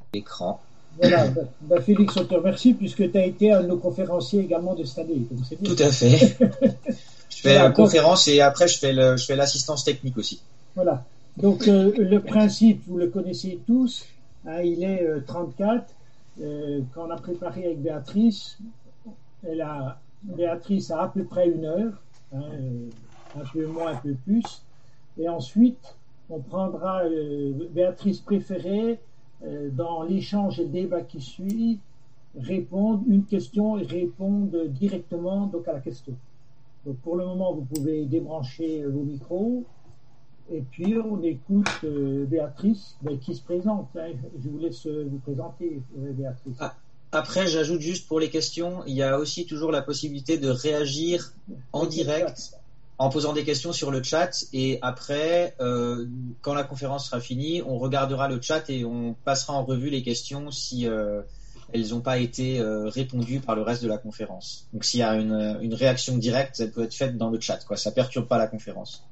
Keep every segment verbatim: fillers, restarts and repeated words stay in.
l'écran. Voilà, ben, ben Félix, on te remercie puisque tu as été un de nos conférenciers également de cette année. Donc c'est bien. Tout à fait. Je fais Voilà, la donc, conférence et après je fais le, je fais l'assistance technique aussi. voilà. Donc euh, le principe, vous le connaissez tous, hein, il est euh, trente-quatre. Euh, quand on a préparé avec Béatrice, elle a, Béatrice a à peu près une heure, hein, euh, un peu moins, un peu plus. Et ensuite, on prendra euh, Béatrice préférée euh, dans l'échange et le débat qui suit, répondre une question et répondre directement donc, à la question. Donc pour le moment, vous pouvez débrancher vos micros et puis on écoute euh, Béatrice ben, qui se présente. Hein. Je vous laisse vous présenter, Béatrice. Ah, après, j'ajoute juste pour les questions, il y a aussi toujours la possibilité de réagir en Avec direct en posant des questions sur le chat et après, euh, quand la conférence sera finie, on regardera le chat et on passera en revue les questions si euh, elles n'ont pas été euh, répondues par le reste de la conférence. Donc s'il y a une, une réaction directe, elle peut être faite dans le chat, quoi. Ça perturbe pas la conférence.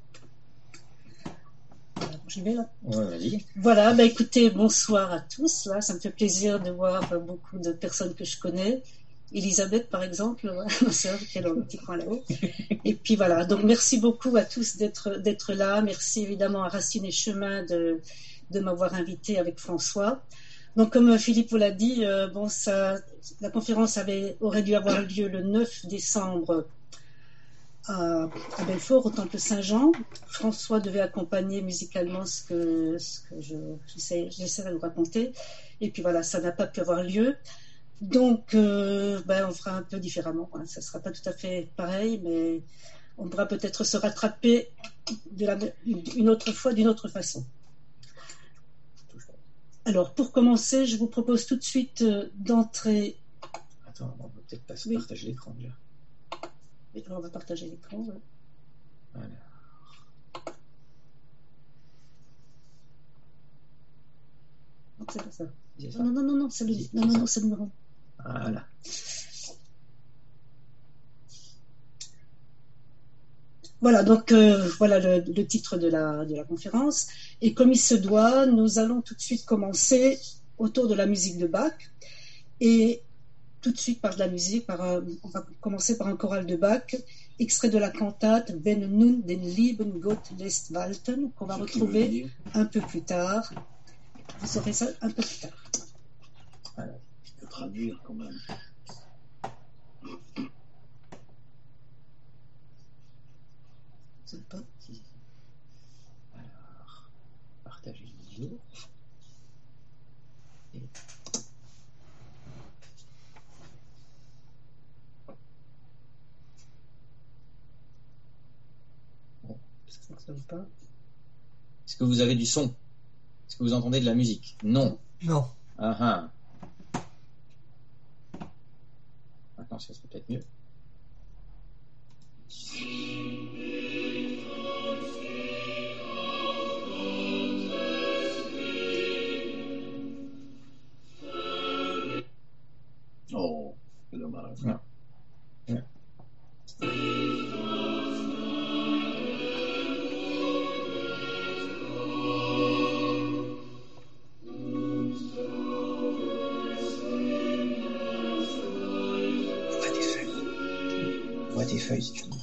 Je vais là. Ouais, vas-y. Voilà, bah écoutez, bonsoir à tous. Là, ça me fait plaisir de voir beaucoup de personnes que je connais. Elisabeth, par exemple, ma sœur qui est dans le petit coin là-haut. Et puis voilà, donc merci beaucoup à tous d'être d'être là. Merci évidemment à Racine et Chemin de de m'avoir invité avec François. Donc comme Philippe vous l'a dit, euh, bon ça, la conférence avait aurait dû avoir lieu le neuf décembre à, à Belfort, au Temple Saint-Jean. François devait accompagner musicalement ce que ce que je j'essaie j'essaierai de vous raconter. Et puis voilà, ça n'a pas pu avoir lieu. Donc, euh, ben, on fera un peu différemment. Hein. Ça ne sera pas tout à fait pareil, mais on pourra peut-être se rattraper de la, une autre fois, d'une autre façon. Alors, pour commencer, je vous propose tout de suite euh, d'entrer. Attends, on va peut-être pas oui. partager l'écran déjà. Oui, alors on va partager l'écran. Ouais. Voilà. Non, c'est pas ça. C'est ça. Non, non, non, non, c'est le, C'est non, non, ça. non, c'est le numéro. Voilà. Voilà, donc euh, voilà le, le titre de la, de la conférence. Et comme il se doit, nous allons tout de suite commencer autour de la musique de Bach. Et tout de suite par de la musique, par un, on va commencer par un choral de Bach, extrait de la cantate Wenn nun den lieben Gott lässt walten, qu'on va retrouver un peu plus tard. Vous saurez ça un peu plus tard. Voilà. Je peux traduire quand même. C'est pas. Alors, partager une vidéo. Et... Bon. Ça fonctionne pas. Est-ce que vous avez du son? Est-ce que vous entendez de la musique? Non. Non. Ah ah. Maintenant, ça serait peut-être mieux. Oh, c'est dommage. Non. Ouais. Vois tes feuilles. Vois tes feuilles si tu veux.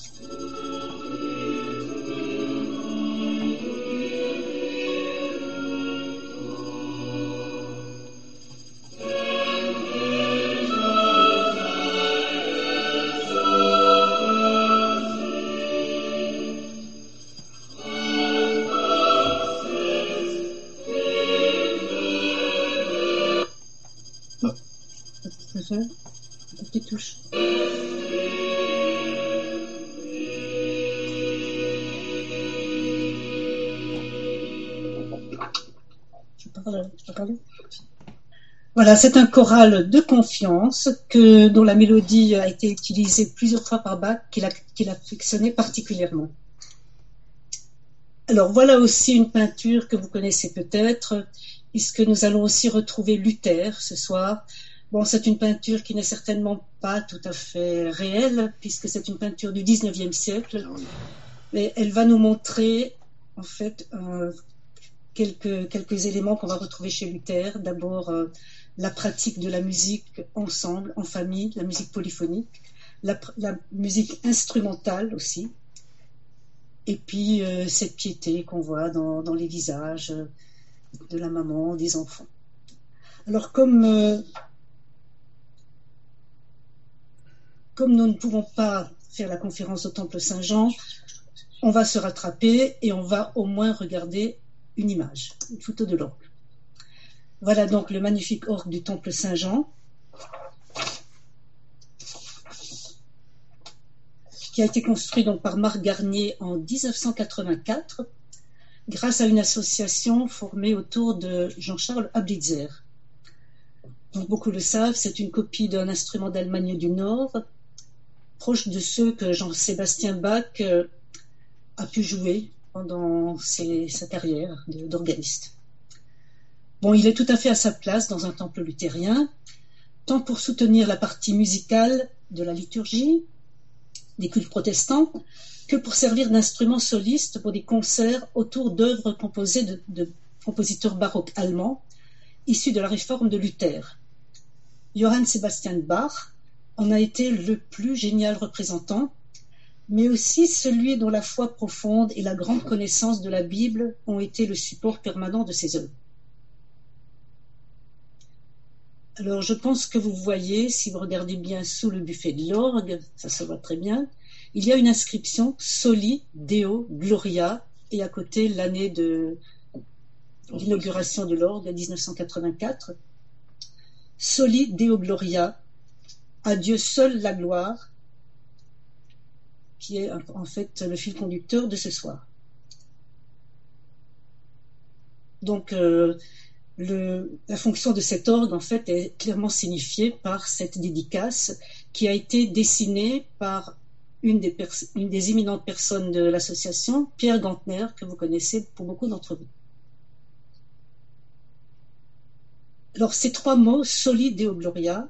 Ça fait une petite touche. Je parle, je parle. Voilà, c'est un choral de confiance que, dont la mélodie a été utilisée plusieurs fois par Bach, qu'il a, qu'il affectionnait particulièrement. Alors voilà aussi une peinture que vous connaissez peut-être, puisque nous allons aussi retrouver Luther ce soir. Bon, c'est une peinture qui n'est certainement pas tout à fait réelle, puisque c'est une peinture du dix-neuvième siècle, mais elle va nous montrer en fait un, quelques, quelques éléments qu'on va retrouver chez Luther. D'abord, euh, la pratique de la musique ensemble, en famille, la musique polyphonique, la, la musique instrumentale aussi, et puis euh, cette piété qu'on voit dans, dans les visages de la maman, des enfants. Alors comme, euh, comme nous ne pouvons pas faire la conférence au Temple Saint-Jean, on va se rattraper et on va au moins regarder une image, une photo de l'orgue. Voilà donc le magnifique orgue du Temple Saint-Jean, qui a été construit donc par Marc Garnier en dix-neuf cent quatre-vingt-quatre, grâce à une association formée autour de Jean-Charles Ablitzer. Donc beaucoup le savent, c'est une copie d'un instrument d'Allemagne du Nord, proche de ceux que Jean-Sébastien Bach euh, a pu jouer pendant ses, sa carrière d'organiste. Bon, il est tout à fait à sa place dans un temple luthérien, tant pour soutenir la partie musicale de la liturgie, des cultes protestants, que pour servir d'instrument soliste pour des concerts autour d'œuvres composées de, de compositeurs baroques allemands, issus de la réforme de Luther. Johann Sebastian Bach en a été le plus génial représentant, mais aussi celui dont la foi profonde et la grande connaissance de la Bible ont été le support permanent de ses œuvres. Alors je pense que vous voyez, si vous regardez bien sous le buffet de l'orgue, ça se voit très bien, il y a une inscription Soli Deo Gloria, et à côté l'année de l'inauguration de l'orgue, dix-neuf cent quatre-vingt-quatre. Soli Deo Gloria, à Dieu seul la gloire, qui est en fait le fil conducteur de ce soir. Donc, euh, le, la fonction de cet orgue, en fait, est clairement signifiée par cette dédicace qui a été dessinée par une des, pers- une des éminentes personnes de l'association, Pierre Gantner, que vous connaissez pour beaucoup d'entre vous. Alors, ces trois mots, Soli Deo Gloria,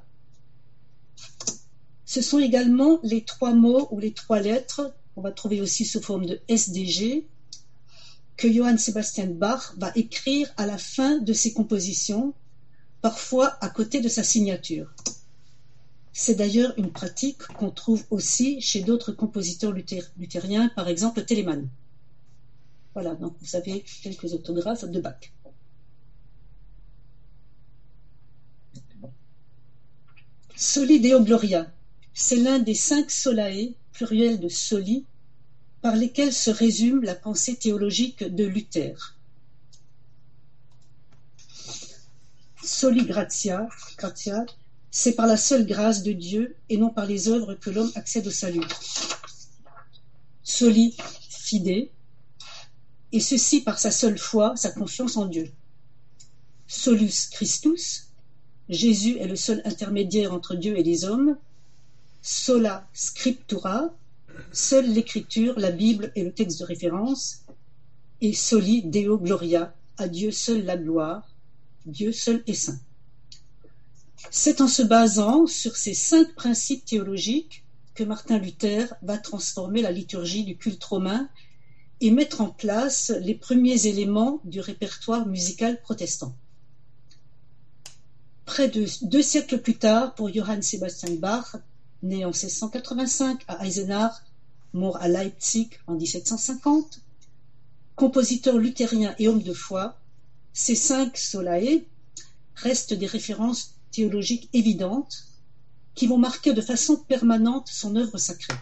ce sont également les trois mots ou les trois lettres, on va trouver aussi sous forme de S D G, que Johann Sebastian Bach va écrire à la fin de ses compositions, parfois à côté de sa signature. C'est d'ailleurs une pratique qu'on trouve aussi chez d'autres compositeurs luthér- luthériens, par exemple Telemann. Voilà, donc vous avez quelques autographes de Bach. Soli Deo Gloria, c'est l'un des cinq solae, pluriel de soli, par lesquels se résume la pensée théologique de Luther. Soli gratia, gratia, c'est par la seule grâce de Dieu et non par les œuvres que l'homme accède au salut. Soli fide, et ceci par sa seule foi, sa confiance en Dieu. Solus Christus, Jésus est le seul intermédiaire entre Dieu et les hommes. Sola scriptura, seule l'écriture, la Bible est le texte de référence. Et Soli Deo Gloria, à Dieu seul la gloire, Dieu seul est saint. C'est en se basant sur ces cinq principes théologiques que Martin Luther va transformer la liturgie du culte romain et mettre en place les premiers éléments du répertoire musical protestant. Près de deux siècles plus tard, pour Johann Sebastian Bach, né en seize cent quatre-vingt-cinq à Eisenach, mort à Leipzig en dix-sept cent cinquante, compositeur luthérien et homme de foi, ces cinq solae restent des références théologiques évidentes qui vont marquer de façon permanente son œuvre sacrée.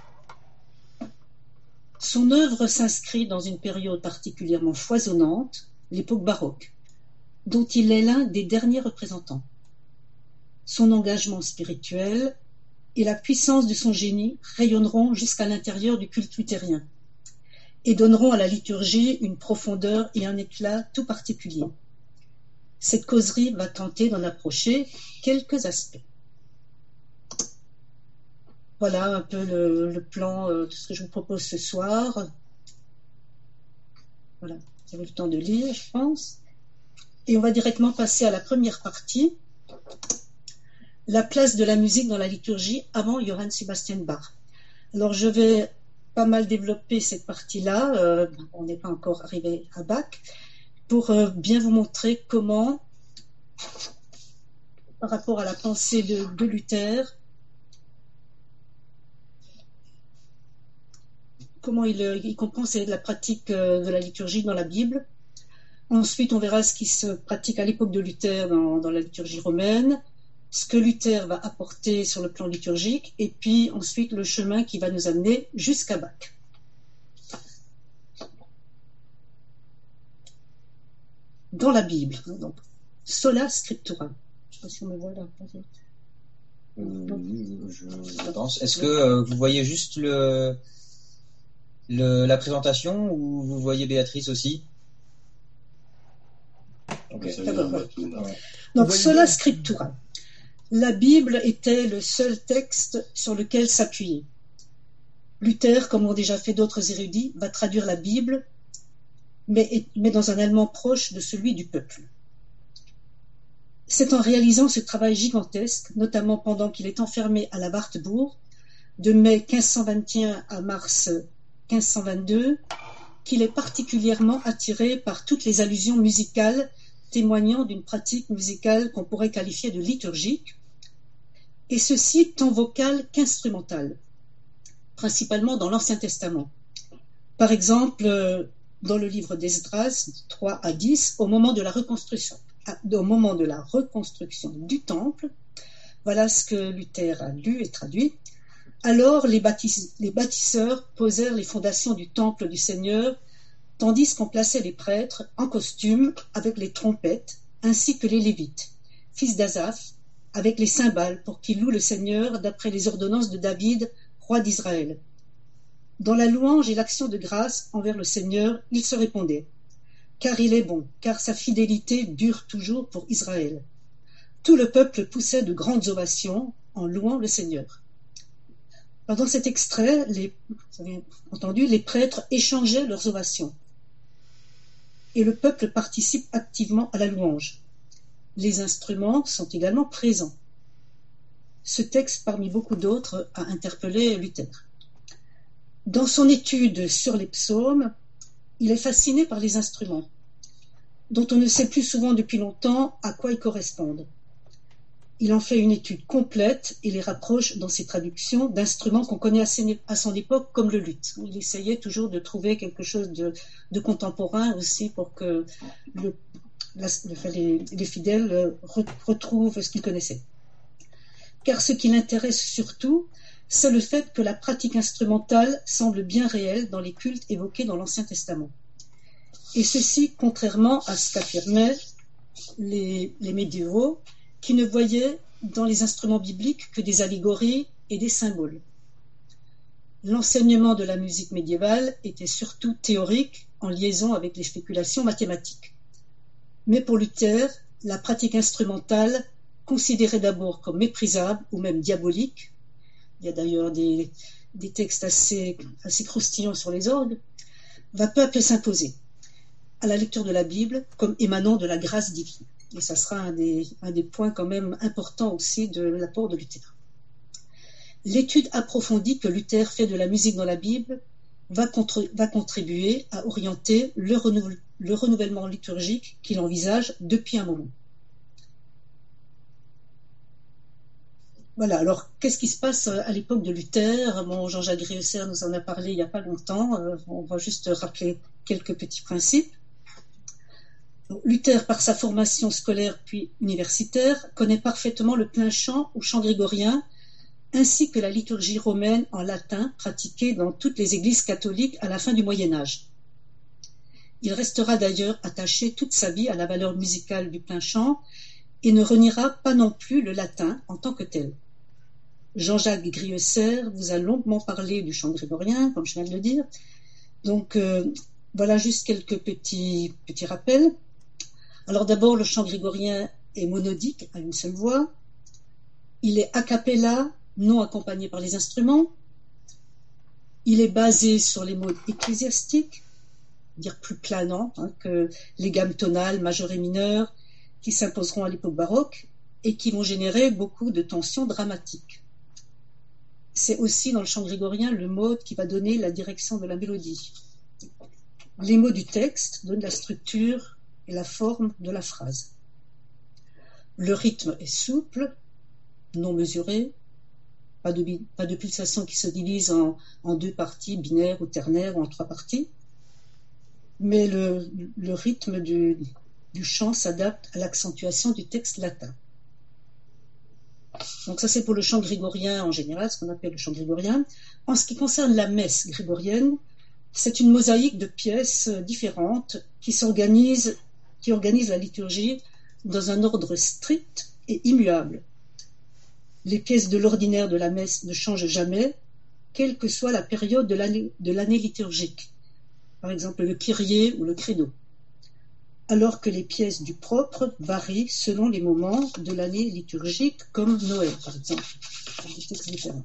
Son œuvre s'inscrit dans une période particulièrement foisonnante, l'époque baroque, dont il est l'un des derniers représentants. Son engagement spirituel et la puissance de son génie rayonneront jusqu'à l'intérieur du culte luthérien et donneront à la liturgie une profondeur et un éclat tout particuliers. Cette causerie va tenter d'en approcher quelques aspects. Voilà un peu le, le plan de ce que je vous propose ce soir. Voilà, vous avez le temps de lire, je pense. Et on va directement passer à la première partie. La place de la musique dans la liturgie avant Johann Sebastian Bach. Alors je vais pas mal développer cette partie-là, euh, on n'est pas encore arrivé à Bach. pour euh, bien vous montrer comment, par rapport à la pensée de, de Luther, comment il, il comprend c'est la pratique de la liturgie dans la Bible. Ensuite, on verra ce qui se pratique à l'époque de Luther dans, dans la liturgie romaine, ce que Luther va apporter sur le plan liturgique, et puis ensuite le chemin qui va nous amener jusqu'à Bach. Dans la Bible, donc, sola scriptura. Je ne sais pas si on me voit là. Euh, je pense. Est-ce que euh, vous voyez juste le, le, la présentation ou vous voyez Béatrice aussi? Okay. D'accord. Ouais. Donc, sola scriptura. La Bible était le seul texte sur lequel s'appuyer. Luther, comme ont déjà fait d'autres érudits, va traduire la Bible, mais, mais dans un allemand proche de celui du peuple. C'est en réalisant ce travail gigantesque, notamment pendant qu'il est enfermé à la Wartburg, de mai quinze cent vingt et un à mars quinze cent vingt-deux, qu'il est particulièrement attiré par toutes les allusions musicales témoignant d'une pratique musicale qu'on pourrait qualifier de liturgique, et ceci tant vocale qu'instrumentale, principalement dans l'Ancien Testament. Par exemple, dans le livre d'Esdras trois à dix, au moment de la reconstruction, au moment de la reconstruction du temple, voilà ce que Luther a lu et traduit. Alors les, bâtis, les bâtisseurs posèrent les fondations du temple du Seigneur, tandis qu'on plaçait les prêtres en costume avec les trompettes, ainsi que les Lévites, fils d'Asaph, avec les cymbales pour qu'ils louent le Seigneur d'après les ordonnances de David, roi d'Israël. Dans la louange et l'action de grâce envers le Seigneur, il se répondait « Car il est bon, car sa fidélité dure toujours pour Israël. » Tout le peuple poussait de grandes ovations en louant le Seigneur. Dans cet extrait, les, vous avez entendu, les prêtres échangeaient leurs ovations. Et le peuple participe activement à la louange. Les instruments sont également présents. Ce texte, parmi beaucoup d'autres, a interpellé Luther. Dans son étude sur les psaumes, il est fasciné par les instruments, dont on ne sait plus souvent depuis longtemps à quoi ils correspondent. Il en fait une étude complète et les rapproche dans ses traductions d'instruments qu'on connaît à son époque comme le luth. Il essayait toujours de trouver quelque chose de, de contemporain aussi pour que le, la, les, les fidèles retrouvent ce qu'ils connaissaient. Car ce qui l'intéresse surtout, c'est le fait que la pratique instrumentale semble bien réelle dans les cultes évoqués dans l'Ancien Testament. Et ceci contrairement à ce qu'affirmaient les, les médiévaux, qui ne voyaient dans les instruments bibliques que des allégories et des symboles. L'enseignement de la musique médiévale était surtout théorique en liaison avec les spéculations mathématiques. Mais pour Luther, la pratique instrumentale, considérée d'abord comme méprisable ou même diabolique, il y a d'ailleurs des, des textes assez, assez croustillants sur les orgues, va peu à peu s'imposer à la lecture de la Bible comme émanant de la grâce divine. Et ça sera un des, un des points quand même importants aussi de l'apport de Luther. L'étude approfondie que Luther fait de la musique dans la Bible va, contre, va contribuer à orienter le, renou, le renouvellement liturgique qu'il envisage depuis un moment. Voilà, alors qu'est-ce qui se passe à l'époque de Luther? Bon, Jean-Jacques Grieusser nous en a parlé il n'y a pas longtemps, euh, on va juste rappeler quelques petits principes. Luther, par sa formation scolaire puis universitaire, connaît parfaitement le plain chant ou chant grégorien, ainsi que la liturgie romaine en latin pratiquée dans toutes les églises catholiques à la fin du Moyen-Âge. Il restera d'ailleurs attaché toute sa vie à la valeur musicale du plain chant et ne reniera pas non plus le latin en tant que tel. Jean-Jacques Grieusser vous a longuement parlé du chant grégorien, comme je viens de le dire. Donc, euh, voilà juste quelques petits, petits rappels. Alors d'abord, le chant grégorien est monodique, à une seule voix. Il est a cappella, non accompagné par les instruments. Il est basé sur les modes ecclésiastiques, dire plus planants hein, que les gammes tonales majeures et mineures qui s'imposeront à l'époque baroque et qui vont générer beaucoup de tensions dramatiques. C'est aussi dans le chant grégorien le mode qui va donner la direction de la mélodie. Les mots du texte donnent la structure et la forme de la phrase. Le rythme est souple, non mesuré, pas de, pas de pulsations qui se divisent en, en deux parties, binaires ou ternaires, ou en trois parties, mais le, le rythme du, du chant s'adapte à l'accentuation du texte latin. Donc ça c'est pour le chant grégorien en général, ce qu'on appelle le chant grégorien. En ce qui concerne la messe grégorienne, c'est une mosaïque de pièces différentes qui s'organisent, qui organisent la liturgie dans un ordre strict et immuable. Les pièces de l'ordinaire de la messe ne changent jamais, quelle que soit la période de l'année, de l'année liturgique. Par exemple le Kyrie ou le Credo. Alors que les pièces du propre varient selon les moments de l'année liturgique, comme Noël, par exemple. Des textes différents.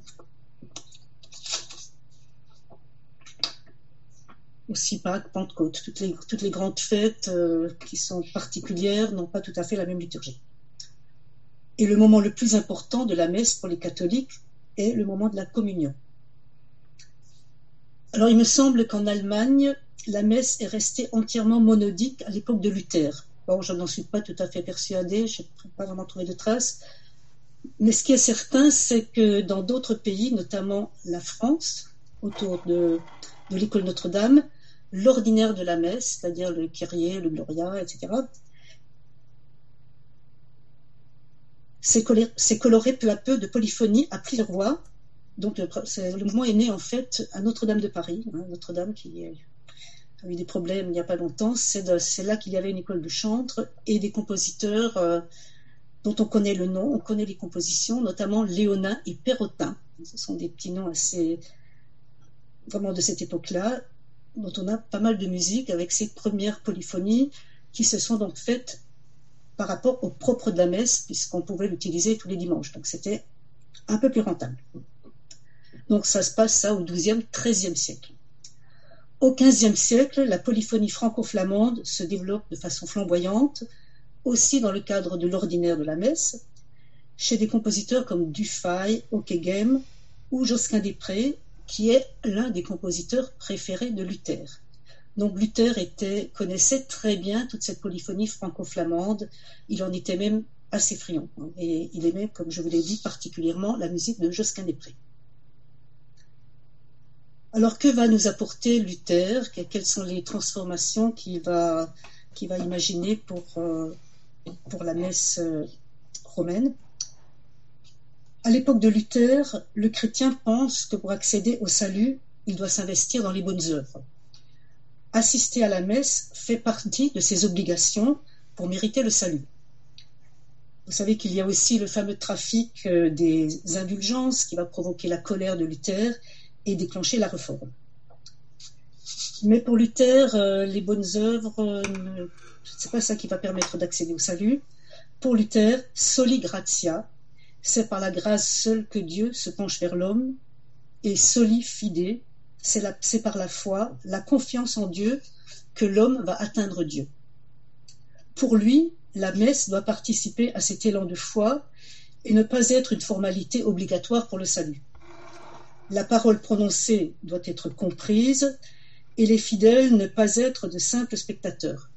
Aussi Pâques, Pentecôte, toutes les, toutes les grandes fêtes euh, qui sont particulières n'ont pas tout à fait la même liturgie. Et le moment le plus important de la messe pour les catholiques est le moment de la communion. Alors il me semble qu'en Allemagne, la messe est restée entièrement monodique à l'époque de Luther. Bon, je n'en suis pas tout à fait persuadée, je n'ai pas vraiment trouvé de traces. Mais ce qui est certain, c'est que dans d'autres pays, notamment la France, autour de, de l'école Notre-Dame, l'ordinaire de la messe, c'est-à-dire le Kyrie, le Gloria, et cetera, s'est coloré, s'est coloré peu à peu de polyphonie à plusieurs voix. Donc le, le mouvement est né en fait à Notre-Dame de Paris, hein, Notre-Dame qui a eu des problèmes il n'y a pas longtemps. C'est, de, c'est là qu'il y avait une école de chantre et des compositeurs euh, dont on connaît le nom, on connaît les compositions, notamment Léonin et Perrotin. Ce sont des petits noms assez vraiment de cette époque-là, dont on a pas mal de musique avec ces premières polyphonies qui se sont donc faites par rapport au propre de la messe, puisqu'on pouvait l'utiliser tous les dimanches. Donc c'était un peu plus rentable. Donc ça se passe ça au douzième, treizième siècle. Au quinzième siècle, la polyphonie franco-flamande se développe de façon flamboyante, aussi dans le cadre de l'ordinaire de la messe, chez des compositeurs comme Dufay, Ockeghem ou Josquin des Prés, qui est l'un des compositeurs préférés de Luther. Donc Luther était, connaissait très bien toute cette polyphonie franco-flamande, il en était même assez friand, et il aimait, comme je vous l'ai dit, particulièrement la musique de Josquin des Prés. Alors que va nous apporter Luther? Quelles sont les transformations qu'il va, qu'il va imaginer pour, euh, pour la messe euh, romaine? À l'époque de Luther, le chrétien pense que pour accéder au salut, il doit s'investir dans les bonnes œuvres. Assister à la messe fait partie de ses obligations pour mériter le salut. Vous savez qu'il y a aussi le fameux trafic des indulgences qui va provoquer la colère de Luther et déclencher la réforme. Mais pour Luther, les bonnes œuvres, c'est pas ça qui va permettre d'accéder au salut. Pour Luther, soli gratia, c'est par la grâce seule que Dieu se penche vers l'homme, et soli fide, c'est, la, c'est par la foi, la confiance en Dieu, que l'homme va atteindre Dieu. Pour lui, la messe doit participer à cet élan de foi et ne pas être une formalité obligatoire pour le salut. La parole prononcée doit être comprise et les fidèles ne pas être de simples spectateurs.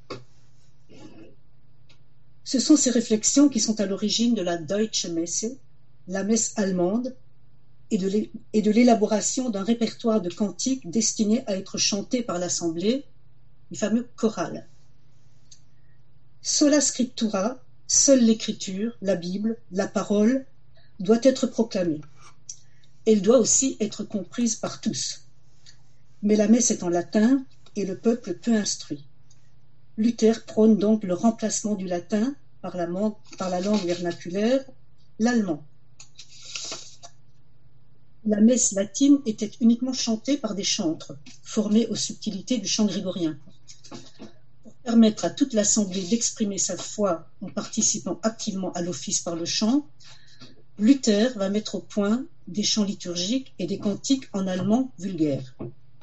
Ce sont ces réflexions qui sont à l'origine de la Deutsche Messe, la messe allemande, et de, l'é- et de l'élaboration d'un répertoire de cantiques destinés à être chantés par l'assemblée, les fameux chorales. Sola scriptura, seule l'écriture, la Bible, la parole, doit être proclamée. Elle doit aussi être comprise par tous. Mais la messe est en latin et le peuple peu instruit. Luther prône donc le remplacement du latin par la, man- par la langue vernaculaire, l'allemand. La messe latine était uniquement chantée par des chantres, formés aux subtilités du chant grégorien. Pour permettre à toute l'assemblée d'exprimer sa foi en participant activement à l'office par le chant, Luther va mettre au point des chants liturgiques et des cantiques en allemand vulgaire.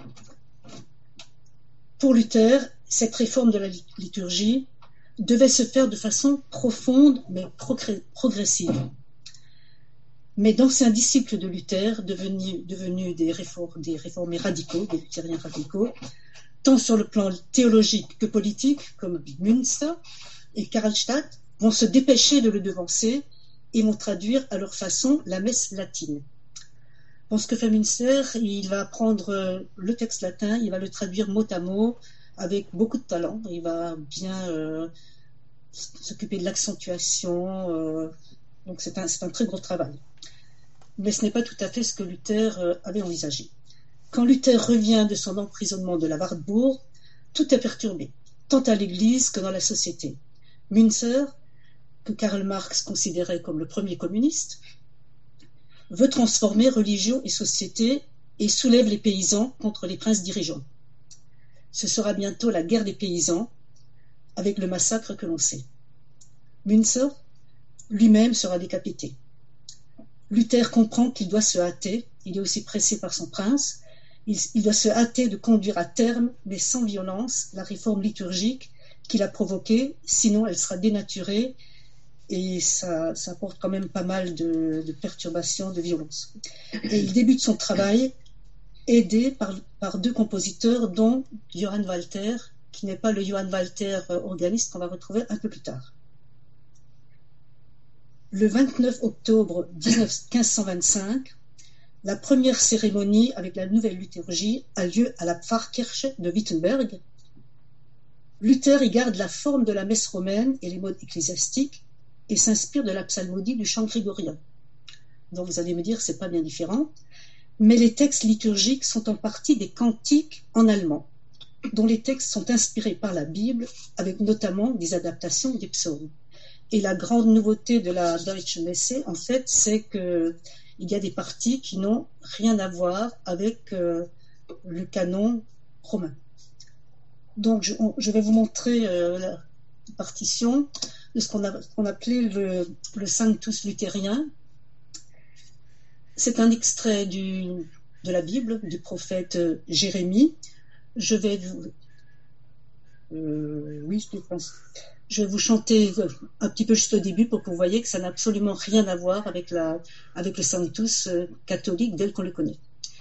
Pour Luther, cette réforme de la liturgie devait se faire de façon profonde mais progressive. Mais d'anciens disciples de Luther, devenus, devenus des, réform, des réformés radicaux, des luthériens radicaux, tant sur le plan théologique que politique, comme Münster et Karlstadt, vont se dépêcher de le devancer et vont traduire à leur façon la messe latine. Dans ce que fait Münster, il va prendre le texte latin, il va le traduire mot à mot avec beaucoup de talent. Il va bien euh, s'occuper de l'accentuation. Euh, donc c'est un, c'est un très gros travail. Mais ce n'est pas tout à fait ce que Luther euh, avait envisagé. Quand Luther revient de son emprisonnement de la Wartburg, tout est perturbé, tant à l'Église que dans la société. Münzer, que Karl Marx considérait comme le premier communiste, veut transformer religion et société et soulève les paysans contre les princes dirigeants. Ce sera bientôt la guerre des paysans, avec le massacre que l'on sait. Münzer lui-même sera décapité. Luther comprend qu'il doit se hâter, il est aussi pressé par son prince, il, il doit se hâter de conduire à terme, mais sans violence, la réforme liturgique qu'il a provoquée, sinon elle sera dénaturée et ça, ça apporte quand même pas mal de, de perturbations, de violence. Et il débute son travail aidé par, par deux compositeurs, dont Johann Walter, qui n'est pas le Johann Walter organiste qu'on va retrouver un peu plus tard. Le vingt-neuf octobre quinze cent vingt-cinq, la première cérémonie avec la nouvelle liturgie a lieu à la Pfarrkirche de Wittenberg. Luther y garde la forme de la messe romaine et les modes ecclésiastiques et s'inspire de la psalmodie du chant grégorien. Donc vous allez me dire, c'est pas bien différent, mais les textes liturgiques sont en partie des cantiques en allemand, dont les textes sont inspirés par la Bible, avec notamment des adaptations des psaumes. Et la grande nouveauté de la Deutsche Messe, en fait, c'est qu'il y a des parties qui n'ont rien à voir avec euh, le canon romain. Donc, je, on, je vais vous montrer euh, la partition de ce qu'on a, qu'on appelait le, le Sanctus luthérien. C'est un extrait du, de la Bible, du prophète Jérémie. Je vais vous... Euh, oui, je pense... Je vais vous chanter un petit peu juste au début pour que vous voyez que ça n'a absolument rien à voir avec, la, avec le Sanctus catholique tel qu'on le connaît.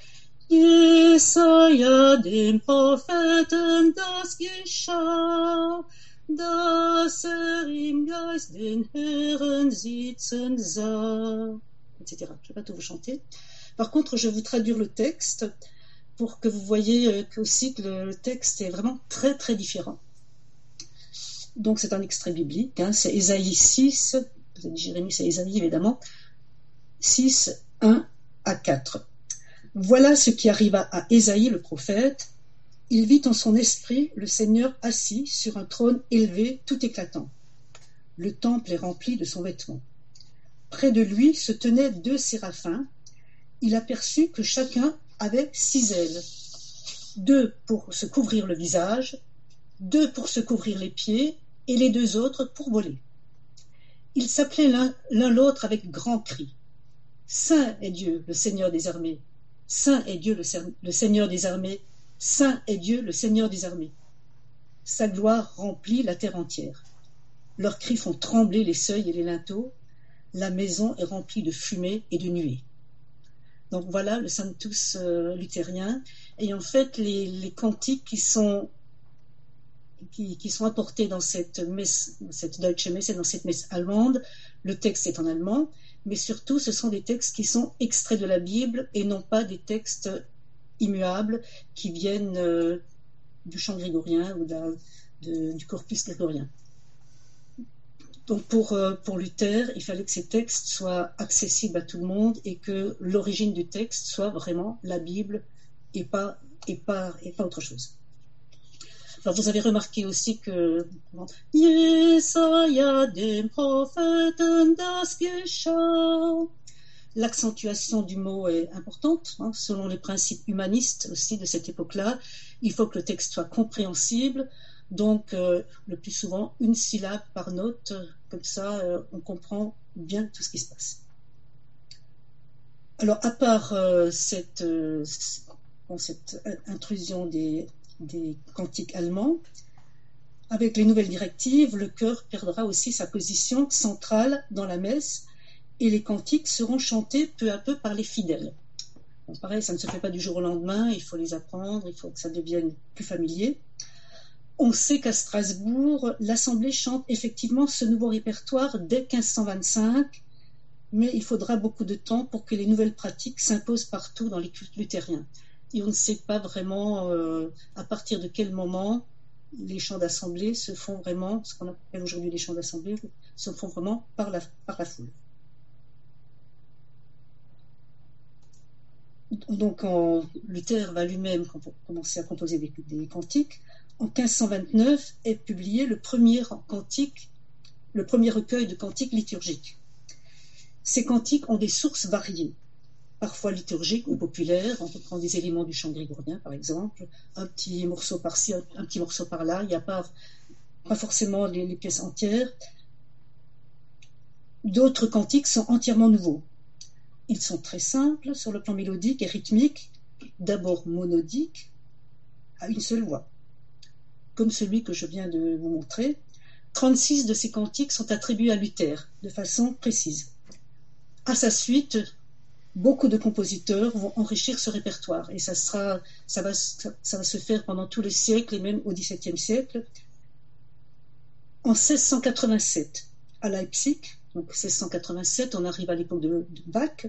Jesaja dem Propheten das geschah, dass er im Geist den Herrn sitzen sah, et cetera. Je ne vais pas tout vous chanter. Par contre, je vais vous traduire le texte pour que vous voyez aussi que le texte est vraiment très très différent. Donc c'est un extrait biblique, hein, c'est Ésaïe six, vous avez dit Jérémie, c'est Ésaïe évidemment, six, un à quatre. Voilà ce qui arriva à Ésaïe le prophète. Il vit en son esprit le Seigneur assis sur un trône élevé tout éclatant. Le temple est rempli de son vêtement. Près de lui se tenaient deux séraphins. Il aperçut que chacun avait six ailes, deux pour se couvrir le visage, deux pour se couvrir les pieds, et les deux autres pour voler. Ils s'appelaient l'un, l'un l'autre avec grand cri. Saint est Dieu, le Seigneur des armées. Saint est Dieu, le, le Seigneur des armées. Saint est Dieu, le Seigneur des armées. Sa gloire remplit la terre entière. Leurs cris font trembler les seuils et les linteaux. La maison est remplie de fumée et de nuées. Donc voilà le Sanctus euh, luthérien. Et en fait, les, les cantiques qui sont Qui, qui sont apportés dans cette messe, cette Deutsche Messe, dans cette messe allemande. Le texte est en allemand, mais surtout ce sont des textes qui sont extraits de la Bible et non pas des textes immuables qui viennent euh, du chant grégorien ou de, de, du corpus grégorien. Donc pour, euh, pour Luther, il fallait que ces textes soient accessibles à tout le monde et que l'origine du texte soit vraiment la Bible et pas, et pas, et pas autre chose. Alors vous avez remarqué aussi que Jesaja dem Propheten das geschah. L'accentuation du mot est importante, hein, selon les principes humanistes aussi de cette époque-là. Il faut que le texte soit compréhensible, donc euh, le plus souvent une syllabe par note, comme ça euh, on comprend bien tout ce qui se passe. Alors à part euh, cette, euh, cette intrusion des des cantiques allemands, avec les nouvelles directives, le chœur perdra aussi sa position centrale dans la messe et les cantiques seront chantés peu à peu par les fidèles. Bon, pareil, ça ne se fait pas du jour au lendemain, il faut les apprendre, il faut que ça devienne plus familier. On sait qu'à Strasbourg, l'Assemblée chante effectivement ce nouveau répertoire dès quinze cent vingt-cinq, mais il faudra beaucoup de temps pour que les nouvelles pratiques s'imposent partout dans les cultes luthériens. Et on ne sait pas vraiment euh, à partir de quel moment les chants d'assemblée se font vraiment, ce qu'on appelle aujourd'hui les chants d'assemblée, se font vraiment par la, par la foule. Donc en, Luther va lui-même commencer à composer des, des cantiques. En quinze cent vingt-neuf est publié le premier cantique, le premier recueil de cantiques liturgiques. Ces cantiques ont des sources variées, parfois liturgiques ou populaires. On peut prendre des éléments du chant grégorien, par exemple, un petit morceau par-ci, un petit morceau par-là. Il n'y a pas, pas forcément les, les pièces entières. D'autres cantiques sont entièrement nouveaux. Ils sont très simples sur le plan mélodique et rythmique, d'abord monodiques, à une seule voix. Comme celui que je viens de vous montrer, trente-six de ces cantiques sont attribués à Luther, de façon précise. À sa suite, beaucoup de compositeurs vont enrichir ce répertoire, et ça, sera, ça, va, ça, ça va se faire pendant tout le siècle, et même au dix-septième siècle. En seize cent quatre-vingt-sept, à Leipzig, donc seize cent quatre-vingt-sept, on arrive à l'époque de, de Bach,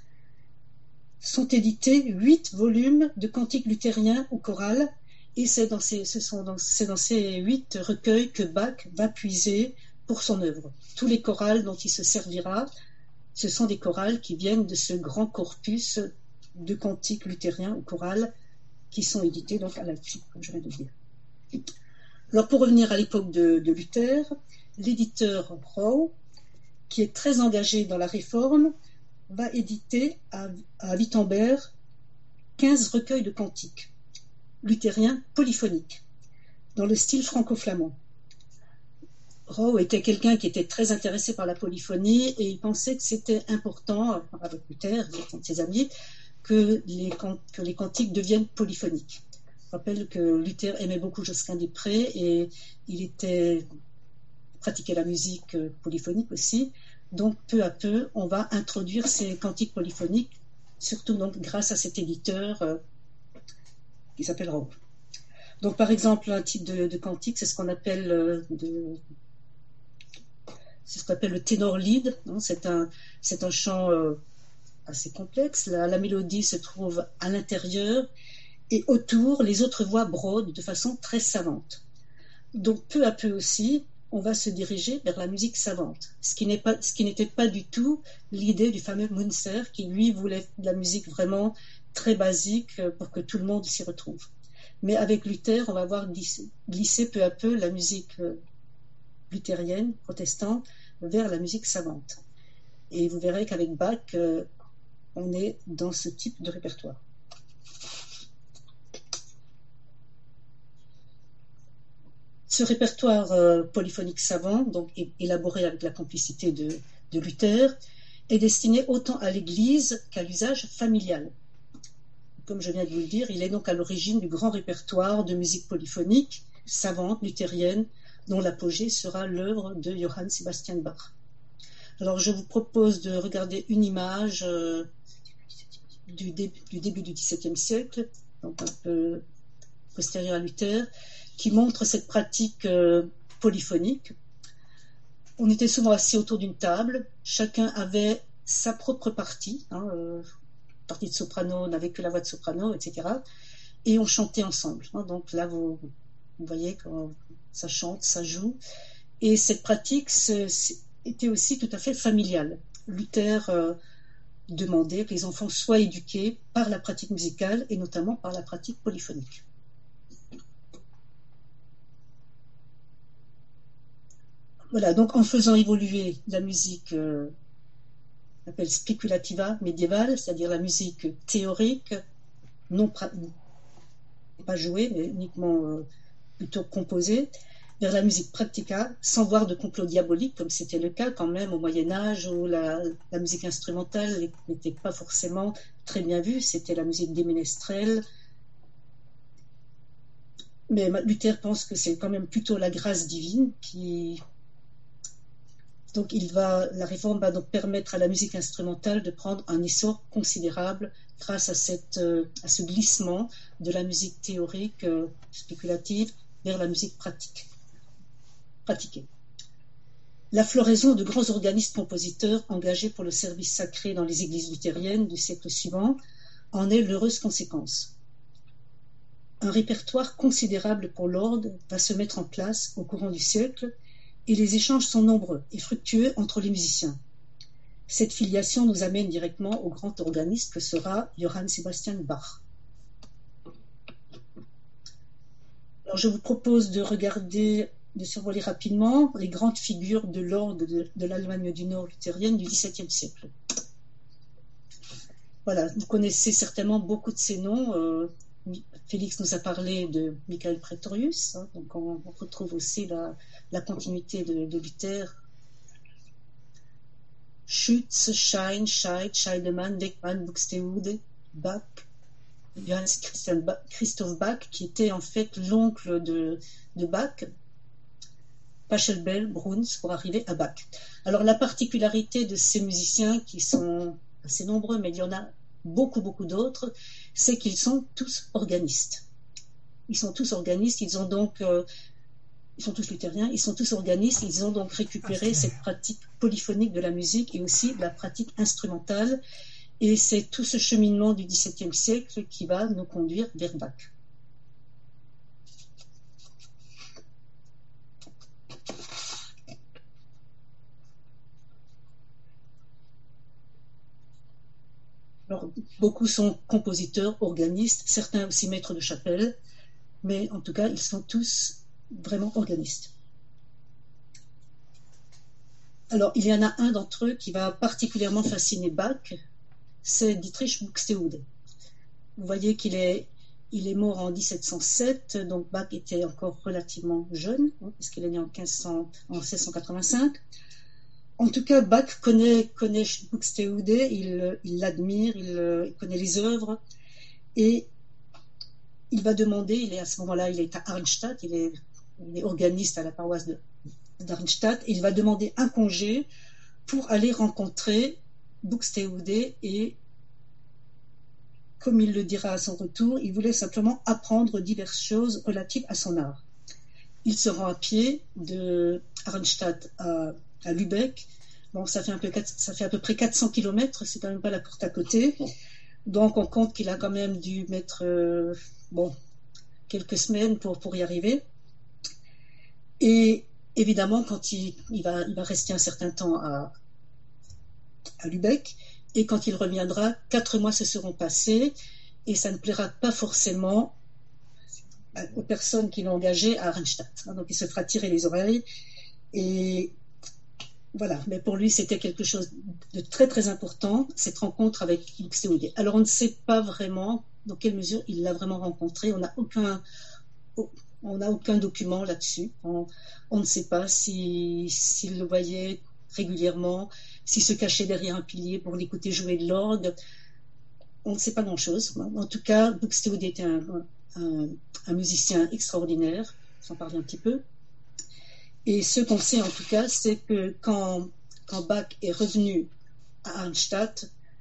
sont édités huit volumes de cantiques luthériens ou chorales, et c'est dans ces, ce sont dans, c'est dans ces huit recueils que Bach va puiser pour son œuvre. Tous les chorales dont il se servira, ce sont des chorales qui viennent de ce grand corpus de cantiques luthériens ou chorales qui sont édités donc à Leipzig, comme je viens de dire. Alors pour revenir à l'époque de, de Luther, l'éditeur Rau, qui est très engagé dans la réforme, va éditer à, à Wittenberg quinze recueils de cantiques luthériens polyphoniques, dans le style franco-flamand. Rau était quelqu'un qui était très intéressé par la polyphonie et il pensait que c'était important, avec Luther et ses amis, que les, que les cantiques deviennent polyphoniques. Je rappelle que Luther aimait beaucoup Josquin des Prés et il était pratiquait la musique polyphonique aussi. Donc peu à peu, on va introduire ces cantiques polyphoniques, surtout donc grâce à cet éditeur euh, qui s'appelle Rau. Donc par exemple, un type de, de cantique, c'est ce qu'on appelle euh, de, c'est ce qu'on appelle le ténor lead. Hein, c'est un c'est un chant euh, assez complexe. La, la mélodie se trouve à l'intérieur et autour, les autres voix brodent de façon très savante. Donc peu à peu aussi, on va se diriger vers la musique savante, ce qui n'est pas, ce qui n'était pas du tout l'idée du fameux Münzer, qui lui voulait de la musique vraiment très basique pour que tout le monde s'y retrouve. Mais avec Luther, on va voir glisser, glisser peu à peu la musique luthérienne, protestante, vers la musique savante. Et vous verrez qu'avec Bach, euh, on est dans ce type de répertoire. Ce répertoire euh, polyphonique savant, donc é- élaboré avec la complicité de, de Luther, est destiné autant à l'Église qu'à l'usage familial. Comme je viens de vous le dire, il est donc à l'origine du grand répertoire de musique polyphonique, savante, luthérienne, dont l'apogée sera l'œuvre de Johann Sebastian Bach. Alors je vous propose de regarder une image euh, du, dé- du début du dix-septième siècle, donc un peu postérieure à Luther, qui montre cette pratique euh, polyphonique. On était souvent assis autour d'une table, chacun avait sa propre partie, hein, euh, partie de soprano n'avait que la voix de soprano, et cetera. Et on chantait ensemble. Hein, donc là, vous, vous voyez quand ça chante, ça joue. Et cette pratique c'est, c'est, était aussi tout à fait familiale. Luther euh, demandait que les enfants soient éduqués par la pratique musicale et notamment par la pratique polyphonique. Voilà, donc en faisant évoluer la musique euh, qu'on appelle speculativa médiévale, c'est-à-dire la musique théorique, non pra- pas jouée, mais uniquement euh, plutôt composée, vers la musique practica, sans voir de complot diabolique, comme c'était le cas quand même au Moyen-Âge, où la, la musique instrumentale n'était pas forcément très bien vue, c'était la musique des ménestrels. Mais Luther pense que c'est quand même plutôt la grâce divine qui Donc, il va, la réforme va donc permettre à la musique instrumentale de prendre un essor considérable grâce à, cette, euh, à ce glissement de la musique théorique euh, spéculative vers la musique pratique, pratiquée. La floraison de grands organistes compositeurs engagés pour le service sacré dans les églises luthériennes du siècle suivant en est l'heureuse conséquence. Un répertoire considérable pour l'orgue va se mettre en place au courant du siècle et les échanges sont nombreux et fructueux entre les musiciens. Cette filiation nous amène directement au grand organiste que sera Johann Sebastian Bach. Alors, je vous propose de regarder, de survoler rapidement les grandes figures de l'orgue de, de l'Allemagne du Nord luthérienne du XVIIe siècle. Voilà, vous connaissez certainement beaucoup de ces noms. Euh, Félix nous a parlé de Michael Praetorius, hein, donc on, on retrouve aussi la, la continuité de, de Luther. Schütz, Schein, Scheid, Scheidemann, Beckmann, Buxtehude, Bach, Johann Christian Bach, Christoph Bach, qui était en fait l'oncle de, de Bach, Pachelbel, Bruns, pour arriver à Bach. Alors la particularité de ces musiciens, qui sont assez nombreux, mais il y en a beaucoup, beaucoup d'autres, c'est qu'ils sont tous organistes. Ils sont tous organistes, ils ont donc... Euh, Ils sont tous luthériens, ils sont tous organistes, ils ont donc récupéré cette pratique polyphonique de la musique et aussi de la pratique instrumentale. Et c'est tout ce cheminement du XVIIe siècle qui va nous conduire vers Bach. Alors, beaucoup sont compositeurs, organistes, certains aussi maîtres de chapelle, mais en tout cas, ils sont tous vraiment organistes. Alors, il y en a un d'entre eux qui va particulièrement fasciner Bach, c'est Dietrich Buxtehude. Vous voyez qu'il est, il est mort en dix-sept cent sept, donc Bach était encore relativement jeune, hein, puisqu'il est né en, quinze cents, en seize cent quatre-vingt-cinq. En tout cas, Bach connaît, connaît Buxtehude, il, il l'admire, il, il connaît les œuvres, et il va demander, il est à ce moment-là, il est à Arnstadt, il est Il est organiste à la paroisse de d'Arnstadt, et il va demander un congé pour aller rencontrer Buxtehude, et comme il le dira à son retour, il voulait simplement apprendre diverses choses relatives à son art. Il se rend à pied de Arnstadt à, à Lübeck. Bon, ça fait, un peu, ça fait à peu près quatre cents kilomètres, c'est quand même pas la porte à côté. Donc on compte qu'il a quand même dû mettre euh, bon, quelques semaines pour, pour y arriver. Et évidemment, quand il, il, va, il va rester un certain temps à, à Lübeck, et quand il reviendra, quatre mois se seront passés, et ça ne plaira pas forcément aux personnes qui l'ont engagé à Arnstadt. Donc il se fera tirer les oreilles, et voilà. Mais pour lui, c'était quelque chose de très très important, cette rencontre avec Buxtehude. Alors on ne sait pas vraiment dans quelle mesure il l'a vraiment rencontré, on n'a aucun... On n'a aucun document là-dessus. On, on ne sait pas si, s'il le voyait régulièrement, s'il se cachait derrière un pilier pour l'écouter jouer de l'orgue. On ne sait pas grand-chose. En tout cas, Buxtehude était un, un, un musicien extraordinaire, j'en parle un petit peu. Et ce qu'on sait en tout cas, c'est que quand, quand Bach est revenu à Arnstadt,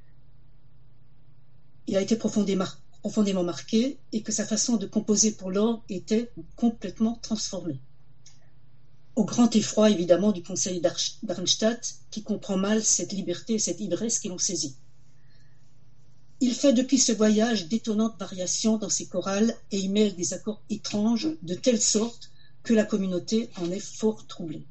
il a été profondément profondément marqué, et que sa façon de composer pour l'orgue était complètement transformée. Au grand effroi, évidemment, du conseil d'Arnstadt, qui comprend mal cette liberté et cette ivresse qui l'ont saisi. Il fait depuis ce voyage d'étonnantes variations dans ses chorales et y mêle des accords étranges, de telle sorte que la communauté en est fort troublée.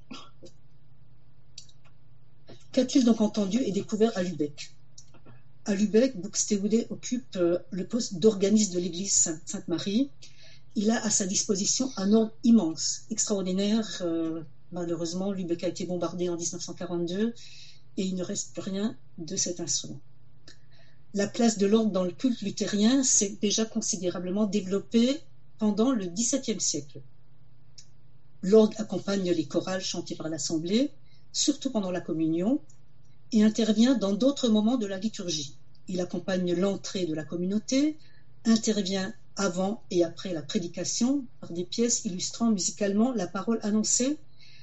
Qu'a-t-il donc entendu et découvert à Lübeck ? À Lübeck, Buxtehude occupe le poste d'organiste de l'église Sainte-Marie. Il a à sa disposition un orgue immense, extraordinaire. Euh, malheureusement, Lübeck a été bombardé en dix-neuf cent quarante-deux et il ne reste plus rien de cet instrument. La place de l'orgue dans le culte luthérien s'est déjà considérablement développée pendant le dix-septième siècle. L'orgue accompagne les chorales chantées par l'assemblée, surtout pendant la communion, et intervient dans d'autres moments de la liturgie. Il accompagne l'entrée de la communauté, intervient avant et après la prédication par des pièces illustrant musicalement la parole annoncée.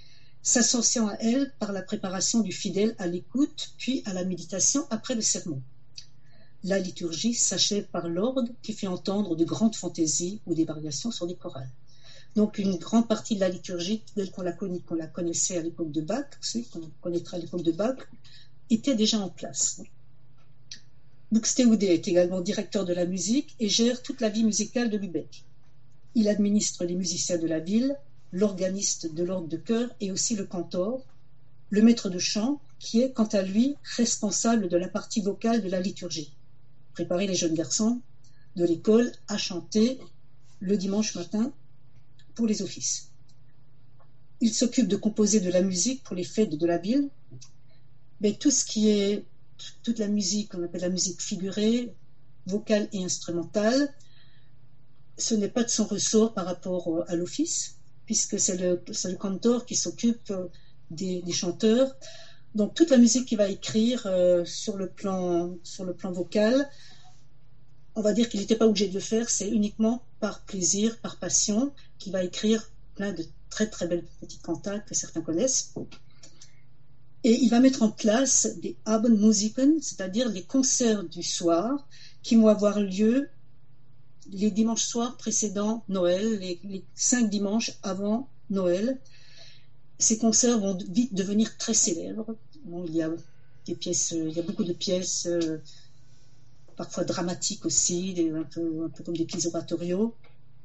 s'associant à elle par la préparation du fidèle à l'écoute, puis à la méditation après le sermon. La liturgie s'achève par l'orgue qui fait entendre de grandes fantaisies ou des variations sur des chorales. Donc une grande partie de la liturgie, telle qu'on la, conna- qu'on la connaissait à l'époque de Bach, celui qu'on connaîtra à l'époque de Bach, était déjà en place. Buxtehude est également directeur de la musique et gère toute la vie musicale de Lübeck. Il administre les musiciens de la ville, l'organiste de l'orgue de chœur et aussi le cantor, le maître de chant, qui est quant à lui responsable de la partie vocale de la liturgie. Préparer les jeunes garçons de l'école à chanter le dimanche matin pour les offices. Il s'occupe de composer de la musique pour les fêtes de la ville, mais tout ce qui est, toute la musique qu'on appelle la musique figurée, vocale et instrumentale, ce n'est pas de son ressort par rapport à l'office, puisque c'est le, c'est le cantor qui s'occupe des, des chanteurs. Donc toute la musique qu'il va écrire euh, sur le plan, sur le plan vocal, on va dire qu'il n'était pas obligé de le faire, c'est uniquement par plaisir, par passion, qu'il va écrire plein de très très belles petites cantates que certains connaissent. Et il va mettre en place des Abendmusiken, c'est-à-dire les concerts du soir, qui vont avoir lieu les dimanches soirs précédant Noël, les, les cinq dimanches avant Noël. Ces concerts vont vite devenir très célèbres. Bon, il y a des pièces, il y a beaucoup de pièces, euh, parfois dramatiques aussi, des, un, peu, un peu comme des petits oratorios.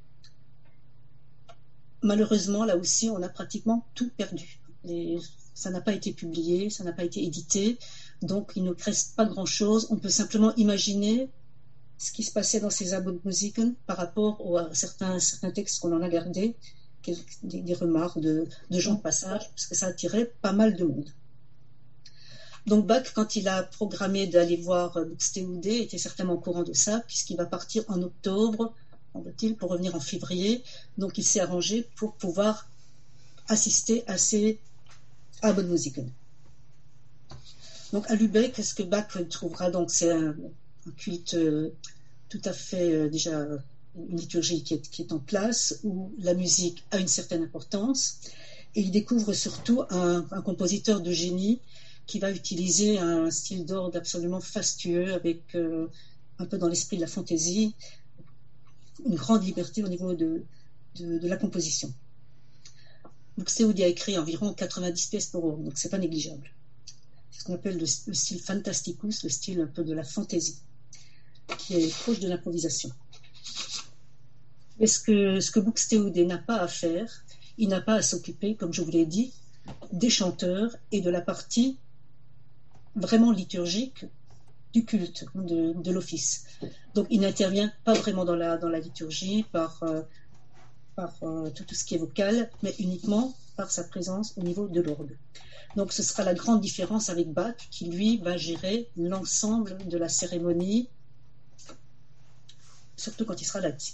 Malheureusement, là aussi, on a pratiquement tout perdu. Les, ça n'a pas été publié, ça n'a pas été édité, donc il ne reste pas grand-chose. On peut simplement imaginer ce qui se passait dans ces Abendmusiken par rapport au, à certains, certains textes qu'on en a gardés, des, des remarques de, de gens de passage, parce que ça attirait pas mal de monde. Donc Bach, quand il a programmé d'aller voir Buxtehude, était certainement au courant de ça, puisqu'il va partir en octobre, semble-t-il, pour revenir en février. Donc il s'est arrangé pour pouvoir assister à ces Abendmusiken. Donc à Lübeck, ce que Bach trouvera, donc c'est un, un culte euh, tout à fait euh, déjà une liturgie qui est, qui est en place, où la musique a une certaine importance, et il découvre surtout un, un compositeur de génie qui va utiliser un style d'orgue absolument fastueux, avec euh, un peu dans l'esprit de la fantaisie, une grande liberté au niveau de, de, de la composition. Buxtehude a écrit environ quatre-vingt-dix pièces pour orgue, donc c'est pas négligeable. C'est ce qu'on appelle le, le style fantasticus, le style un peu de la fantaisie, qui est proche de l'improvisation. Mais ce que, ce que Buxtehude n'a pas à faire, il n'a pas à s'occuper, comme je vous l'ai dit, des chanteurs et de la partie vraiment liturgique du culte, de, de l'office. Donc il n'intervient pas vraiment dans la, dans la liturgie par, euh, par euh, tout, tout ce qui est vocal, mais uniquement par sa présence au niveau de l'orgue. Donc ce sera la grande différence avec Bach, qui lui va gérer l'ensemble de la cérémonie, surtout quand il sera à Leipzig.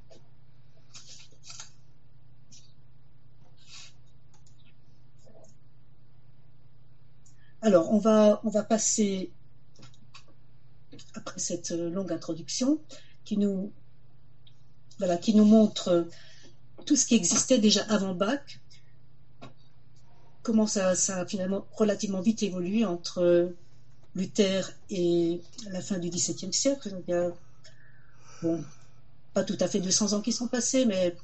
Alors, on va, on va passer, après cette longue introduction, qui nous, voilà, qui nous montre tout ce qui existait déjà avant Bach, comment ça, ça a finalement relativement vite évolué entre Luther et la fin du dix-septième siècle. Donc, il y a, bon, pas tout à fait deux cents ans qui sont passés, mais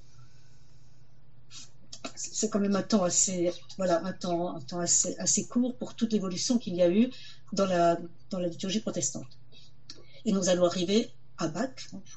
c'est quand même un temps assez, voilà, un temps, un temps assez, assez court pour toute l'évolution qu'il y a eu dans la, dans la liturgie protestante. Et nous allons arriver à Bach.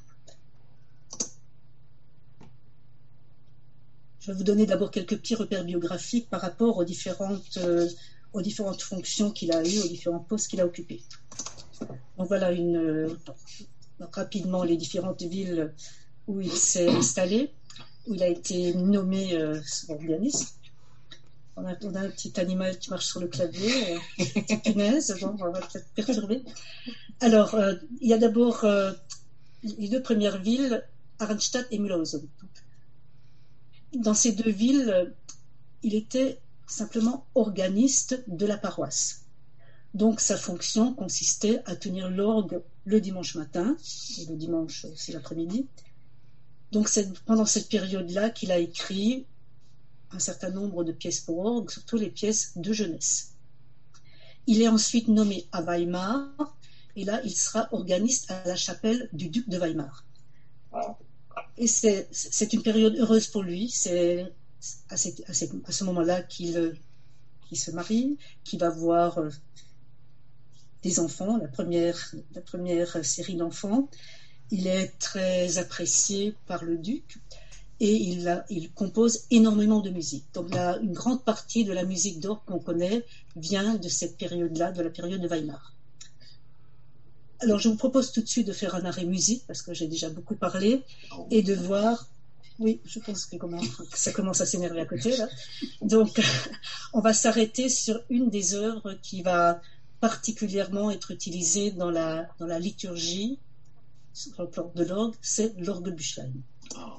Je vais vous donner d'abord quelques petits repères biographiques par rapport aux différentes, euh, aux différentes fonctions qu'il a eues, aux différents postes qu'il a occupés. Donc voilà une, euh, rapidement les différentes villes où il s'est installé, où il a été nommé euh, organiste. On a, on a un petit animal qui marche sur le clavier, euh, une petite punaise, bon, on va peut-être perturber. Alors, euh, il y a d'abord euh, les deux premières villes, Arnstadt et Mühlhausen. Dans ces deux villes, il était simplement organiste de la paroisse. Donc sa fonction consistait à tenir l'orgue le dimanche matin, et le dimanche c'est l'après-midi. Donc c'est pendant cette période-là qu'il a écrit un certain nombre de pièces pour orgue, surtout les pièces de jeunesse. Il est ensuite nommé à Weimar, et là, il sera organiste à la chapelle du duc de Weimar. Et c'est, c'est une période heureuse pour lui. C'est à, cette, à, cette, à ce moment-là qu'il, qu'il se marie, qu'il va voir des enfants, la première, la première série d'enfants. Il est très apprécié par le duc et il, a, il compose énormément de musique. Donc là, une grande partie de la musique d'orgue qu'on connaît vient de cette période-là, de la période de Weimar. Alors je vous propose tout de suite de faire un arrêt musique parce que j'ai déjà beaucoup parlé et de voir... Oui, je pense que, comment, que ça commence à s'énerver à côté là. Donc on va s'arrêter sur une des œuvres qui va particulièrement être utilisée dans la, dans la liturgie sur le plan de l'orgue, c'est l'Orgelbüchlein. Oh.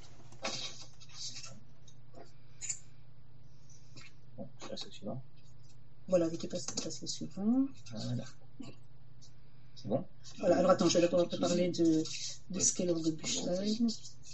Bon, ça c'est le suivant. Voilà, vous passez le suivant. Voilà. C'est bon? Voilà, alors attends, je vais d'abord te parler de, de ce qu'est l'Orgelbüchlein.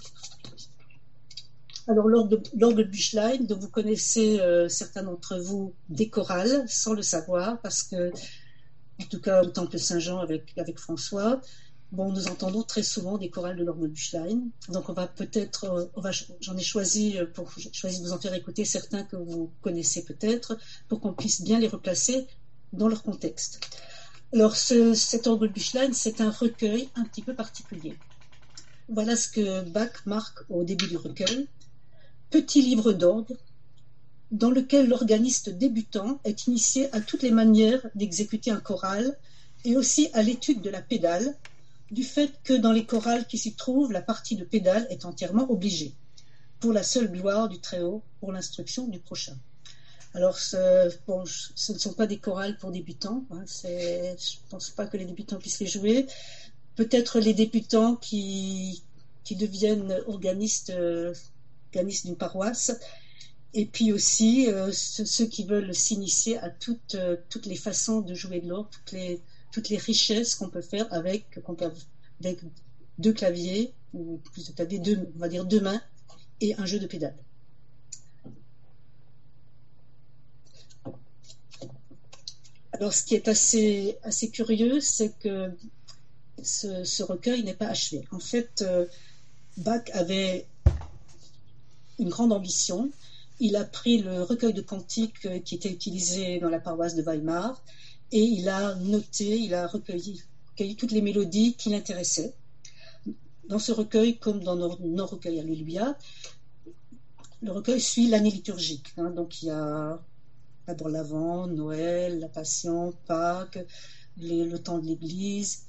Alors, l'Orgelbüchlein, dont vous connaissez euh, certains d'entre vous des chorales, sans le savoir, parce que, en tout cas, au Temple Saint-Jean avec, avec François, bon, nous entendons très souvent des chorales de l'Orgelbüchlein. Donc, on va peut-être, euh, on va, j'en ai choisi, pour, j'ai choisi de vous en faire écouter certains que vous connaissez peut-être, pour qu'on puisse bien les replacer dans leur contexte. Alors, ce, cet Orgelbüchlein, c'est un recueil un petit peu particulier. Voilà ce que Bach marque au début du recueil. Petit livre d'orgue, dans lequel l'organiste débutant est initié à toutes les manières d'exécuter un choral et aussi à l'étude de la pédale, du fait que dans les chorales qui s'y trouvent, la partie de pédale est entièrement obligée, pour la seule gloire du Très-Haut, pour l'instruction du prochain. Alors, ce, bon, ce ne sont pas des chorales pour débutants, hein, c'est, je ne pense pas que les débutants puissent les jouer. Peut-être les débutants qui, qui deviennent organistes, euh, organistes d'une paroisse, et puis aussi euh, ceux, ceux qui veulent s'initier à toutes, euh, toutes les façons de jouer de l'orgue, toutes les, toutes les richesses qu'on peut faire avec, qu'on peut, avec deux claviers, ou plus de claviers, deux, on va dire deux mains, et un jeu de pédale. Alors, ce qui est assez, assez curieux, c'est que ce, ce recueil n'est pas achevé. En fait, euh, Bach avait une grande ambition. Il a pris le recueil de cantiques qui était utilisé dans la paroisse de Weimar et il a noté, il a recueilli, recueilli toutes les mélodies qui l'intéressaient. Dans ce recueil, comme dans nos, nos recueils Alléluia, le recueil suit l'année liturgique. Hein, donc, il y a d'abord l'Avent, Noël, la Passion, Pâques, les, le temps de l'Église,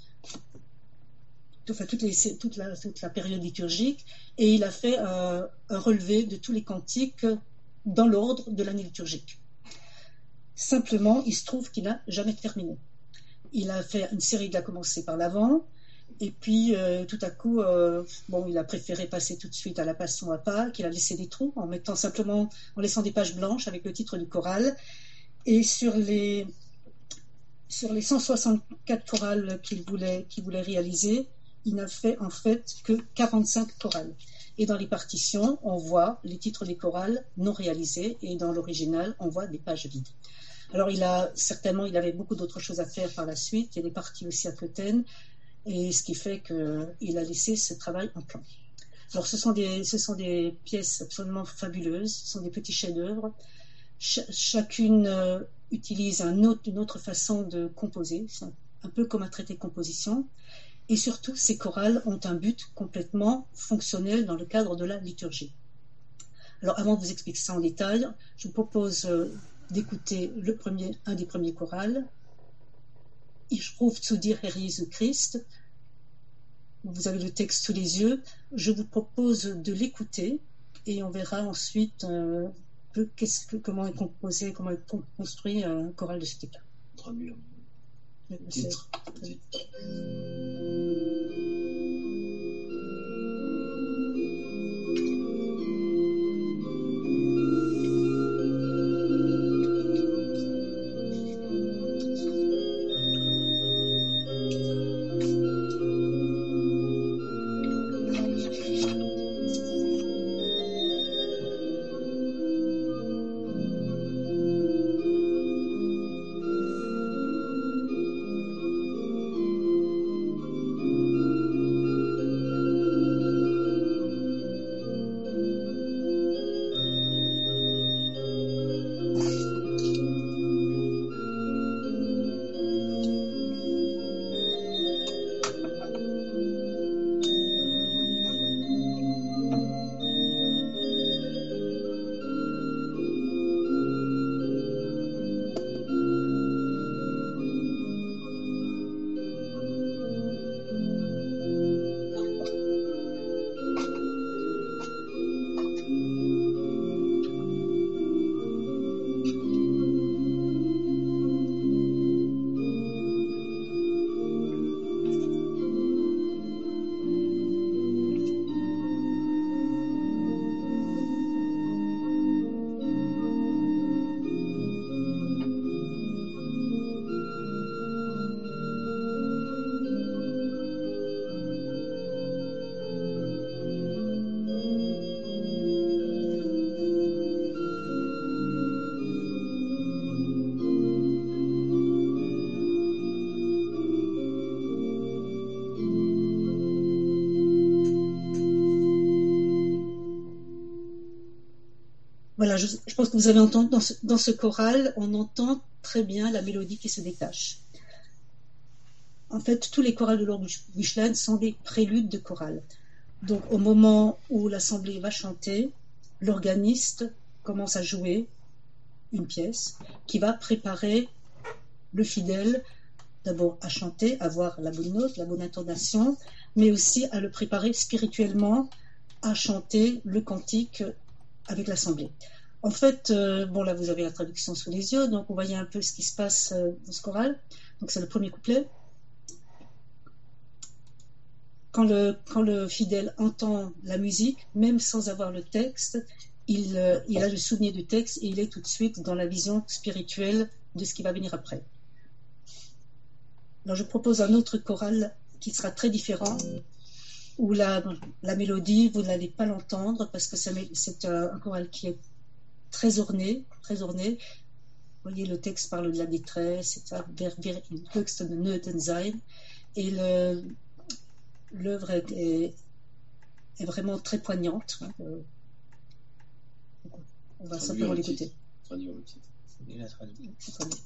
enfin, toute, les, toute, la, toute la période liturgique, et il a fait euh, un relevé de tous les cantiques dans l'ordre de l'année liturgique. Simplement, il se trouve qu'il n'a jamais terminé. Il a fait une série, il a commencé par l'Avent, et puis euh, tout à coup, euh, bon, il a préféré passer tout de suite à la Passion à Pâques, il a laissé des trous en mettant simplement, en laissant des pages blanches avec le titre du choral, et sur les, sur les cent soixante-quatre chorales qu'il voulait, qu'il voulait réaliser, il n'a fait en fait que quarante-cinq chorales. Et dans les partitions, on voit les titres des chorales non réalisés, et dans l'original, on voit des pages vides. Alors, il a certainement, il avait beaucoup d'autres choses à faire par la suite. Il est parti aussi à Köthen, et ce qui fait qu'il a laissé ce travail en plan. Alors, ce sont des, ce sont des pièces absolument fabuleuses. Ce sont des petits chefs-d'œuvre. Ch- chacune euh, utilise un autre, une autre façon de composer. C'est un, un peu comme un traité de composition. Et surtout, ces chorales ont un but complètement fonctionnel dans le cadre de la liturgie. Alors, avant de vous expliquer ça en détail, je vous propose euh, d'écouter le premier, un des premiers chorales, Ich rufe zu dir, Herr Jesu Christ. Vous avez le texte sous les yeux. Je vous propose de l'écouter et on verra ensuite euh, peu, qu'est-ce que, comment est composé, comment est construit un choral de ce type-là. Traduire. Le Titre. voilà, je, je pense que vous avez entendu, dans ce, dans ce choral, on entend très bien la mélodie qui se détache. En fait, tous les chorales de Lord Büchlein sont des préludes de chorale. Donc, au moment où l'assemblée va chanter, l'organiste commence à jouer une pièce qui va préparer le fidèle d'abord à chanter, à avoir la bonne note, la bonne intonation, mais aussi à le préparer spirituellement à chanter le cantique avec l'assemblée. En fait, euh, bon là vous avez la traduction sous les yeux, donc on voyait un peu ce qui se passe euh, dans ce choral. Donc c'est le premier couplet. Quand le, quand le fidèle entend la musique, même sans avoir le texte, il, euh, il a le souvenir du texte et il est tout de suite dans la vision spirituelle de ce qui va venir après. Alors je propose un autre choral qui sera très différent, où la, la mélodie, vous n'allez pas l'entendre parce que c'est un, un choral qui est très orné, très orné. Vous voyez, le texte parle de la détresse, et ça, vers, vers höchsten Nöten sein, et le, l'œuvre est, est, est vraiment très poignante. On va simplement l'écouter. Traduire le titre. C'est bien la traduction. C'est traduit.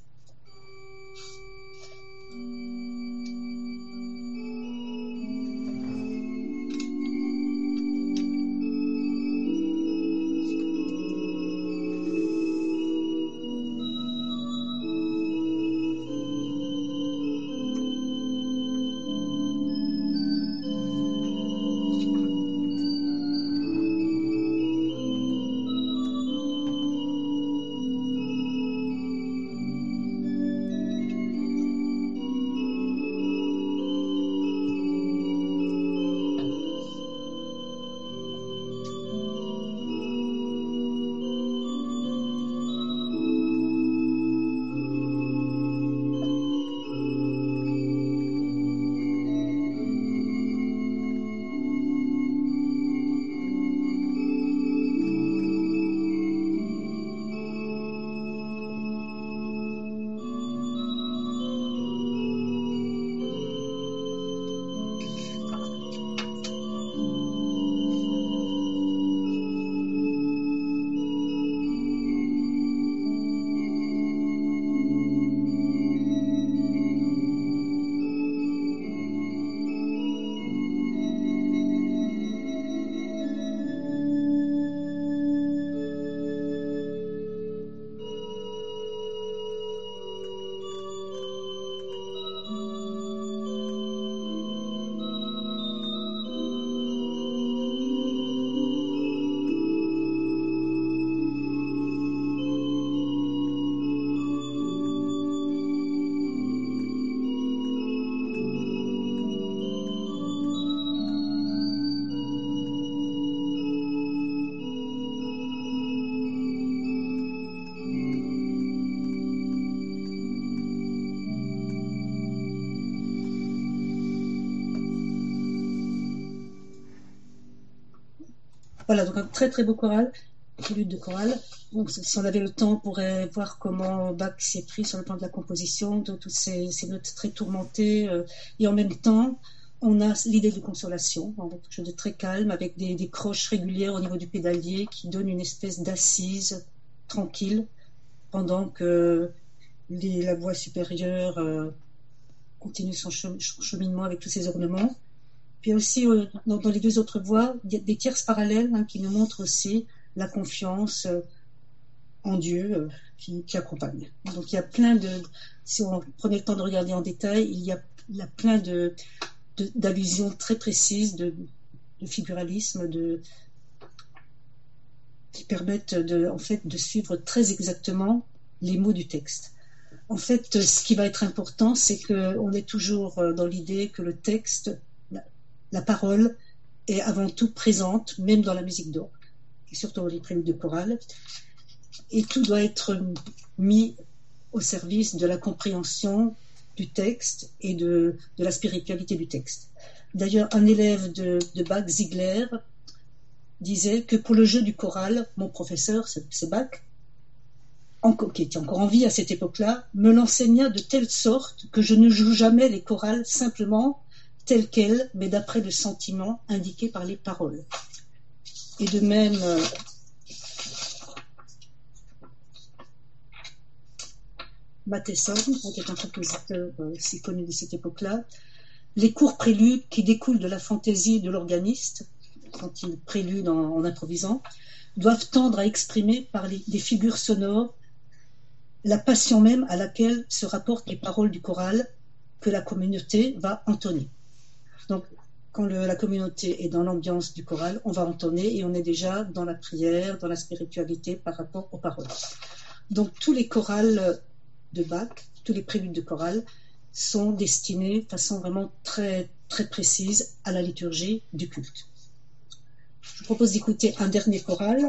Voilà, donc un très très beau choral, prélude de chorale. Donc, si on avait le temps, on pourrait voir comment Bach s'y est pris sur le plan de la composition, de toutes ces, ces notes très tourmentées. Euh, et en même temps, on a l'idée de consolation, en fait, quelque chose de très calme, avec des, des croches régulières au niveau du pédalier qui donnent une espèce d'assise tranquille, pendant que les, la voix supérieure euh, continue son cheminement avec tous ses ornements. Puis aussi, euh, dans, dans les deux autres voix, il y a des tierces parallèles hein, qui nous montrent aussi la confiance euh, en Dieu euh, qui, qui accompagne. Donc il y a plein de, si on prenait le temps de regarder en détail, il y a, il y a plein de, de, d'allusions très précises, de, de figuralisme, de, qui permettent de, en fait, de suivre très exactement les mots du texte. En fait, ce qui va être important, c'est qu'on est toujours dans l'idée que le texte, la, la parole, est avant tout présente, même dans la musique d'orgue, et surtout dans les préludes de chorale, et tout doit être mis au service de la compréhension du texte et de, de la spiritualité du texte. D'ailleurs, un élève de, de Bach, Ziegler, disait que pour le jeu du choral, mon professeur, c'est Bach, encore, qui était encore en vie à cette époque-là, me l'enseigna de telle sorte que je ne joue jamais les chorales simplement telles quelles, mais d'après le sentiment indiqué par les paroles. Et de même, euh, Matheson, qui est un compositeur euh, si connu de cette époque-là. Les courts préludes qui découlent de la fantaisie de l'organiste, quand il prélude en, en improvisant, doivent tendre à exprimer par les, des figures sonores la passion même à laquelle se rapportent les paroles du choral que la communauté va entonner. Donc, quand le, la communauté est dans l'ambiance du choral, on va entonner et on est déjà dans la prière, dans la spiritualité par rapport aux paroles. Donc, tous les chorales de Bach, tous les préludes de chorale sont destinés de façon vraiment très, très précise à la liturgie du culte. Je vous propose d'écouter un dernier choral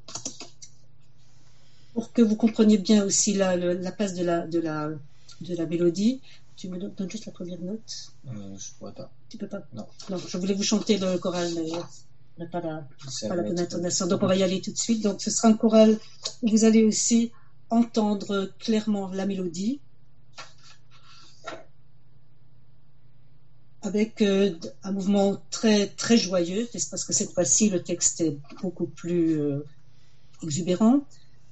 pour que vous compreniez bien aussi la, la, la place de la, de, la, de la mélodie. Tu me donnes juste la première note? euh, Je ne pourrais pas. Tu peux pas? Non. Non, je voulais vous chanter le choral, mais pas la, pas la bonne intonation. Donc on va y aller tout de suite. Donc ce sera un choral où vous allez aussi entendre clairement la mélodie, avec euh, un mouvement très, très joyeux, parce que cette fois-ci, le texte est beaucoup plus euh, exubérant.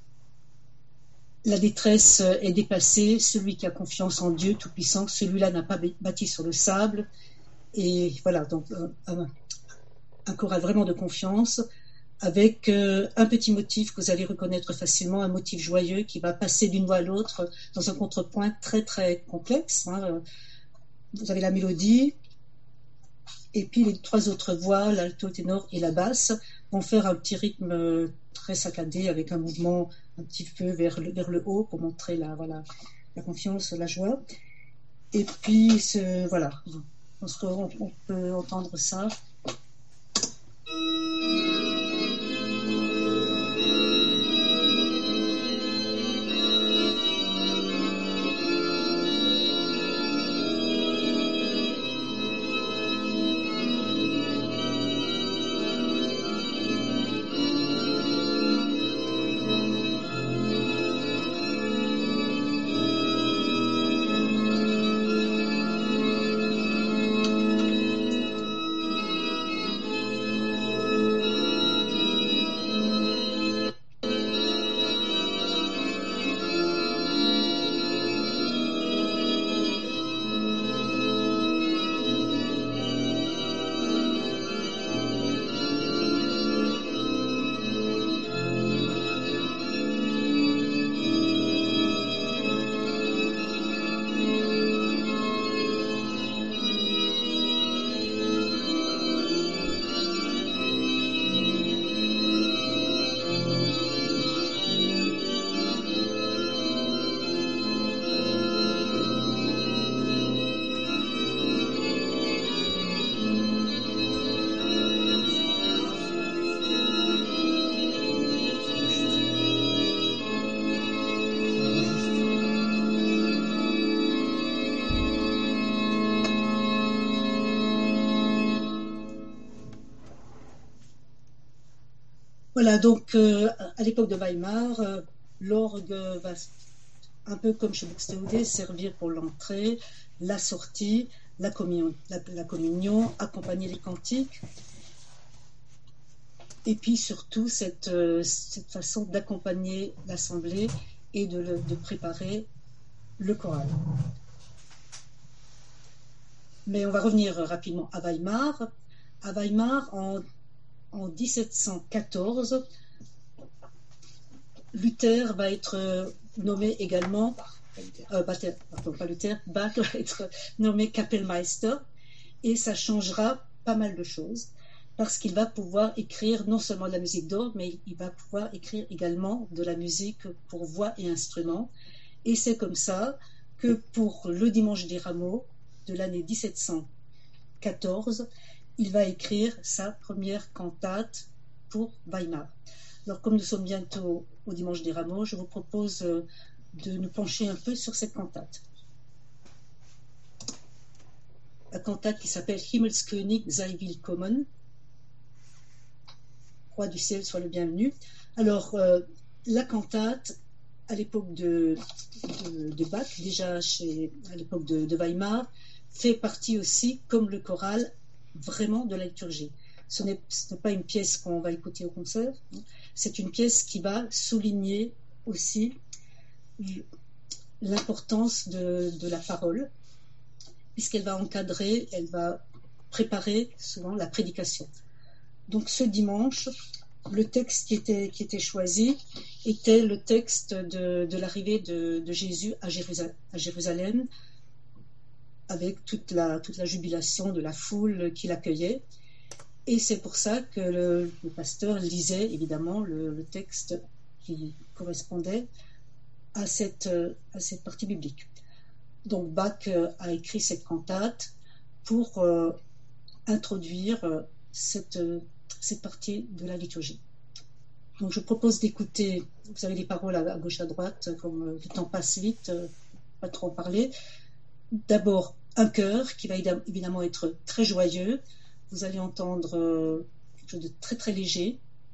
La détresse est dépassée, celui qui a confiance en Dieu Tout-Puissant, celui-là n'a pas bâti sur le sable. Et voilà, donc un, un choral vraiment de confiance, avec euh, un petit motif que vous allez reconnaître facilement, un motif joyeux qui va passer d'une voix à l'autre dans un contrepoint très, très complexe. Hein. Vous avez la mélodie, et puis les trois autres voix, l'alto, le ténor et la basse, vont faire un petit rythme très saccadé avec un mouvement un petit peu vers le, vers le haut pour montrer la, voilà, la confiance, la joie. Et puis, ce, voilà, je pense qu'on on peut entendre ça. Voilà, donc euh, à l'époque de Weimar, euh, l'orgue va, un peu comme chez Buxtehude, servir pour l'entrée, la sortie, la communion, la, la communion, accompagner les cantiques, et puis surtout cette, euh, cette façon d'accompagner l'assemblée et de, le, de préparer le choral. Mais on va revenir rapidement à Weimar. À Weimar, en En dix-sept cent quatorze, Luther va être nommé également, euh, Luther, pardon, pas Luther, Bach va être nommé Kapellmeister, et ça changera pas mal de choses, parce qu'il va pouvoir écrire non seulement de la musique d'orgue, mais il va pouvoir écrire également de la musique pour voix et instruments. Et c'est comme ça que pour le Dimanche des Rameaux de l'année dix-sept cent quatorze, il va écrire sa première cantate pour Weimar. Alors, comme nous sommes bientôt au Dimanche des Rameaux, je vous propose de nous pencher un peu sur cette cantate. La cantate qui s'appelle Himmelskönig sei willkommen, Roi du ciel soit le bienvenu. Alors, euh, la cantate, à l'époque de, de, de Bach, déjà chez, à l'époque de, de Weimar, fait partie aussi, comme le choral, vraiment de la liturgie. Ce n'est, ce n'est pas une pièce qu'on va écouter au concert, hein. C'est une pièce qui va souligner aussi l'importance de, de la parole, puisqu'elle va encadrer, elle va préparer souvent la prédication. Donc ce dimanche, le texte qui était, qui était choisi était le texte de, de l'arrivée de, de Jésus à Jérusalem, à Jérusalem, avec toute la, toute la jubilation de la foule qui l'accueillait. Et c'est pour ça que le, le pasteur lisait évidemment le, le texte qui correspondait à cette, à cette partie biblique. Donc Bach a écrit cette cantate pour euh, introduire euh, cette, cette partie de la liturgie. Donc je propose d'écouter, vous avez les paroles à, à gauche à droite, comme le temps passe vite, euh, pas trop en parler. D'abord un chœur qui va évidemment être très joyeux. Vous allez entendre euh, quelque chose de très très léger.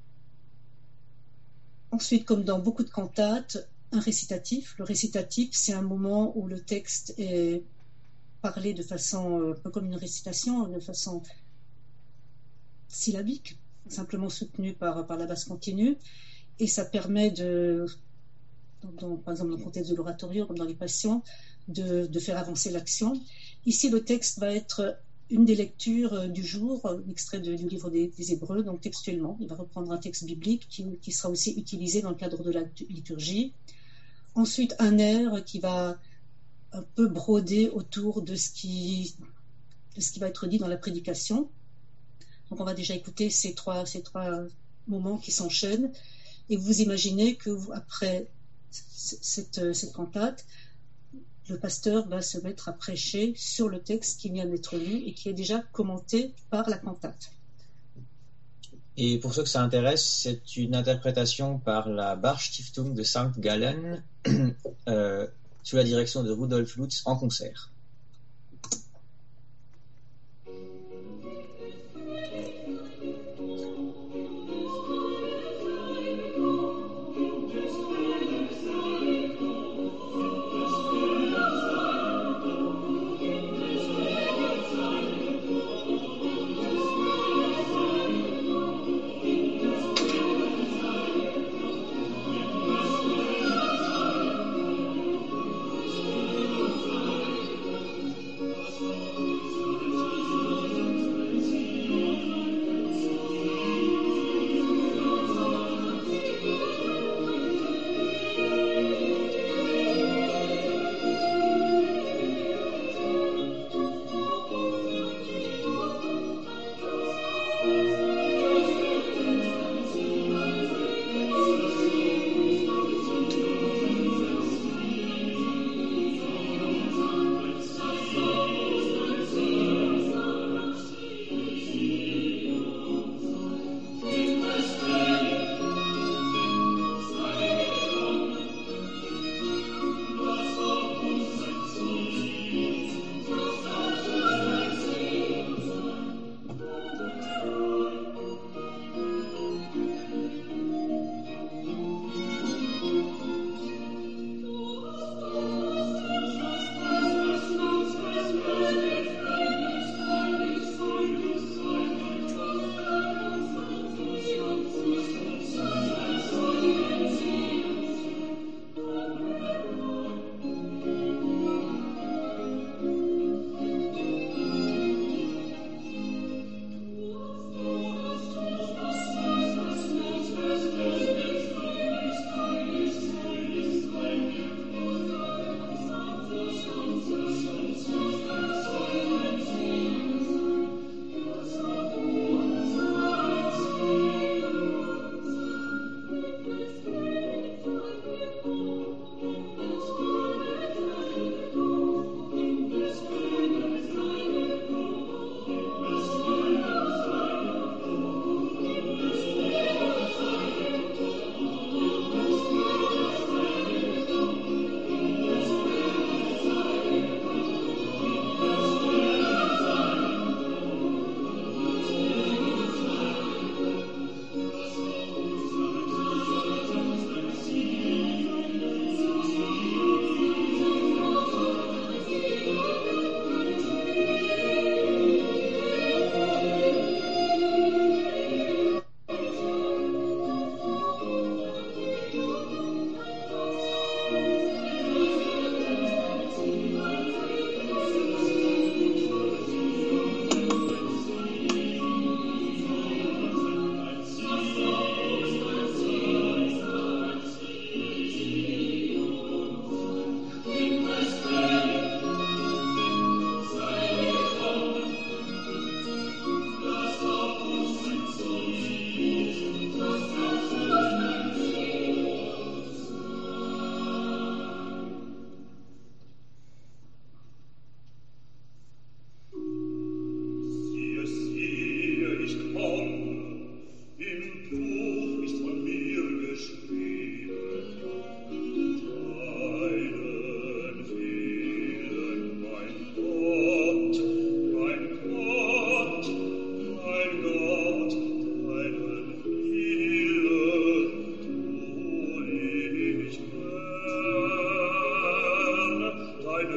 Ensuite, comme dans beaucoup de cantates, un récitatif. Le récitatif, c'est un moment où le texte est parlé de façon, un peu comme une récitation, de façon syllabique, simplement soutenu par, par la basse continue. Et ça permet de, dans, par exemple dans le contexte de l'oratorio, comme dans les passions, de, de faire avancer l'action. Ici, le texte va être une des lectures du jour, un extrait de, du livre des, des Hébreux, donc textuellement. Il va reprendre un texte biblique qui, qui sera aussi utilisé dans le cadre de la liturgie. Ensuite, un air qui va un peu broder autour de ce qui, de ce qui va être dit dans la prédication. Donc, on va déjà écouter ces trois, ces trois moments qui s'enchaînent. Et vous imaginez que vous, après cette, cette cantate, le pasteur va se mettre à prêcher sur le texte qui vient d'être lu et qui est déjà commenté par la cantate. Et pour ceux que ça intéresse, c'est une interprétation par la Bachstiftung de Sankt Gallen euh, sous la direction de Rudolf Lutz en concert.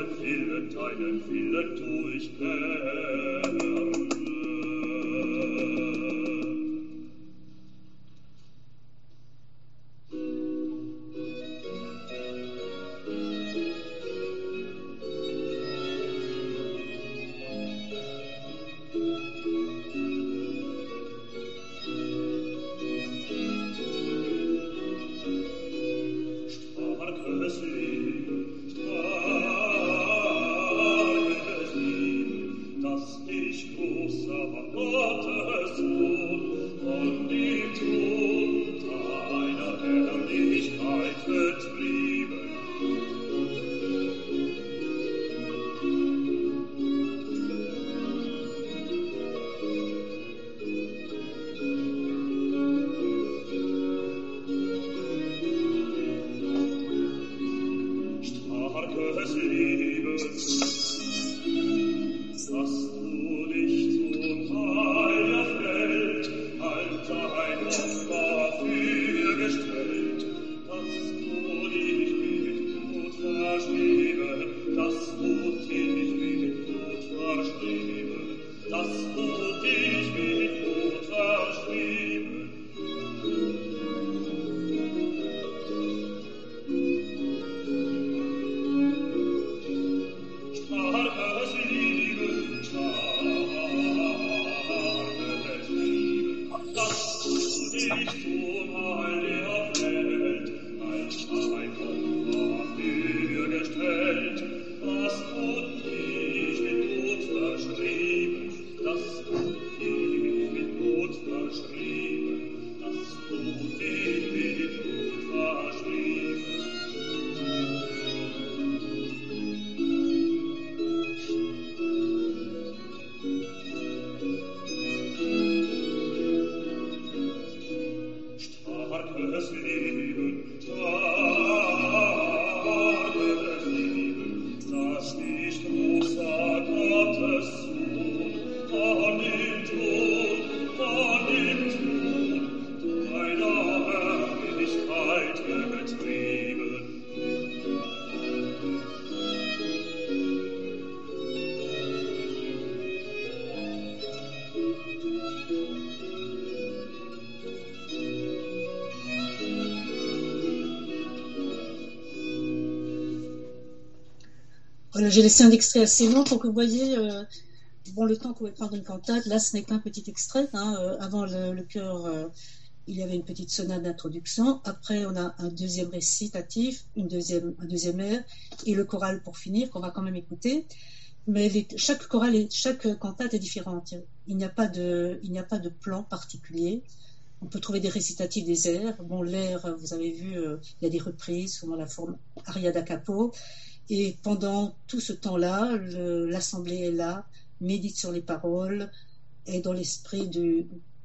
Voilà, j'ai laissé un extrait assez long pour que vous voyez euh, bon, le temps qu'on va prendre une cantate. Là, ce n'est qu'un petit extrait. Hein, euh, avant le, le chœur, euh, il y avait une petite sonate d'introduction. Après, on a un deuxième récitatif, une deuxième, un deuxième air et le choral pour finir, qu'on va quand même écouter. Mais les, chaque chorale, et chaque cantate est différente. Il n'y a pas de, il n'y a pas de plan particulier. On peut trouver des récitatifs des airs. Bon, l'air, vous avez vu, euh, il y a des reprises, souvent la forme aria da capo. Et pendant tout ce temps-là, le, l'assemblée est là, médite sur les paroles, est dans l'esprit du,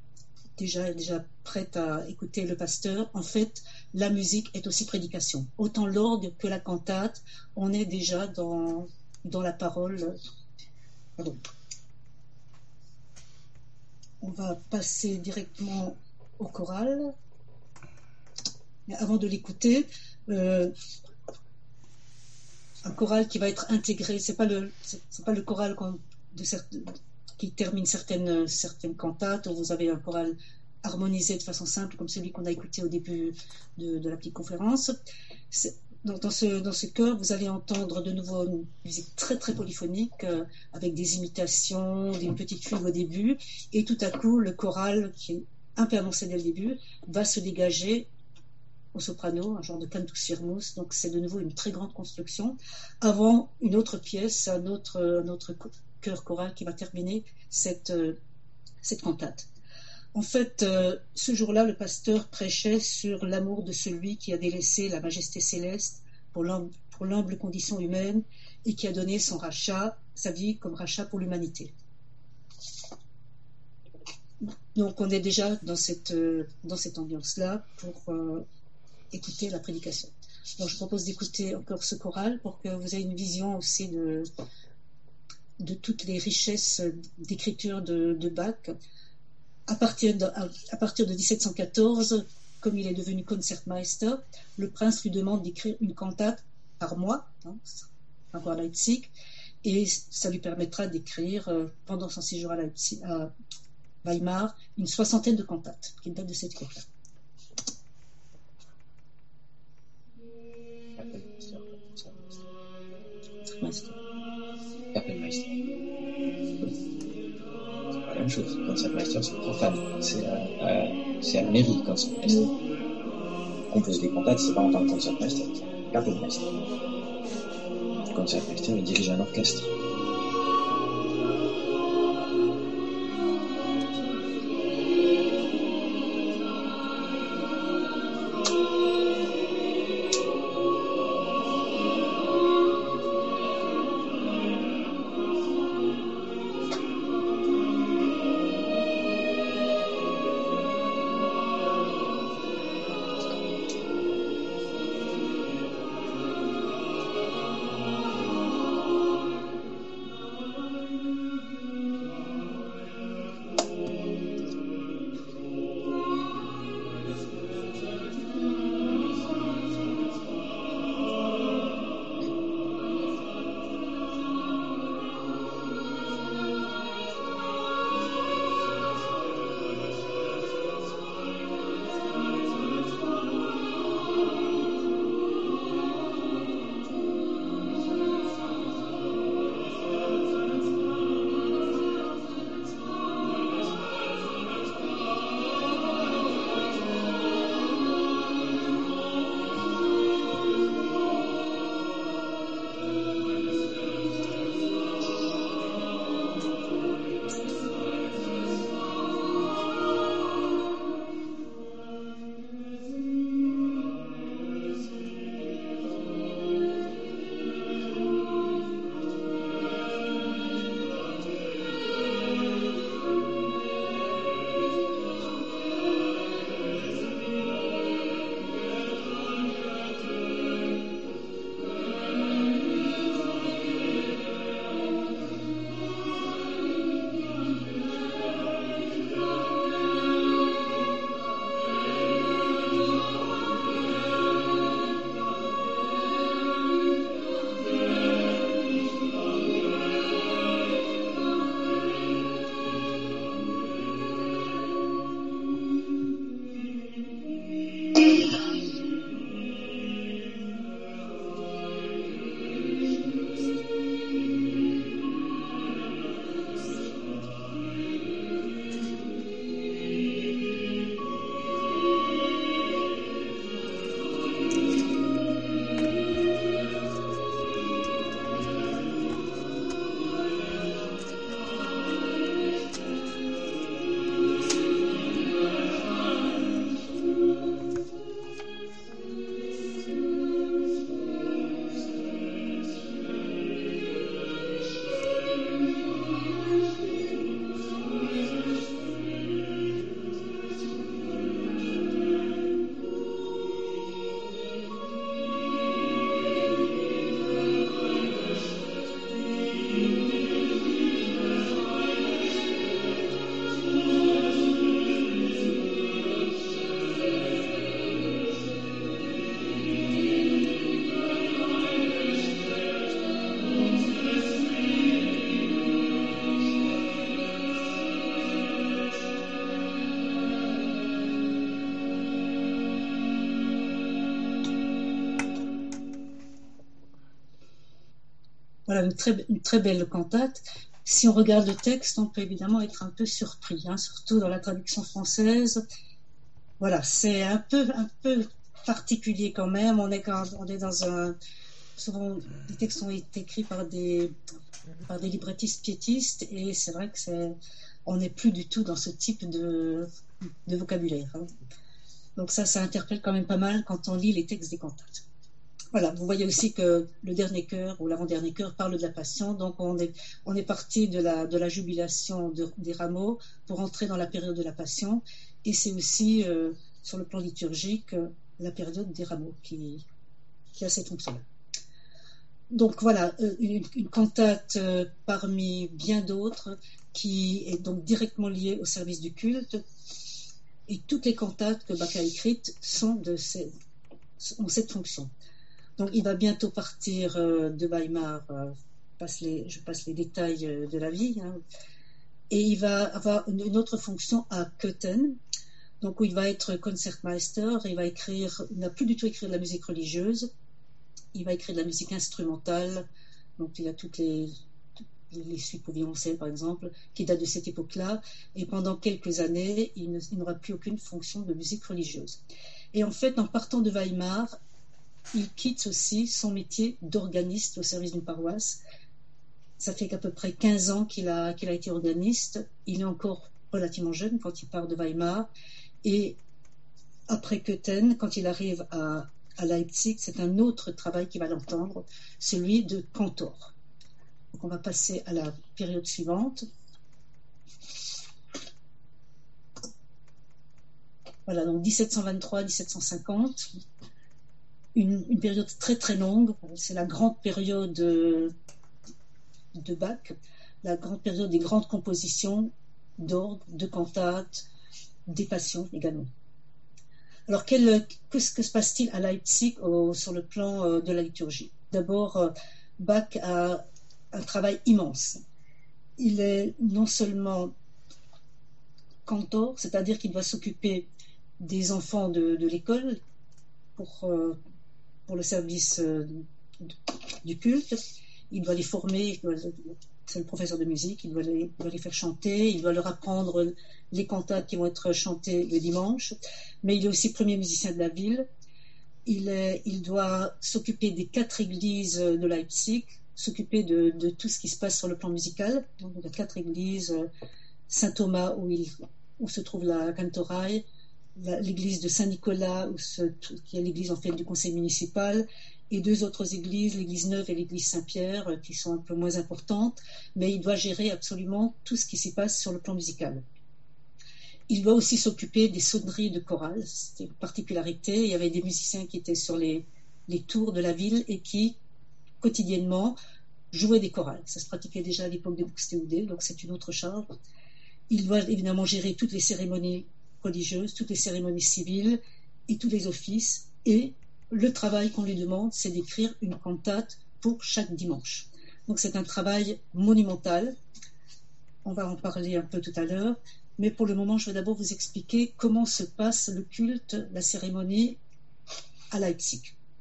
déjà, déjà prête à écouter le pasteur. En fait, la musique est aussi prédication. Autant l'orgue que la cantate, on est déjà dans, dans la parole. Pardon. On va passer directement au choral. Mais avant de l'écouter, euh, un choral qui va être intégré, c'est pas le, c'est, c'est pas le choral de certaines, qui termine certaines, certaines cantates, où vous avez un choral harmonisé de façon simple, comme celui qu'on a écouté au début de, de la petite conférence. C'est, donc dans ce, dans ce chœur, vous allez entendre de nouveau une musique très très polyphonique, euh, avec des imitations, d'une petite fugue au début, et tout à coup, le choral, qui est un peu annoncé dès le début, va se dégager au soprano, un genre de cantus firmus, donc c'est de nouveau une très grande construction, avant une autre pièce, un autre, un autre chœur choral qui va terminer cette, cette cantate. En fait, euh, ce jour-là, le pasteur prêchait sur l'amour de celui qui a délaissé la majesté céleste pour l'humble, pour l'humble condition humaine et qui a donné son rachat, sa vie comme rachat pour l'humanité. Donc on est déjà dans cette, dans cette ambiance-là pour euh, écouter la prédication. Donc je propose d'écouter encore ce choral pour que vous ayez une vision aussi de, de toutes les richesses d'écriture de, de Bach. À partir de, à, à partir de dix-sept cent quatorze, comme il est devenu Concertmeister, le prince lui demande d'écrire une cantate par mois, hein, avoir Leipzig, et ça lui permettra d'écrire euh, pendant son séjour à, Leipzig, à Weimar une soixantaine de cantates qui datent de cette époque-là. Kapellmeister. C'est pas la même chose. Concertmeister, c'est profane. C'est à, à, c'est à la mairie, Concertmeister. Compose des cantates, c'est pas en tant que Concertmeister. Kapellmeister. Concertmeister, il dirige un orchestre. Voilà, une très, une très belle cantate. Si on regarde le texte, on peut évidemment être un peu surpris, hein, surtout dans la traduction française. Voilà, c'est un peu, un peu particulier quand même. On est, quand, on est dans un... Souvent, les textes ont été écrits par des, par des librettistes piétistes, et c'est vrai que c'est, on n'est plus du tout dans ce type de, de vocabulaire, hein. Donc ça, ça interpelle quand même pas mal quand on lit les textes des cantates. Voilà, vous voyez aussi que le dernier chœur ou l'avant-dernier chœur parle de la Passion, donc on est, on est parti de la, de la jubilation de, des rameaux pour entrer dans la période de la Passion, et c'est aussi, euh, sur le plan liturgique, euh, la période des rameaux qui, qui a cette fonction-là. Donc voilà, euh, une, une cantate euh, parmi bien d'autres qui est donc directement liée au service du culte, et toutes les cantates que Bach a écrites sont de ces, ont cette fonction. Donc il va bientôt partir euh, de Weimar, euh, passe les, je passe les détails euh, de la vie, hein, et il va avoir une, une autre fonction à Köthen, donc où il va être concertmeister, il va écrire, il n'a plus du tout écrit de la musique religieuse, il va écrire de la musique instrumentale, donc il a toutes les, les suites pour violoncelle par exemple, qui datent de cette époque-là, et pendant quelques années, il, ne, il n'aura plus aucune fonction de musique religieuse. Et en fait, en partant de Weimar, il quitte aussi son métier d'organiste au service d'une paroisse. Ça fait qu'à peu près quinze ans qu'il a, qu'il a été organiste. Il est encore relativement jeune quand il part de Weimar. Et après Köthen, quand il arrive à, à Leipzig, c'est un autre travail qui va l'entendre, celui de cantor. Donc on va passer à la période suivante. Voilà, donc dix-sept cent vingt-trois à dix-sept cent cinquante, une, une période très très longue. C'est la grande période de, de Bach, la grande période des grandes compositions d'orgue, de cantates, des passions également. Alors, quel, que, que se passe-t-il à Leipzig au, sur le plan euh, de la liturgie? D'abord, euh, Bach a un travail immense. Il est non seulement cantor, c'est-à-dire qu'il doit s'occuper des enfants de, de l'école pour, euh, pour le service euh, du culte. Il doit les former, doit, c'est le professeur de musique, il doit, les, il doit les faire chanter, il doit leur apprendre les cantates qui vont être chantées le dimanche, mais il est aussi premier musicien de la ville. Il, est, il doit s'occuper des quatre églises de Leipzig, s'occuper de, de tout ce qui se passe sur le plan musical. Donc, il y a quatre églises, Saint-Thomas où, il, où se trouve la Kantorei, l'église de Saint-Nicolas, où se, qui est l'église en fait du conseil municipal, et deux autres églises, l'église Neuve et l'église Saint-Pierre, qui sont un peu moins importantes, mais il doit gérer absolument tout ce qui s'y passe sur le plan musical. Il doit aussi s'occuper des sonneries de chorale, c'était une particularité. Il y avait des musiciens qui étaient sur les, les tours de la ville et qui, quotidiennement, jouaient des chorales. Ça se pratiquait déjà à l'époque de Buxtehude, donc c'est une autre charge. Il doit évidemment gérer toutes les cérémonies religieuses, toutes les cérémonies civiles et tous les offices. Et le travail qu'on lui demande, c'est d'écrire une cantate pour chaque dimanche. Donc c'est un travail monumental. On va en parler un peu tout à l'heure. Mais pour le moment, je vais d'abord vous expliquer comment se passe le culte, la cérémonie à Leipzig.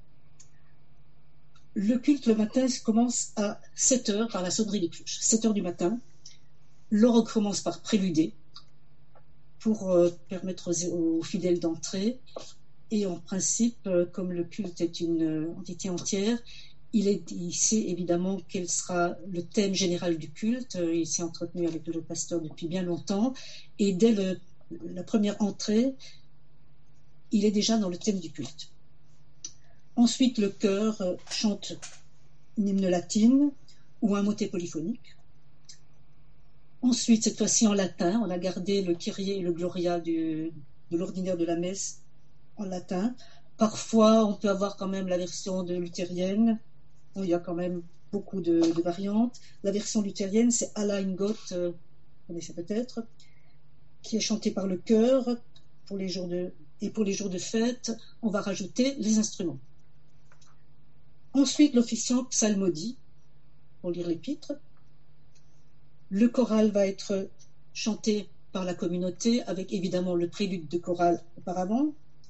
Le culte le matin commence à sept heures par la sonnerie des cloches. sept heures du matin. L'orgue commence par préluder pour euh, permettre aux, aux fidèles d'entrer. Et en principe, euh, comme le culte est une euh, entité entière, il, est, il sait évidemment quel sera le thème général du culte. Euh, il s'est entretenu avec le pasteur depuis bien longtemps. Et dès le, la première entrée, il est déjà dans le thème du culte. Ensuite, le chœur euh, chante une hymne latine ou un motet polyphonique. Ensuite, cette fois-ci en latin, on a gardé le Kyrie et le Gloria du, de l'ordinaire de la messe en latin. Parfois, on peut avoir quand même la version de luthérienne. Bon, il y a quand même beaucoup de, de variantes. La version luthérienne, c'est Allein Gott, euh, vous connaissez peut-être, qui est chantée par le chœur. Pour les jours de, et pour les jours de fête, on va rajouter les instruments. Ensuite, l'officiant psalmodie, pour lire l'épître. Le choral va être chanté par la communauté, avec évidemment le prélude de chorale auparavant.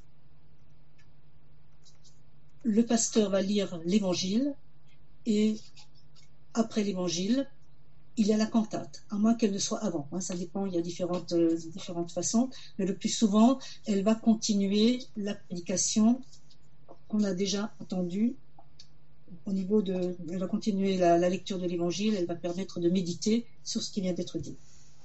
Le pasteur va lire l'évangile, et après l'évangile, il y a la cantate, à moins qu'elle ne soit avant. Hein, ça dépend, il y a différentes, euh, différentes façons, mais le plus souvent, elle va continuer la prédication qu'on a déjà entendue. Au niveau de, elle va continuer la, la lecture de l'évangile, elle va permettre de méditer sur ce qui vient d'être dit.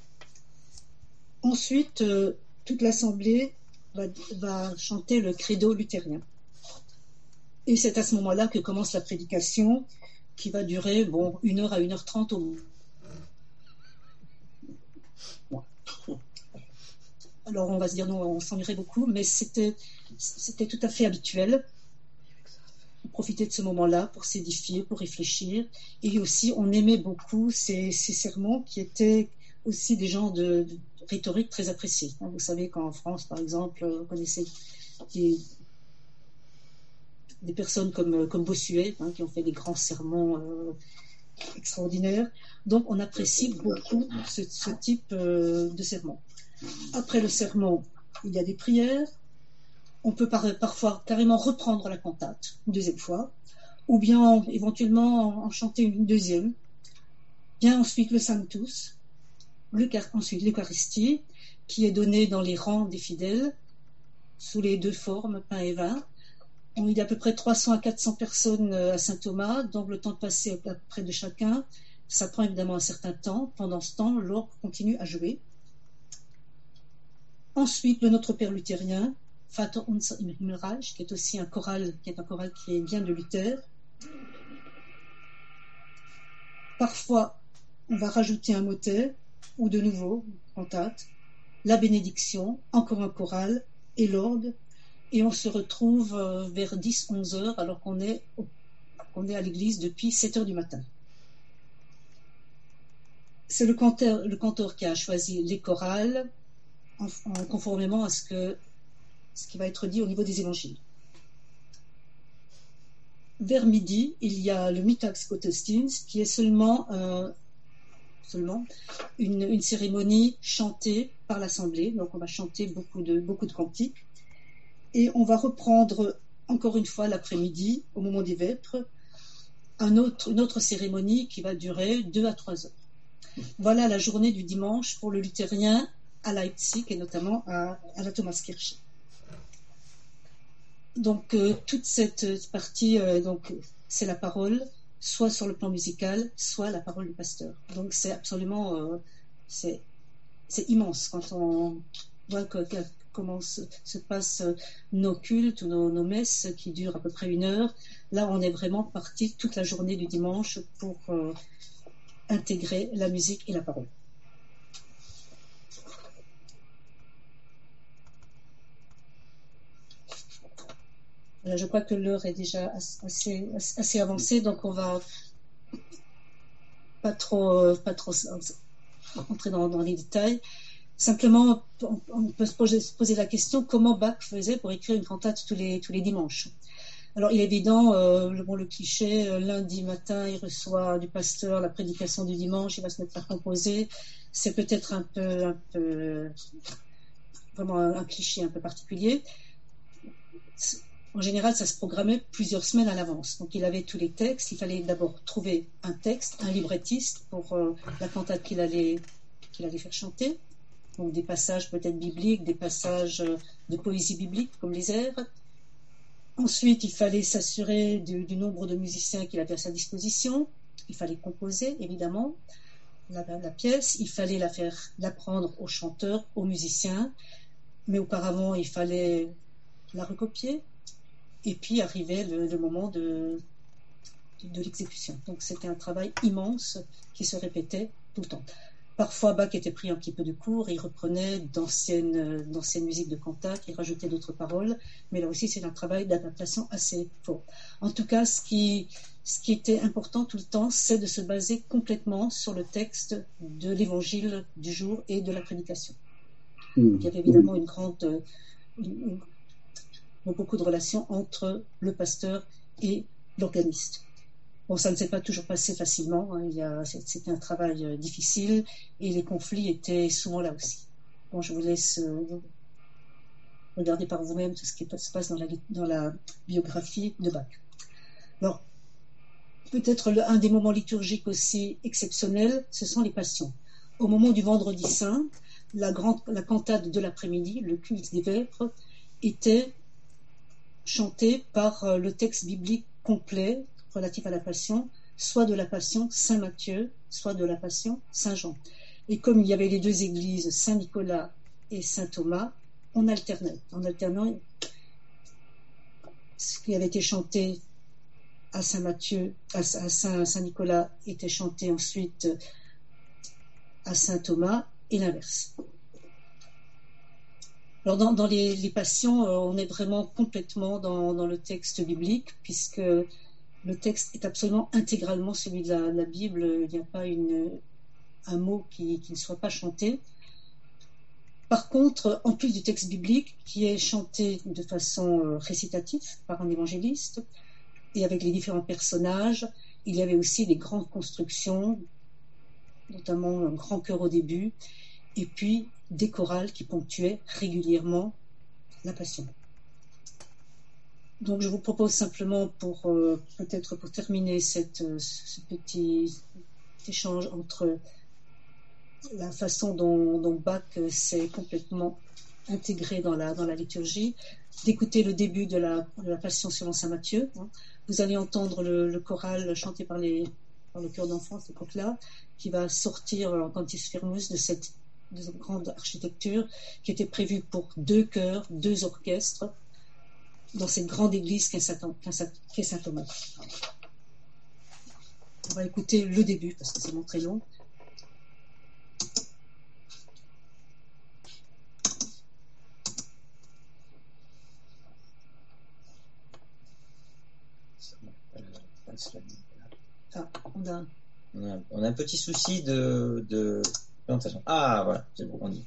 Ensuite, euh, toute l'assemblée va, va chanter le credo luthérien. Et c'est à ce moment-là que commence la prédication, qui va durer bon, une heure à une heure trente au moins. Alors on va se dire, non, on s'ennuierait beaucoup, mais c'était, c'était tout à fait habituel. Profiter de ce moment-là pour s'édifier, pour réfléchir. Et aussi, on aimait beaucoup ces, ces sermons qui étaient aussi des genres de, de rhétorique très appréciés. Vous savez qu'en France, par exemple, vous connaissez des, des personnes comme, comme Bossuet, hein, qui ont fait des grands sermons euh, extraordinaires. Donc on apprécie beaucoup ce, ce type euh, de sermon. Après le sermon, il y a des prières. On peut par, parfois carrément reprendre la cantate une deuxième fois, ou bien éventuellement en chanter une deuxième. Bien ensuite le Sanctus, ensuite l'Eucharistie, qui est donnée dans les rangs des fidèles, sous les deux formes, pain et vin. Il y a à peu près trois cents à quatre cents personnes à Saint-Thomas, donc le temps de passer près de chacun, ça prend évidemment un certain temps. Pendant ce temps, l'orgue continue à jouer. Ensuite, le Notre Père luthérien, Vater unser im Himmelreich, qui est aussi un choral, qui est un choral qui vient de Luther. Parfois, on va rajouter un motet, ou de nouveau, cantate, la bénédiction, encore un choral, et l'orgue, et on se retrouve vers dix à onze heures, alors qu'on est, qu'on est à l'église depuis sept heures du matin. C'est le canteur, le canteur qui a choisi les chorales, en, en conformément à ce, que, ce qui va être dit au niveau des évangiles. Vers midi, il y a le Mittagsgottesdienst, qui est seulement, euh, seulement une, une cérémonie chantée par l'assemblée. Donc on va chanter beaucoup de, beaucoup de cantiques. Et on va reprendre encore une fois l'après-midi, au moment des vêpres, un autre, une autre cérémonie qui va durer deux à trois heures. Voilà la journée du dimanche pour le luthérien à Leipzig et notamment à, à la Thomaskirche. Donc euh, toute cette partie, euh, donc c'est la parole, soit sur le plan musical, soit la parole du pasteur. Donc c'est absolument, euh, c'est, c'est immense quand on voit que, que, comment se, se passent nos cultes ou nos, nos messes qui durent à peu près une heure. Là, on est vraiment parti toute la journée du dimanche pour euh, intégrer la musique et la parole. Je crois que l'heure est déjà assez, assez avancée, donc on va pas trop, pas trop entrer dans, dans les détails. Simplement, on peut se poser, se poser la question comment Bach faisait pour écrire une cantate tous les, tous les dimanches. Alors, il est évident, euh, le, bon, le cliché, euh, lundi matin, il reçoit du pasteur la prédication du dimanche, il va se mettre à composer. C'est peut-être un peu, un peu vraiment un, un cliché un peu particulier. En général, ça se programmait plusieurs semaines à l'avance. Donc, il avait tous les textes. Il fallait d'abord trouver un texte, un librettiste pour euh, la cantate qu'il allait, qu'il allait faire chanter. Donc, des passages peut-être bibliques, des passages de poésie biblique, comme les airs. Ensuite, il fallait s'assurer du, du nombre de musiciens qu'il avait à sa disposition. Il fallait composer, évidemment, la, la pièce. Il fallait la faire, l'apprendre aux chanteurs, aux musiciens. Mais auparavant, il fallait la recopier. Et puis arrivait le, le moment de, de, de l'exécution. Donc c'était un travail immense qui se répétait tout le temps. Parfois Bach était pris un petit peu de cours, et il reprenait d'anciennes, d'anciennes musiques de cantate, il rajoutait d'autres paroles, mais là aussi c'est un travail d'adaptation assez fort. En tout cas, ce qui, ce qui était important tout le temps, c'est de se baser complètement sur le texte de l'évangile du jour et de la prédication. Mmh. Il y avait évidemment une grande... Une, beaucoup de relations entre le pasteur et l'organiste. Bon, ça ne s'est pas toujours passé facilement, hein. Il y a, c'était un travail euh, difficile et les conflits étaient souvent là aussi. Bon, je vous laisse euh, regarder par vous-même tout ce qui se passe dans la, dans la biographie de Bach. Alors, peut-être le, un des moments liturgiques aussi exceptionnels, ce sont les passions. Au moment du vendredi saint, la, grande, la cantate de l'après-midi, le culte des vêpres, était chanté par le texte biblique complet relatif à la Passion, soit de la Passion Saint Matthieu, soit de la Passion Saint Jean. Et comme il y avait les deux églises, Saint Nicolas et Saint Thomas, on alternait. En alternant, ce qui avait été chanté à Saint Matthieu, à Saint, Saint Nicolas, était chanté ensuite à Saint Thomas, et l'inverse. Alors dans, dans les, les passions, euh, on est vraiment complètement dans, dans le texte biblique, puisque le texte est absolument intégralement celui de la, la Bible. Il n'y a pas une, un mot qui, qui ne soit pas chanté. Par contre, en plus du texte biblique, qui est chanté de façon euh, récitative par un évangéliste, et avec les différents personnages, il y avait aussi des grandes constructions, notamment un grand chœur au début, et puis des chorales qui ponctuaient régulièrement la Passion. Donc je vous propose simplement, pour euh, peut-être pour terminer cette, euh, ce petit échange entre la façon dont, dont Bach s'est complètement intégré dans la, dans la liturgie, d'écouter le début de la, de la Passion selon saint Matthieu. Vous allez entendre le, le choral chanté par, les, par le chœur d'enfants à cette époque-là, qui va sortir en cantus firmus de cette, de cette grande architecture qui était prévue pour deux chœurs, deux orchestres, dans cette grande église qu'est Saint-Thomas. On va écouter le début, parce que c'est vraiment très long. Ah, on a... On a, on a un petit souci de, de présentation. Ah, voilà, c'est bon, on dit.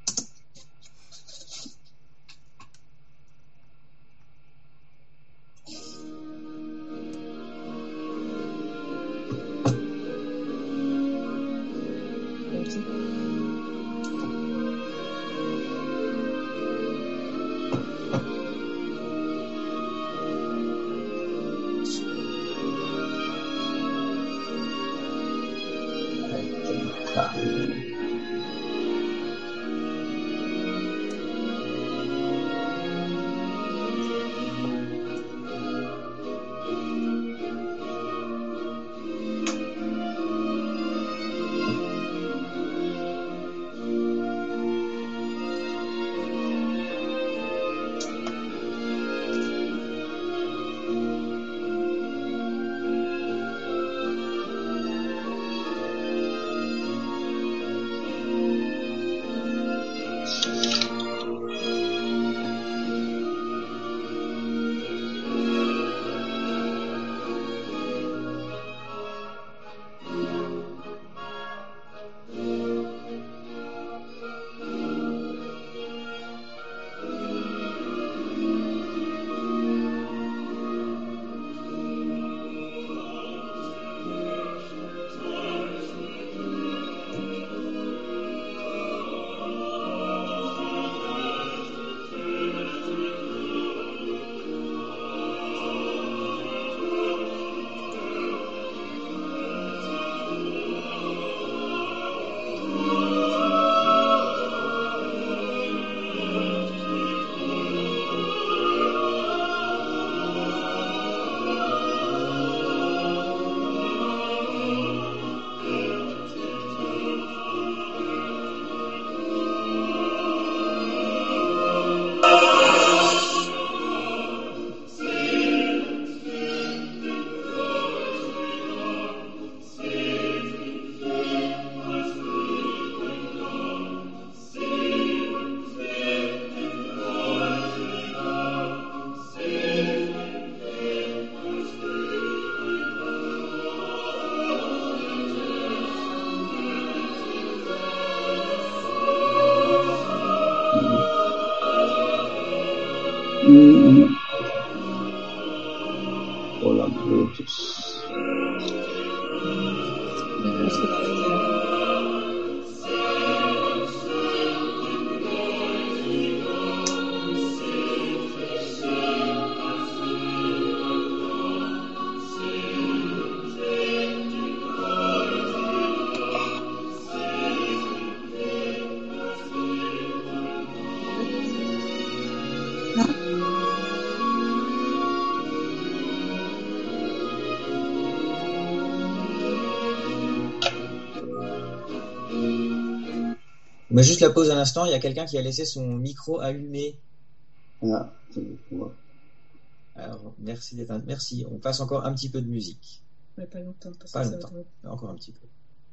Hola, Brutus. On met juste la pause un instant, il y a quelqu'un qui a laissé son micro allumé. Ah, c'est bon. Alors, merci d'être un... Merci, on passe encore un petit peu de musique. Mais pas longtemps. Parce Pas que longtemps, ça va... encore un petit peu.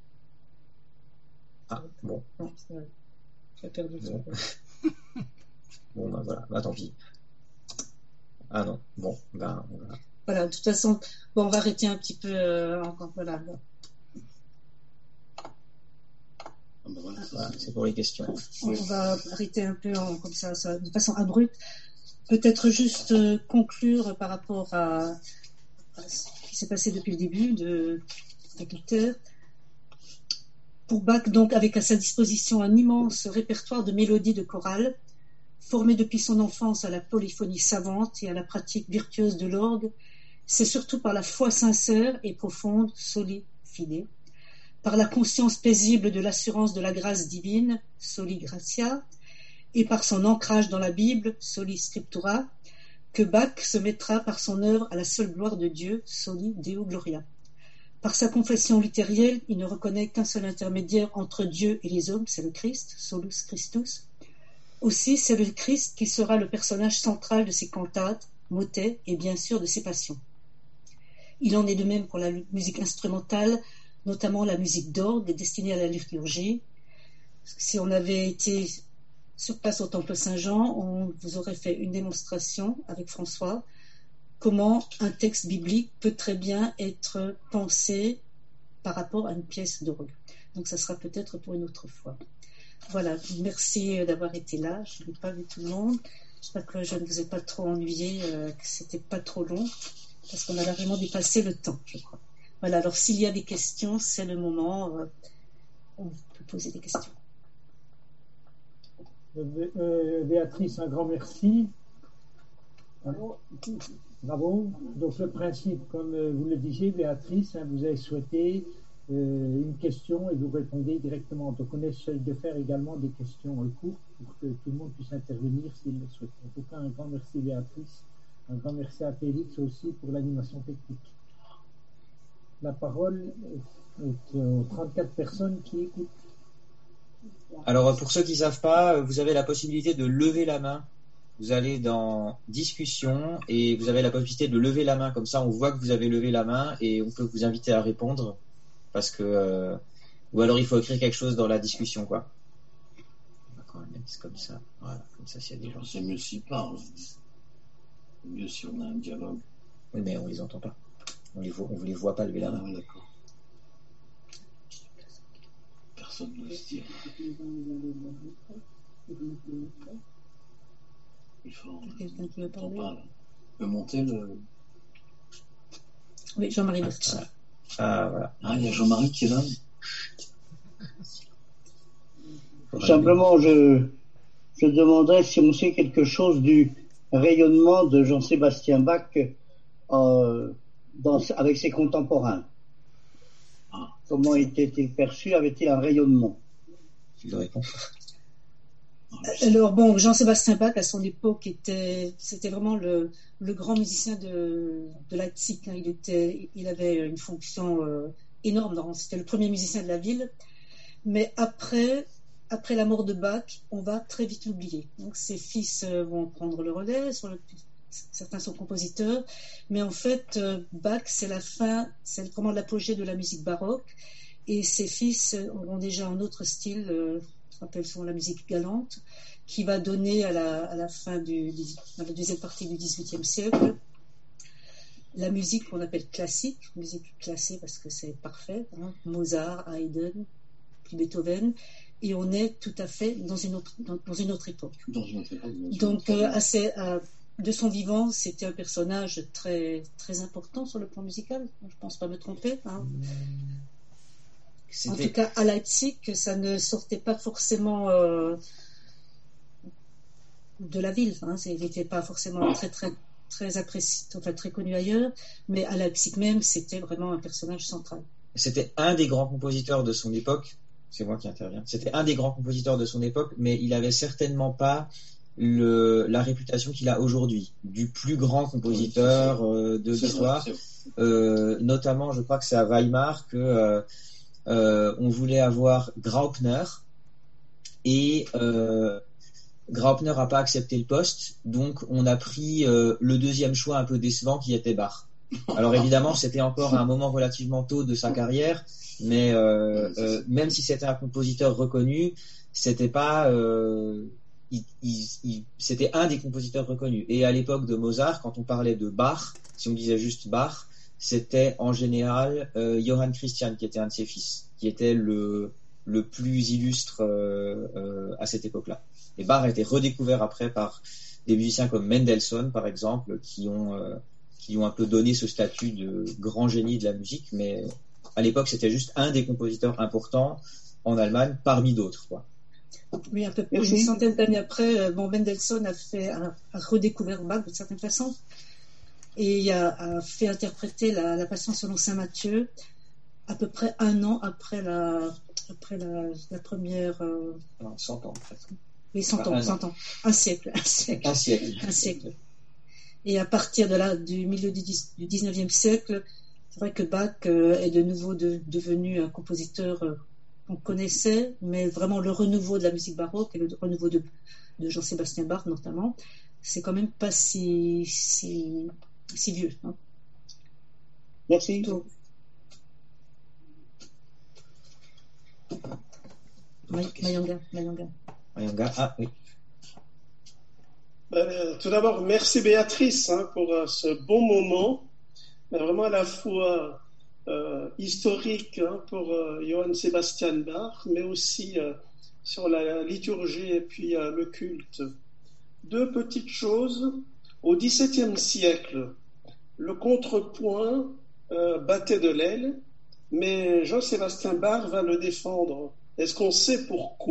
Ah, bon. Non, c'est vrai. J'ai perdu Bon. ça. Bon, ben voilà, bah tant pis. Ah non, bon, ben voilà. Voilà, de toute façon, bon, on va arrêter un petit peu euh, encore. Voilà. Voilà, c'est pour les questions. On va arrêter un peu en, comme ça, ça, de façon abrupte. Peut-être juste euh, conclure par rapport à, à ce qui s'est passé depuis le début de, avec Luther. Pour Bach, donc, avec à sa disposition un immense répertoire de mélodies de chorale, formé depuis son enfance à la polyphonie savante et à la pratique virtueuse de l'orgue, c'est surtout par la foi sincère et profonde, soli fide, par la conscience paisible de l'assurance de la grâce divine, soli gratia, et par son ancrage dans la Bible, soli scriptura, que Bach se mettra par son œuvre à la seule gloire de Dieu, soli Deo gloria. Par sa confession luthérienne, il ne reconnaît qu'un seul intermédiaire entre Dieu et les hommes, c'est le Christ, solus Christus. Aussi, c'est le Christ qui sera le personnage central de ses cantates, motets et bien sûr de ses passions. Il en est de même pour la musique instrumentale, notamment la musique d'orgue destinée à la liturgie. Si on avait été sur place au Temple Saint-Jean, on vous aurait fait une démonstration avec François comment un texte biblique peut très bien être pensé par rapport à une pièce d'orgue. Donc ça sera peut-être pour une autre fois. Voilà, merci d'avoir été là. Je n'ai pas vu tout le monde. J'espère que je ne vous ai pas trop ennuyé, euh, que c'était pas trop long, parce qu'on a vraiment dépassé le temps, je crois. Voilà, alors s'il y a des questions, c'est le moment. Euh, on peut poser des questions. Euh, Béatrice, un grand merci. Bravo. Donc le principe, comme vous le disiez, Béatrice, hein, vous avez souhaité euh, une question et vous répondez directement. Donc on essaye de faire également des questions courtes pour que tout le monde puisse intervenir s'il le souhaite. En tout cas, un grand merci Béatrice. Un grand merci à Félix aussi pour l'animation technique. La parole est aux trente-quatre personnes qui écoutent. Alors pour ceux qui ne savent pas, vous avez la possibilité de lever la main. Vous allez dans discussion et vous avez la possibilité de lever la main. Comme ça, on voit que vous avez levé la main et on peut vous inviter à répondre. Parce que euh, ou alors il faut écrire quelque chose dans la discussion, quoi. On va quand même mettre comme ça. Voilà, comme ça s'il y a des gens. C'est mieux s'ils parlent. C'est mieux si on a un dialogue. Oui, mais on les entend pas. On les voit, on les voit pas lever la main. Ah, d'accord. Personne ne se dire. Il faut. Quelqu'un qui veut parler? On peut monter le. Oui, Jean-Marie Berthier. Ah, ah, voilà. Ah, il y a Jean-Marie qui est là. Simplement, je, je demandais si on sait quelque chose du rayonnement de Jean-Sébastien Bach euh, dans, avec ses contemporains. Ah. Comment était-il perçu? Avait-il un rayonnement? Tu dois répondre. Alors bon, Jean-Sébastien Bach à son époque était, c'était vraiment le, le grand musicien de, de Leipzig. Hein. Il était, il avait une fonction euh, énorme. Dans, c'était le premier musicien de la ville. Mais après, après la mort de Bach, on va très vite l'oublier. Donc ses fils euh, vont prendre le relais. Sur le, certains sont compositeurs, mais en fait, euh, Bach, c'est la fin, c'est vraiment l'apogée de la musique baroque. Et ses fils auront déjà un autre style. Euh, appelle souvent la musique galante, qui va donner à la, à la fin du, à la deuxième partie du dix-huitième siècle la musique qu'on appelle classique, musique classée parce que c'est parfait, hein, Mozart, Haydn, puis Beethoven, et on est tout à fait dans une autre, dans, dans une autre époque. Dans une autre époque. Dans Donc, une autre euh, assez, euh, de son vivant, c'était un personnage très, très important sur le plan musical, je ne pense pas me tromper. Hein. C'était... En tout cas, à Leipzig, ça ne sortait pas forcément euh, de la ville. Hein. Il n'était pas forcément très, très, très apprécié, enfin très connu ailleurs, mais à Leipzig même, c'était vraiment un personnage central. C'était un des grands compositeurs de son époque. C'est moi qui interviens. C'était un des grands compositeurs de son époque, mais il n'avait certainement pas le, la réputation qu'il a aujourd'hui, du plus grand compositeur euh, de c'est l'histoire. Vrai, euh, notamment, je crois que c'est à Weimar que euh, Euh, on voulait avoir Graupner et euh, Graupner n'a pas accepté le poste, donc on a pris euh, le deuxième choix un peu décevant qui était Bach. Alors évidemment c'était encore à un moment relativement tôt de sa carrière, mais euh, euh, même si c'était un compositeur reconnu, c'était pas euh, il, il, il, c'était un des compositeurs reconnus. Et à l'époque de Mozart, quand on parlait de Bach, si on disait juste Bach, c'était en général euh, Johann Christian qui était un de ses fils, qui était le, le plus illustre euh, euh, à cette époque-là. Et Bach a été redécouvert après par des musiciens comme Mendelssohn, par exemple, qui ont, euh, qui ont un peu donné ce statut de grand génie de la musique, mais à l'époque, c'était juste un des compositeurs importants en Allemagne, parmi d'autres, quoi. Oui, un peu plus une centaine d'années après, bon, Mendelssohn a, fait, a, a redécouvert Bach d'une certaine façon, et il a, a fait interpréter la, la Passion selon saint Matthieu à peu près un an après la, après la, la première... Euh... Non, cent ans, presque. Oui, cent ans, cent ans. Un siècle, un siècle. Un siècle. Un siècle. Et à partir de là, du milieu du dix-neuvième siècle, c'est vrai que Bach euh, est de nouveau de, devenu un compositeur euh, qu'on connaissait, mais vraiment le renouveau de la musique baroque et le renouveau de, de Jean-Sébastien Bach notamment, c'est quand même pas si, si, si vieux. Hein. Merci. Donc, Mayanga, Mayanga. Mayanga, ah oui. Ben, tout d'abord, merci Béatrice hein, pour uh, ce bon moment, mais vraiment à la fois euh, historique hein, pour euh, Johann Sebastian Bach, mais aussi euh, sur la liturgie et puis euh, le culte. Deux petites choses. Au dix-septième siècle, le contrepoint euh, battait de l'aile, mais Jean-Sébastien Bach va le défendre. Est-ce qu'on sait pourquoi ?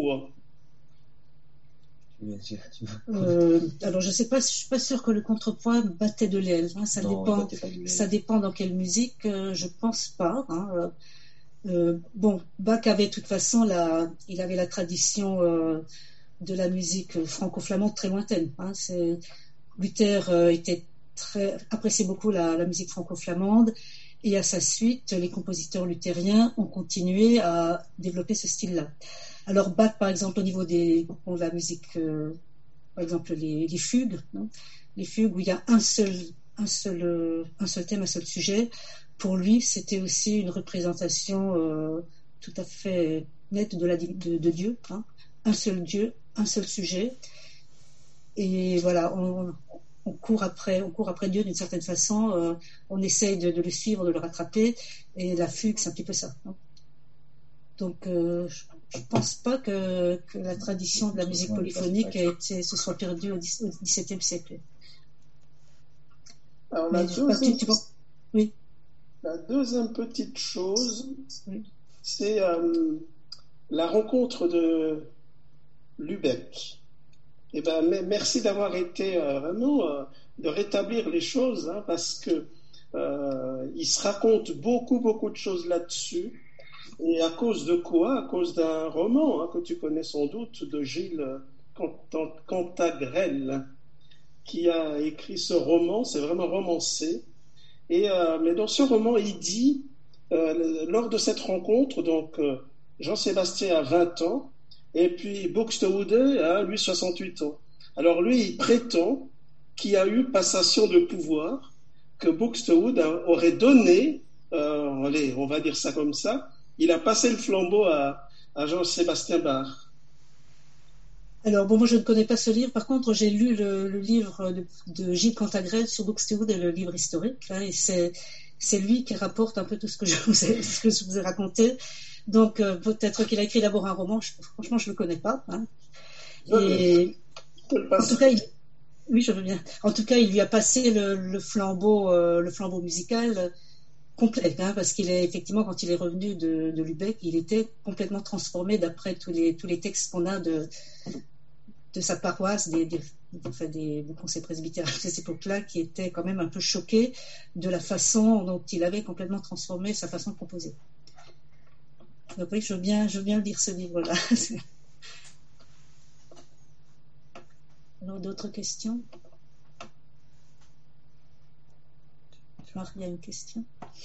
Euh, alors je sais pas, je suis pas sûre que le contrepoint battait de l'aile. Hein, ça non, dépend, ça dépend dans quelle musique. Euh, je pense pas. Hein, euh, bon, Bach avait de toute façon la, il avait la tradition euh, de la musique franco-flamande très lointaine. Hein, c'est, Luther euh, était très appréciait beaucoup la, la musique franco-flamande. Et à sa suite, les compositeurs luthériens ont continué à développer ce style-là. Alors Bach, par exemple, au niveau des, bon, de la musique, euh, par exemple les, les fugues, hein, les fugues où il y a un seul, un seul, euh, un seul thème, un seul sujet, pour lui, c'était aussi une représentation euh, tout à fait nette de, la, de, de Dieu, hein, un seul Dieu, un seul sujet. Et voilà, on, on court après, on court après Dieu d'une certaine façon. Euh, on essaye de, de le suivre, de le rattraper. Et la fugue, c'est un petit peu ça. Hein. Donc, euh, je ne pense pas que, que la tradition de la musique polyphonique a été, se soit perdue au dix-septième siècle. Alors, la, Mais, deuxième, tu, tu oui. la deuxième petite chose, oui. c'est euh, la rencontre de Lübeck. Eh ben, merci d'avoir été euh, vraiment euh, de rétablir les choses, hein, parce que euh, il se raconte beaucoup, beaucoup de choses là-dessus. Et à cause de quoi ? À cause d'un roman hein, que tu connais sans doute de Gilles Cantagrel, qui a écrit ce roman. C'est vraiment romancé. Et euh, mais dans ce roman, il dit euh, lors de cette rencontre, donc euh, Jean-Sébastien a vingt ans. Et puis Buxtehude a, lui, soixante-huit ans. Alors lui, il prétend qu'il y a eu passation de pouvoir, que Buxtehude aurait donné, euh, allez, on va dire ça comme ça, il a passé le flambeau à, à Jean-Sébastien Bach. Alors bon, moi je ne connais pas ce livre. Par contre, j'ai lu le, le livre de, de Gilles Cantagrel sur Buxtehude, le livre historique, hein, et c'est, c'est lui qui rapporte un peu tout ce que je vous ai, ce que je vous ai raconté. Donc, euh, peut-être qu'il a écrit d'abord un roman. Je, franchement, je ne le connais pas. Hein. Et, en tout cas, il, oui, je veux bien. En tout cas, il lui a passé le, le flambeau, euh, le flambeau musical euh, complet, hein, parce qu'il est effectivement, quand il est revenu de, de Lübeck, il était complètement transformé d'après tous les tous les textes qu'on a de de sa paroisse, des des, des, des, des conseils presbytériens de cette époque-là, qui étaient quand même un peu choqués de la façon dont il avait complètement transformé sa façon de composer. Donc oui, je veux bien, je veux bien lire ce livre-là. Alors, d'autres questions ? Marc, il y a une question.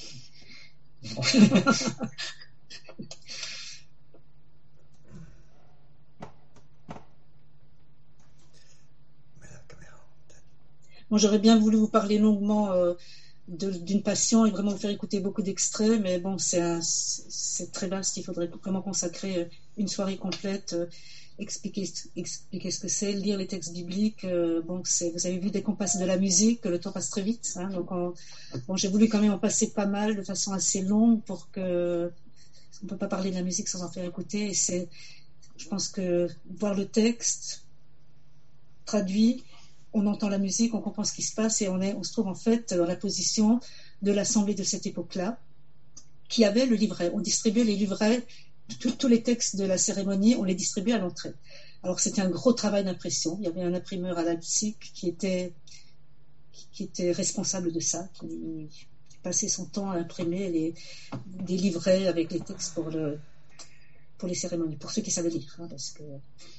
Bon, j'aurais bien voulu vous parler longuement euh, de, d'une passion et vraiment vous faire écouter beaucoup d'extraits, mais bon, c'est, un, c'est très vaste, il faudrait vraiment consacrer une soirée complète, euh, expliquer, expliquer ce que c'est, lire les textes bibliques. Euh, bon, c'est, vous avez vu, dès qu'on passe de la musique, le temps passe très vite. Hein, donc on, bon, j'ai voulu quand même en passer pas mal de façon assez longue pour que on peut pas parler de la musique sans en faire écouter. Et c'est, je pense que voir le texte traduit, on entend la musique, on comprend ce qui se passe et on est, on se trouve en fait dans la position de l'assemblée de cette époque-là, qui avait le livret. On distribuait les livrets, tous les textes de la cérémonie, on les distribuait à l'entrée. Alors c'était un gros travail d'impression. Il y avait un imprimeur à Leipzig qui était, qui était responsable de ça, qui passait son temps à imprimer les, des livrets avec les textes pour, le, pour les cérémonies, pour ceux qui savaient lire. Hein, parce que...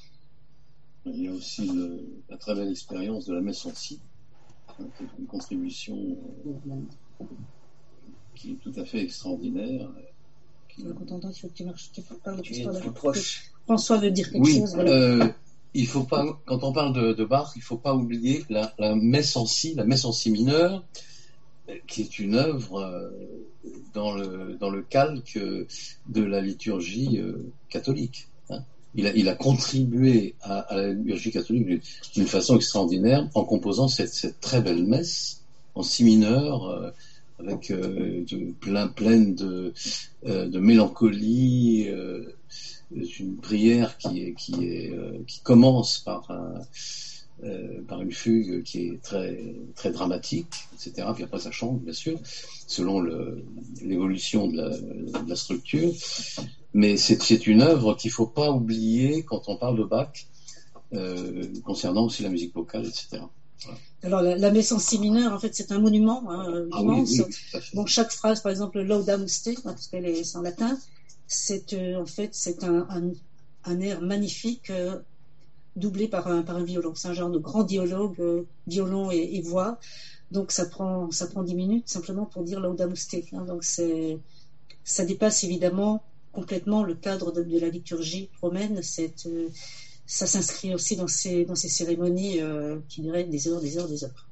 Il y a aussi le, la très belle expérience de la messe en si, hein, qui est une contribution euh, qui est tout à fait extraordinaire. Qui... Il faut que tu marches, tu parles tu es plus proche. François veut dire quelque oui, chose. Voilà. Euh, il faut pas, quand on parle de, de Bach, il ne faut pas oublier la, la messe en si, la messe en si mineure, qui est une œuvre euh, dans le dans le calque de la liturgie euh, catholique. Hein. Il a il a contribué à, à la liturgie catholique d'une, d'une façon extraordinaire en composant cette cette très belle messe en si mineur euh, avec euh, de, plein pleine de euh, de mélancolie. Euh, une prière qui est qui est euh, qui commence par un Euh, par une fugue qui est très très dramatique, et cetera. Puis après ça change, bien sûr, selon le, l'évolution de la, de la structure. Mais c'est, c'est une œuvre qu'il faut pas oublier quand on parle de Bach, euh, concernant aussi la musique vocale, et cetera. Voilà. Alors la, la messe en si mineur, en fait, c'est un monument hein, ah, immense. Oui, oui, bon, chaque phrase, par exemple, Laudamus Te, parce qu'elle est en latin, c'est euh, en fait c'est un, un, un air magnifique. Euh, doublé par un, par un violon. C'est un genre de grand dialogue, euh, violon et, et voix. Donc ça prend, ça prend dix minutes simplement pour dire Laudamus Te. Hein. Donc c'est, ça dépasse évidemment complètement le cadre de, de la liturgie romaine. C'est, euh, ça s'inscrit aussi dans ces, dans ces cérémonies euh, qui duraient des heures, des heures, des heures.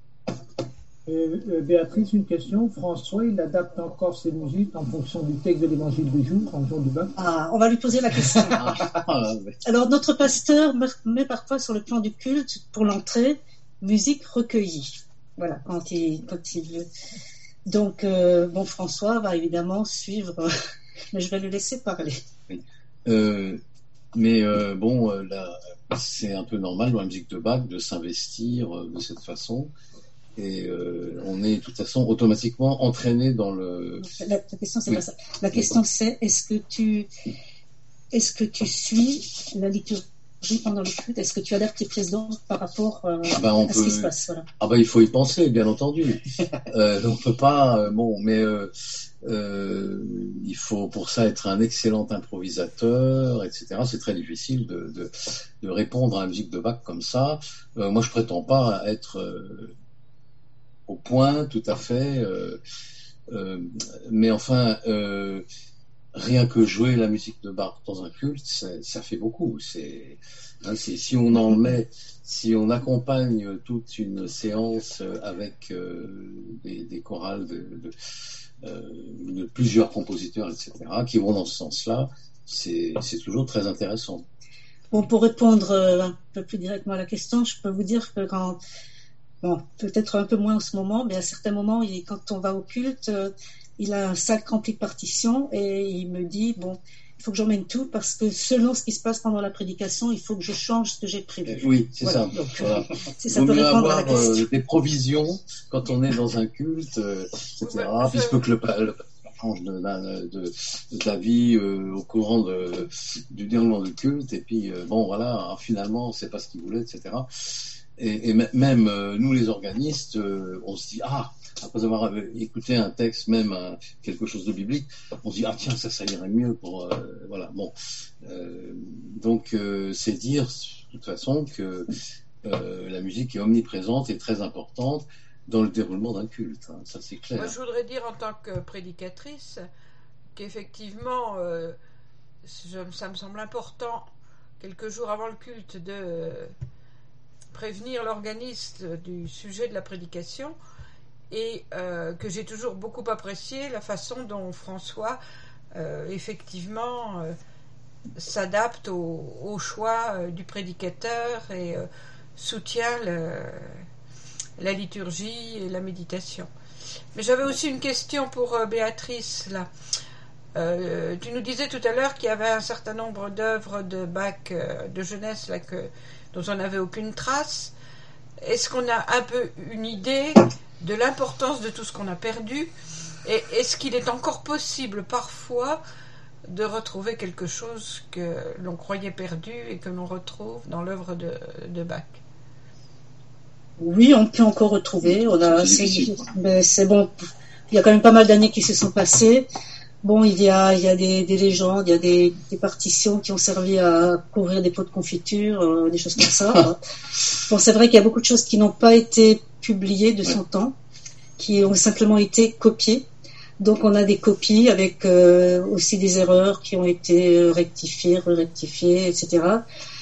Euh, euh, Béatrice, une question. François, il adapte encore ses musiques en fonction du texte de l'évangile du jour, en jour du Bach. Ah, on va lui poser la question. Alors, notre pasteur met parfois sur le plan du culte, pour l'entrée, musique recueillie. Voilà, quand il, quand il veut. Donc, euh, bon, François va évidemment suivre, euh, mais je vais le laisser parler. Oui. Euh, mais euh, bon, euh, là, c'est un peu normal dans la musique de Bach de s'investir euh, de cette façon. Et euh, on est de toute façon automatiquement entraîné dans le. La, la question c'est oui. pas ça. La question c'est est-ce que tu est-ce que tu suis la liturgie pendant le culte? Est-ce que tu adaptes tes pièces d'orgue par rapport euh, ah ben, on à peut... ce qui se passe voilà. Ah ben il faut y penser bien entendu. euh, on peut pas euh, bon mais euh, euh, il faut pour ça être un excellent improvisateur et cetera. C'est très difficile de, de de répondre à la musique de Bach comme ça. Euh, moi je prétends pas être euh, au point, tout à fait. Euh, euh, mais enfin, euh, rien que jouer la musique de Bach dans un culte, ça, ça fait beaucoup. C'est, hein, c'est, si on en met, si on accompagne toute une séance avec euh, des, des chorales de, de, euh, de plusieurs compositeurs, et cetera, qui vont dans ce sens-là, c'est, c'est toujours très intéressant. Bon, pour répondre un peu plus directement à la question, je peux vous dire que quand Bon, peut-être un peu moins en ce moment, mais à certains moments, il, quand on va au culte, euh, il a un sac rempli de partitions et il me dit, bon, il faut que j'emmène tout parce que selon ce qui se passe pendnd la prédication, il faut que je change ce que j'ai prévu. Oui, c'est voilà. ça. Donc, voilà. c'est ça Vaut peut mieux répondre avoir à la question. Euh, des provisions quand on est dans un culte, euh, et cetera. Puis il se peut que le, le change de la, de, de la vie euh, au courant de, du déroulement du culte et puis euh, bon voilà, finalement c'est pas ce qu'il voulait, et cetera. Et, et même euh, nous les organistes, euh, on se dit ah après avoir écouté un texte, même un, quelque chose de biblique, on se dit ah tiens ça ça irait mieux pour euh, voilà bon euh, donc euh, c'est dire de toute façon que euh, la musique est omniprésente et très importante dans le déroulement d'un culte, hein, ça c'est clair. Moi je voudrais dire en tant que prédicatrice qu'effectivement euh, je, ça me semble important quelques jours avant le culte de euh, prévenir l'organiste du sujet de la prédication et euh, que j'ai toujours beaucoup apprécié la façon dont François euh, effectivement euh, s'adapte au, au choix euh, du prédicateur et euh, soutient le, la liturgie et la méditation. Mais j'avais aussi une question pour euh, Béatrice là. Euh, tu nous disais tout à l'heure qu'il y avait un certain nombre d'œuvres de Bach euh, de jeunesse là, que, dont on n'avait aucune trace. Est-ce qu'on a un peu une idée de l'importance de tout ce qu'on a perdu? Et est-ce qu'il est encore possible parfois de retrouver quelque chose que l'on croyait perdu et que l'on retrouve dans l'œuvre de, de Bach? Oui, on peut encore retrouver. On a, c'est, mais c'est bon. Il y a quand même pas mal d'années qui se sont passées. Bon, il y a, il y a des, des légendes, il y a des, des partitions qui ont servi à couvrir des pots de confiture, euh, des choses comme ça. Bon, c'est vrai qu'il y a beaucoup de choses qui n'ont pas été publiées de son temps, qui ont simplement été copiées. Donc, on a des copies avec euh, aussi des erreurs qui ont été rectifiées, rectifiées, et cetera.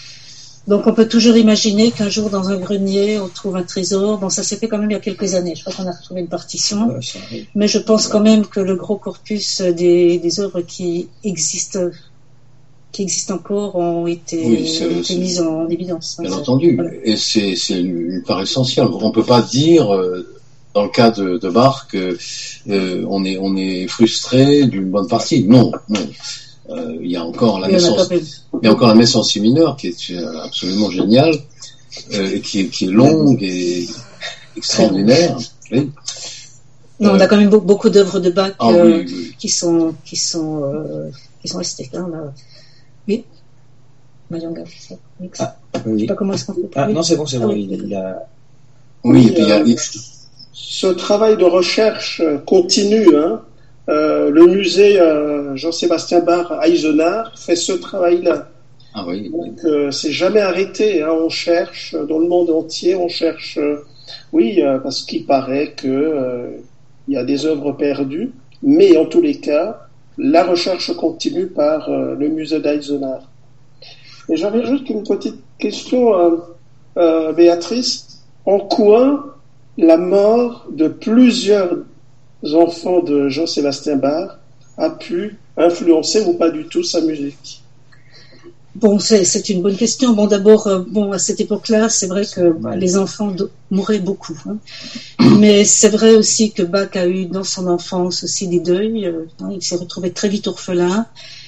Donc, on peut toujours imaginer qu'un jour, dans un grenier, on trouve un trésor. Bon, ça s'est fait quand même il y a quelques années. Je crois qu'on a retrouvé une partition. Ouais, mais je pense quand même que le gros corpus des, des œuvres qui existent, qui existent encore, ont été, oui, ont été mises en évidence. Bien entendu. Voilà. Et c'est, c'est une part essentielle. On ne peut pas dire, euh, dans le cas de, de Bach, que euh, on est, on est frustré d'une bonne partie. Non, non. Euh, il y a encore la messe en, il y a encore la messe en si mineur qui est absolument géniale, euh, et qui est, qui est longue et extraordinaire. Oui. Non, euh, on a quand même beaucoup d'œuvres de Bach ah, euh, oui, oui. qui sont qui sont euh, qui sont restées. Hein, là. Oui. Mayanga, c'est ça. Oui. Ah, oui. Je sais pas comment est-ce qu'on fait. Ah, non, c'est bon, c'est bon. Ah, oui. Il a... Oui, oui, et puis il y a. Euh, ce travail de recherche continue, hein. Euh, le musée euh, Jean-Sébastien Bach à Eisenach fait ce travail-là. Ah oui, Donc euh, c'est jamais arrêté. Hein. On cherche dans le monde entier, on cherche. Euh, oui, euh, parce qu'il paraît que euh, il y a des œuvres perdues, mais en tous les cas, la recherche continue par euh, le musée d'Eisenach. Et j'avais juste une petite question, euh, euh, Béatrice. En quoi la mort de plusieurs enfants de Jean-Sébastien Bach a pu influencer ou pas du tout sa musique? Bon, c'est, c'est une bonne question. Bon, d'abord, euh, bon, à cette époque-là, c'est vrai que ouais. les enfants do- mouraient beaucoup. Hein. Mais c'est vrai aussi que Bach a eu dans son enfance aussi des deuils. Euh, hein, il s'est retrouvé très vite orphelin,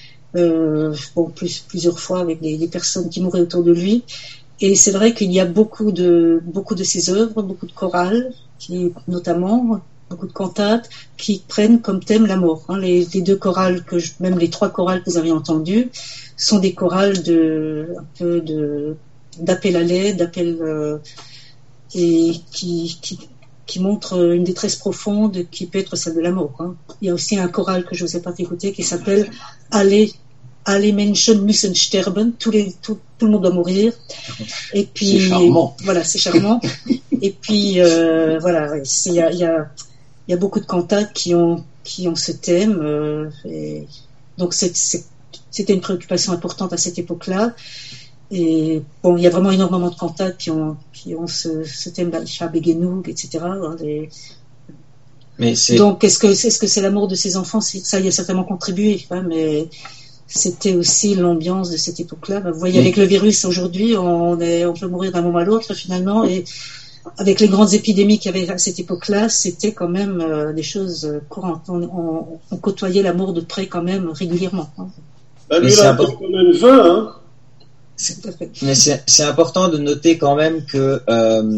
euh, bon, plus, plusieurs fois avec des, des personnes qui mouraient autour de lui. Et c'est vrai qu'il y a beaucoup de beaucoup de ses œuvres, beaucoup de chorales, qui notamment beaucoup de cantates qui prennent comme thème la mort. Hein. Les, les deux chorales que je, même les trois chorales que vous avez entendues sont des chorales de un peu de d'appel à l'aide, d'appel euh, et qui qui qui montrent une détresse profonde qui peut être celle de la mort. Hein. Il y a aussi un choral que je vous ai pas fait écouter qui s'appelle Alle Alle Menschen müssen sterben, tous les tout, tout le monde doit mourir. Et puis c'est charmant. Voilà, c'est charmant. Et puis euh, voilà, il y a il y a il y a beaucoup de cantates qui ont qui ont ce thème. Euh, et donc c'est, c'est c'était une préoccupation importante à cette époque-là. Et bon, il y a vraiment énormément de cantates qui ont qui ont ce, ce thème d'Al-Shabegenug, et cetera. Hein, des... Mais c'est... Donc est-ce que est-ce que c'est la mort de ces enfants? Ça y a certainement contribué, hein, mais c'était aussi l'ambiance de cette époque-là. Vous voyez, avec le virus aujourd'hui, on est on peut mourir d'un moment à l'autre finalement, et avec les grandes épidémies qu'il y avait à cette époque-là, c'était quand même euh, des choses courantes. On, on, on côtoyait la mort de près quand même régulièrement. Hein. Bah, lui, il a quand même vingt, hein. C'est, mais c'est, c'est important de noter quand même que euh,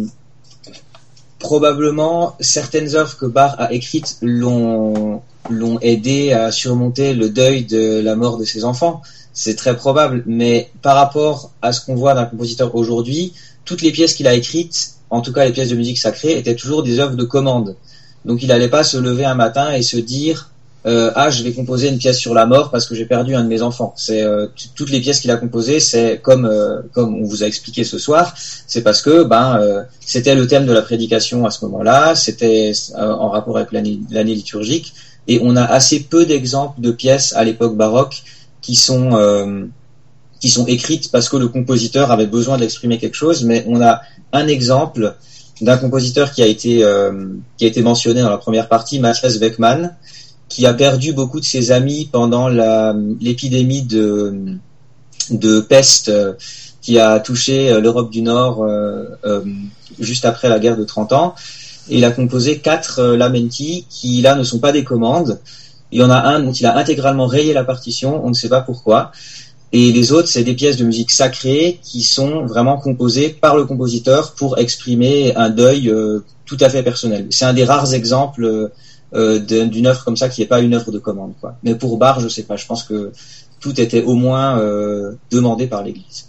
probablement certaines œuvres que Bach a écrites l'ont, l'ont aidé à surmonter le deuil de la mort de ses enfants. C'est très probable, mais par rapport à ce qu'on voit d'un compositeur aujourd'hui, toutes les pièces qu'il a écrites, en tout cas les pièces de musique sacrée, étaient toujours des œuvres de commande. Donc il n'allait pas se lever un matin et se dire euh, ah je vais composer une pièce sur la mort parce que j'ai perdu un de mes enfants. C'est euh, t- toutes les pièces qu'il a composées, c'est comme euh, comme on vous a expliqué ce soir, c'est parce que ben euh, c'était le thème de la prédication à ce moment-là, c'était euh, en rapport avec l'année, l'année liturgique, et on a assez peu d'exemples de pièces à l'époque baroque qui sont euh, qui sont écrites parce que le compositeur avait besoin d'exprimer quelque chose. Mais on a un exemple d'un compositeur qui a été euh, qui a été mentionné dans la première partie, Matthias Weckmann, qui a perdu beaucoup de ses amis pendant la l'épidémie de de peste euh, qui a touché euh, l'Europe du Nord euh, euh, juste après la guerre de trente ans. Et il a composé quatre euh, lamenti qui là ne sont pas des commandes, Il y en a un dont il a intégralement rayé la partition, on ne sait pas pourquoi. Et les autres, c'est des pièces de musique sacrée qui sont vraiment composées par le compositeur pour exprimer un deuil euh, tout à fait personnel. C'est un des rares exemples euh, d'une œuvre comme ça qui n'est pas une œuvre de commande, quoi. Mais pour Bach, je sais pas. Je pense que tout était au moins euh, demandé par l'Église.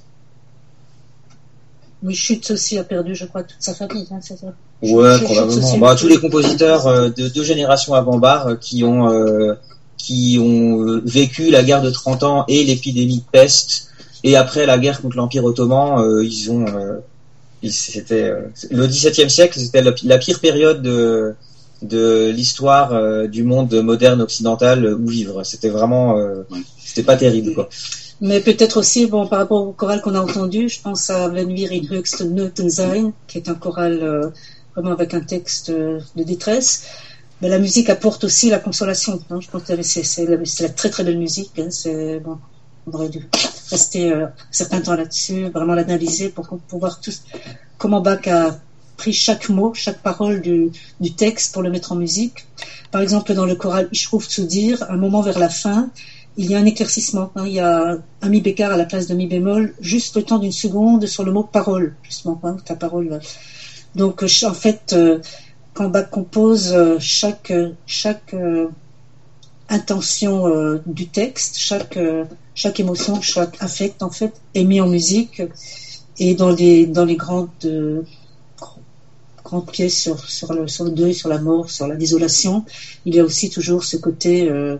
Oui, Schütz aussi a perdu, je crois, toute sa famille, hein, c'est ça. Ouais, probablement. Bah, tous les compositeurs euh, de deux générations avant Bach euh, qui ont euh, qui ont vécu la guerre de trente ans et l'épidémie de peste, et après la guerre contre l'Empire ottoman, euh, ils ont euh, ils, c'était euh, le dix-septième siècle, c'était la, la pire période de de l'histoire euh, du monde moderne occidental où vivre. C'était vraiment euh, c'était pas terrible, quoi. Mais peut-être aussi, bon, par rapport au choral qu'on a entendu, je pense à Wenn wir in höchsten Nöten sein, qui est un choral euh, vraiment avec un texte euh, de détresse. Mais la musique apporte aussi la consolation. Hein. Je pense que c'est, c'est, la, c'est la très très belle musique. Hein. C'est, bon, on aurait dû rester euh, un certain temps là-dessus, vraiment l'analyser pour, pour voir tout, comment Bach a pris chaque mot, chaque parole du, du texte pour le mettre en musique. Par exemple, dans le choral Ich ruf zu dir, un moment vers la fin, il y a un éclaircissement. Hein. Il y a un mi bécard à la place de mi bémol, juste le temps d'une seconde sur le mot parole, justement. Hein, ta parole. Donc, en fait, euh, quand Bach compose, euh, chaque chaque euh, intention euh, du texte, chaque euh, chaque émotion, chaque affect, en fait, est mis en musique. Et dans les dans les grandes euh, grandes pièces sur sur le sur le deuil, sur la mort, sur la désolation, il y a aussi toujours ce côté euh,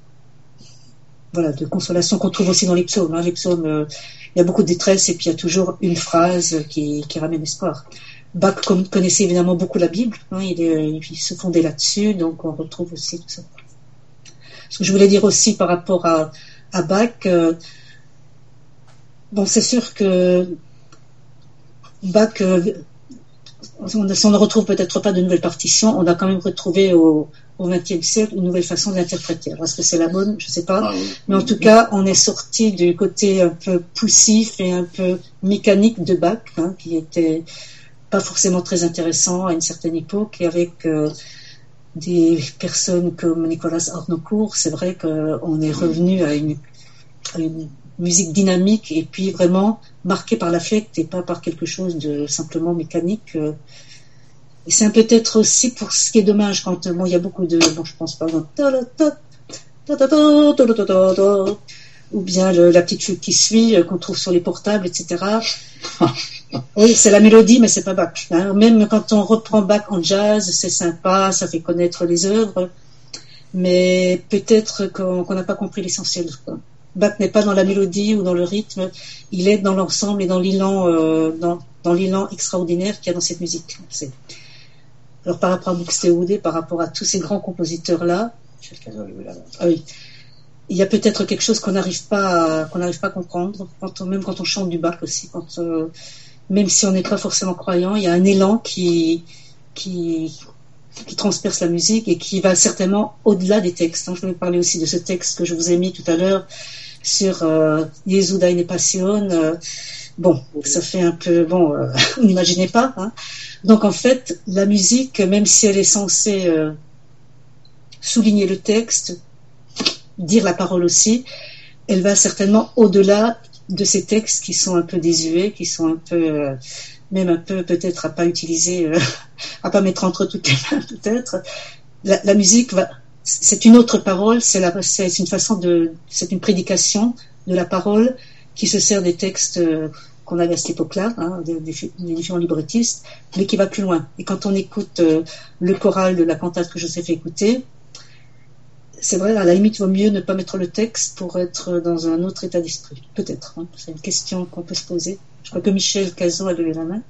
voilà, de consolation qu'on trouve aussi dans les psaumes. Hein. Les psaumes, euh, il y a beaucoup de détresse et puis il y a toujours une phrase qui, qui ramène espoir. Bach connaissait évidemment beaucoup la Bible, hein, il, est, il se fondait là-dessus, donc on retrouve aussi tout ça. Ce que je voulais dire aussi par rapport à, à Bach, euh, bon, c'est sûr que Bach, euh, on, on ne retrouve peut-être pas de nouvelles partitions, on a quand même retrouvé au au vingtième siècle, une nouvelle façon de l'interpréter. Est-ce que c'est la bonne? Je ne sais pas. Ah oui. Mais en tout cas, on est sorti du côté un peu poussif et un peu mécanique de Bach, hein, qui était pas forcément très intéressant à une certaine époque. Et avec euh, des personnes comme Nicolas Harnoncourt, c'est vrai qu'on est revenu à une, à une musique dynamique et puis vraiment marquée par l'affect et pas par quelque chose de simplement mécanique. Euh, Et c'est peut-être aussi pour ce qui est dommage quand bon, il y a beaucoup de, bon, je pense par exemple, ou bien le, la petite fugue qui suit qu'on trouve sur les portables, et cetera. Oui, c'est la mélodie, mais c'est pas Bach. Hein. Même quand on reprend Bach en jazz, c'est sympa, ça fait connaître les œuvres, mais peut-être qu'on qu'on n'a pas compris l'essentiel. Quoi. Bach n'est pas dans la mélodie ou dans le rythme, il est dans l'ensemble et dans l'élan, euh, dans, dans l'élan extraordinaire qu'il y a dans cette musique. C'est... Alors par rapport à Buxtehude, par rapport à tous ces grands compositeurs-là, ah oui, il y a peut-être quelque chose qu'on n'arrive pas à, qu'on n'arrive pas à comprendre, quand on, même quand on chante du Bach aussi, quand, euh, même si on n'est pas forcément croyant, il y a un élan qui, qui, qui transperce la musique et qui va certainement au-delà des textes. Je vais parler aussi de ce texte que je vous ai mis tout à l'heure sur euh, Jesu deine Passion. Euh, bon, ça fait un peu, bon, euh, vous n'imaginez pas, hein. Donc en fait, la musique, même si elle est censée euh, souligner le texte, dire la parole aussi, elle va certainement au-delà de ces textes qui sont un peu désuets, qui sont un peu, euh, même un peu peut-être à pas utiliser, euh, à pas mettre entre toutes les mains peut-être. La, la musique va, c'est une autre parole, c'est, la, c'est une façon de, c'est une prédication de la parole qui se sert des textes euh, qu'on avait à cette époque-là, hein, des, des, des différents librettistes, mais qui va plus loin. Et quand on écoute euh, le choral de la cantate que je vous ai fait écouter, c'est vrai, à la limite, il vaut mieux ne pas mettre le texte pour être dans un autre état d'esprit. Peut-être. Hein. C'est une question qu'on peut se poser. Je crois que Michel Cazot a levé la main.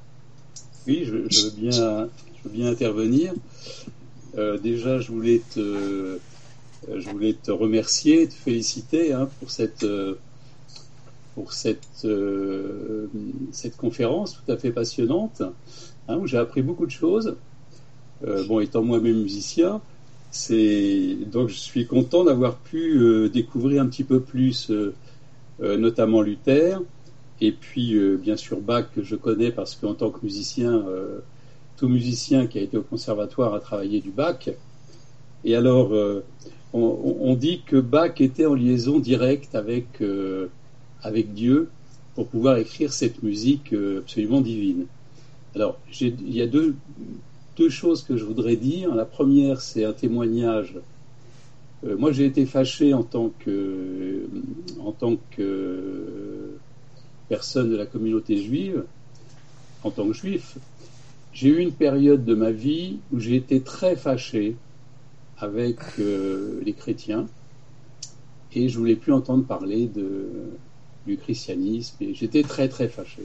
Oui, je, je, veux, bien, je veux bien intervenir. Euh, déjà, je voulais te, je voulais te remercier, te féliciter hein, pour cette... Euh, pour cette, euh, cette conférence tout à fait passionnante, hein, où j'ai appris beaucoup de choses. Euh, bon, étant moi-même musicien, c'est donc je suis content d'avoir pu euh, découvrir un petit peu plus, euh, euh, notamment Luther, et puis euh, bien sûr Bach que je connais parce qu'en tant que musicien, euh, tout musicien qui a été au conservatoire a travaillé du Bach. Et alors, euh, on, on dit que Bach était en liaison directe avec, euh, avec Dieu pour pouvoir écrire cette musique euh, absolument divine. Alors, j'ai, il y a deux, deux choses que je voudrais dire. La première, c'est un témoignage. Euh, moi, j'ai été fâché en tant que, en tant que personne de la communauté juive, en tant que juif. J'ai eu une période de ma vie où j'ai été très fâché avec euh, les chrétiens et je voulais plus entendre parler de, du christianisme et j'étais très très fâché.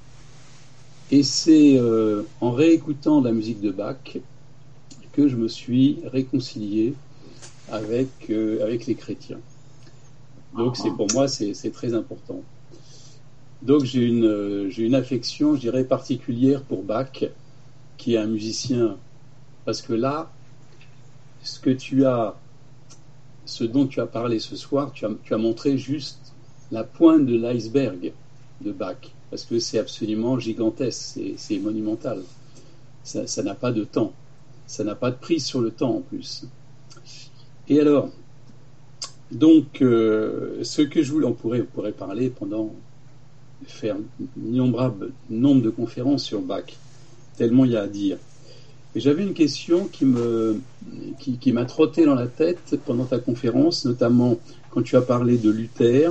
Et c'est euh, en réécoutant la musique de Bach que je me suis réconcilié avec, euh, avec les chrétiens. Donc c'est, pour moi c'est, c'est très important. Donc j'ai une, euh, j'ai une affection, je dirais, particulière pour Bach, qui est un musicien, parce que là, ce que tu as, ce dont tu as parlé ce soir, tu as, tu as montré juste la pointe de l'iceberg de Bach, parce que c'est absolument gigantesque, c'est, c'est monumental. Ça, ça n'a pas de temps, ça n'a pas de prise sur le temps en plus. Et alors, donc, euh, ce que je voulais, on pourrait, on pourrait parler pendant, faire innombrable nombre de conférences sur Bach, tellement il y a à dire. Et j'avais une question qui me, qui, qui m'a trotté dans la tête pendant ta conférence, notamment quand tu as parlé de Luther.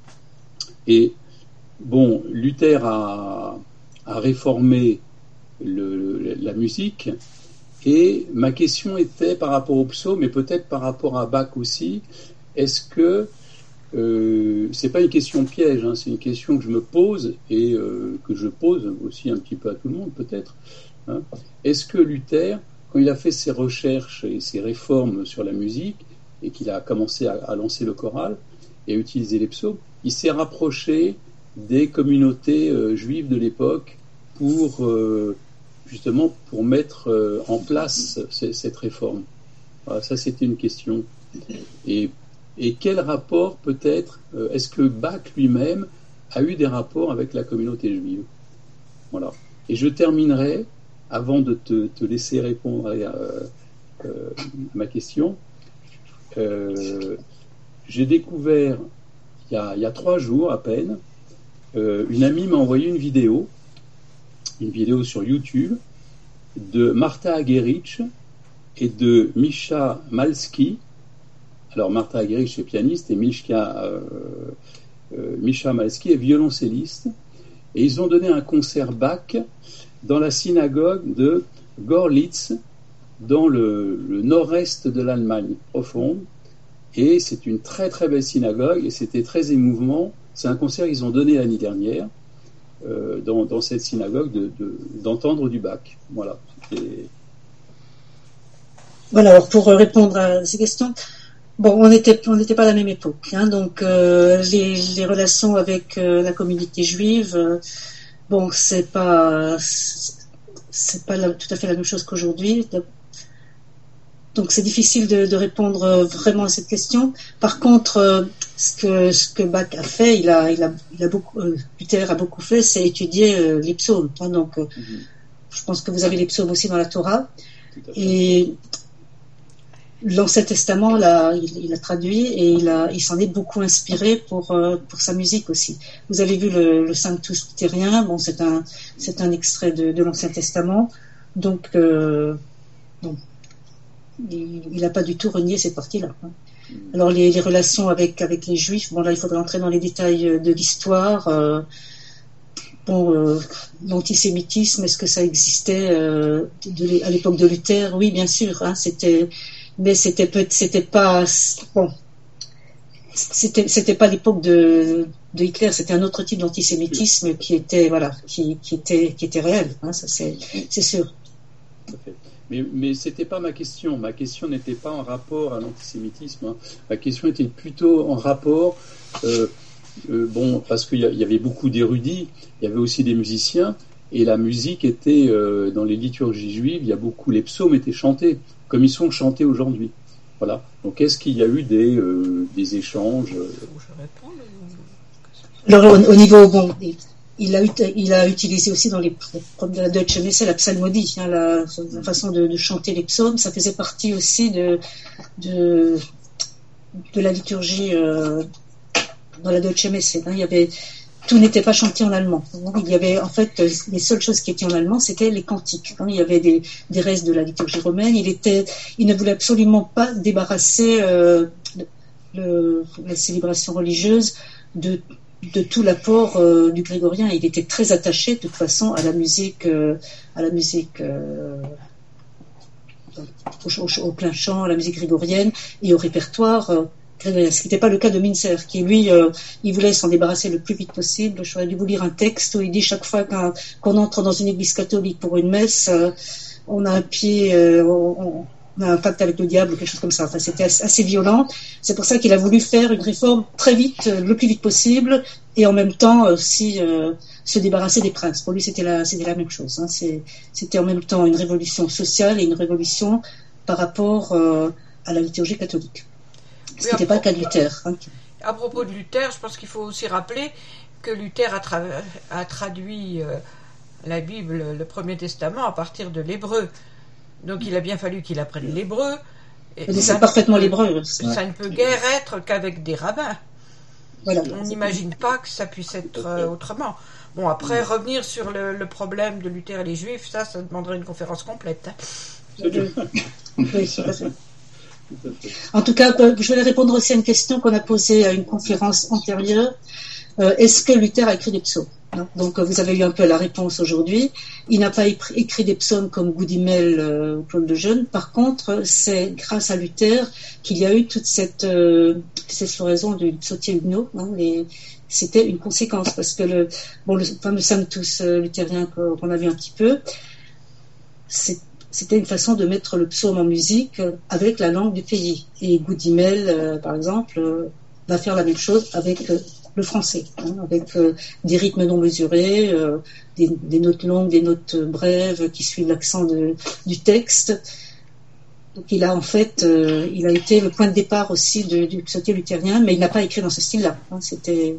Et bon, Luther a, a réformé le, la musique. Et ma question était par rapport au psaume, mais peut-être par rapport à Bach aussi. Est-ce que euh, c'est pas une question piège, hein, c'est une question que je me pose et euh, que je pose aussi un petit peu à tout le monde peut-être. Hein. Est-ce que Luther, quand il a fait ses recherches et ses réformes sur la musique et qu'il a commencé à, à lancer le choral et à utiliser les psaumes, il s'est rapproché des communautés euh, juives de l'époque pour euh, justement pour mettre euh, en place c- cette réforme. Voilà, ça c'était une question. Et Et quel rapport peut-être, euh, est-ce que Bach lui-même a eu des rapports avec la communauté juive? Voilà. Et je terminerai, avant de te, te laisser répondre à, euh, euh, à ma question, euh, j'ai découvert, il y, a, il y a trois jours à peine, euh, une amie m'a envoyé une vidéo, une vidéo sur YouTube, de Martha Argerich et de Misha Malski. Alors, Martha Argerich est pianiste et Mishka, euh, euh, Misha Malski est violoncelliste. Et ils ont donné un concert Bach dans la synagogue de Gorlitz, dans le, le nord-est de l'Allemagne profonde. Et c'est une très très belle synagogue et c'était très émouvant. C'est un concert qu'ils ont donné l'année dernière euh, dans, dans cette synagogue de, de, d'entendre du Bach. Voilà. Et... Voilà, alors pour répondre à ces questions... Bon, on n'était on n'était pas à la même époque, hein, donc euh, les, les relations avec euh, la communauté juive, euh, bon, c'est pas c'est pas la, tout à fait la même chose qu'aujourd'hui. Donc c'est difficile de, de répondre vraiment à cette question. Par contre, euh, ce que ce que Bach a fait, il a il a il a beaucoup euh, Luther a beaucoup fait, c'est étudier euh, les psaumes. Hein, donc, euh, mm-hmm. Je pense que vous avez les psaumes aussi dans la Torah et l'Ancien Testament, là, il, il a traduit et il, a, il s'en est beaucoup inspiré pour, euh, pour sa musique aussi. Vous avez vu le, le Sanctus luthérien, bon, c'est un, c'est un extrait de, de l'Ancien Testament, donc, euh, bon, il n'a pas du tout renié cette partie-là. Hein. Alors, les, les relations avec, avec les Juifs, bon, là, il faudrait entrer dans les détails de l'histoire. Euh, bon, euh, l'antisémitisme, est-ce que ça existait euh, de, à l'époque de Luther? Oui, bien sûr, hein, c'était... Mais c'était peut c'était pas bon c'était c'était pas l'époque de de Hitler, c'était un autre type d'antisémitisme qui était voilà qui qui était qui était réel, hein, ça c'est c'est sûr. Mais mais c'était pas ma question. Ma question n'était pas en rapport à l'antisémitisme. Hein. Ma question était plutôt en rapport euh, euh, bon parce qu'il y, y avait beaucoup d'érudits, il y avait aussi des musiciens et la musique était euh, dans les liturgies juives, il y a beaucoup les psaumes étaient chantés comme ils sont chantés aujourd'hui. Voilà. Donc, est-ce qu'il y a eu des, euh, des échanges euh... Alors, au, au niveau, bon, il a, il a utilisé aussi dans les propres de la Deutsche Messe la psalmodie, hein, la, la façon de, de chanter les psaumes. Ça faisait partie aussi de, de, de la liturgie euh, dans la Deutsche Messe. Hein. Il y avait, tout n'était pas chanté en allemand. Il y avait en fait les seules choses qui étaient en allemand, c'était les cantiques. Hein. Il y avait des, des restes de la liturgie romaine. Il était, il ne voulait absolument pas débarrasser euh, le, la célébration religieuse de de tout l'apport euh, du grégorien. Il était très attaché de toute façon à la musique, euh, à la musique euh, au, au, au plein chant, à la musique grégorienne et au répertoire euh, grégorien. Ce qui n'était pas le cas de Münzer, qui lui, euh, il voulait s'en débarrasser le plus vite possible. J'aurais dû vous lire un texte où il dit chaque fois qu'un, qu'on entre dans une église catholique pour une messe, euh, on a un pied, euh, on, on a un pacte avec le diable, quelque chose comme ça. Enfin, c'était assez violent. C'est pour ça qu'il a voulu faire une réforme très vite, le plus vite possible, et en même temps aussi euh, se débarrasser des princes. Pour lui, c'était la, c'était la même chose. Hein. C'est, c'était en même temps une révolution sociale et une révolution par rapport euh, à la liturgie catholique. Ce oui, n'était pas le cas de Luther. Hein. À propos de Luther, je pense qu'il faut aussi rappeler que Luther a, tra- a traduit euh, la Bible, le Premier Testament, à partir de l'hébreu. Donc il a bien fallu qu'il apprenne l'hébreu. Et c'est parfaitement peut, l'hébreu. Ça ouais. ne peut guère être qu'avec des rabbins. Voilà. On n'imagine pas que ça puisse être euh, autrement. Bon, après, revenir sur le, le problème de Luther et les Juifs, ça, ça demanderait une conférence complète. Hein. Oui, tout à fait. En tout cas, je voulais répondre aussi à une question qu'on a posée à une conférence antérieure. Euh, est-ce que Luther a écrit des psaumes ? Donc vous avez eu un peu la réponse aujourd'hui. Il n'a pas écrit des psaumes comme Goudimel euh, ou Claude le Jeune. Par contre, c'est grâce à Luther qu'il y a eu toute cette, euh, cette floraison du psautier huguenot. Hein, et c'était une conséquence parce que le, bon, le fameux Sanctus euh, luthérien qu'on a vu un petit peu, c'est, c'était une façon de mettre le psaume en musique avec la langue du pays. Et Goudimel, euh, par exemple, euh, va faire la même chose avec euh, le français, hein, avec euh, des rythmes non mesurés, euh, des, des notes longues, des notes brèves qui suivent l'accent de, du texte. Donc il a en fait, euh, il a été le point de départ aussi de, du psautier luthérien, mais il n'a pas écrit dans ce style-là. Hein, c'était,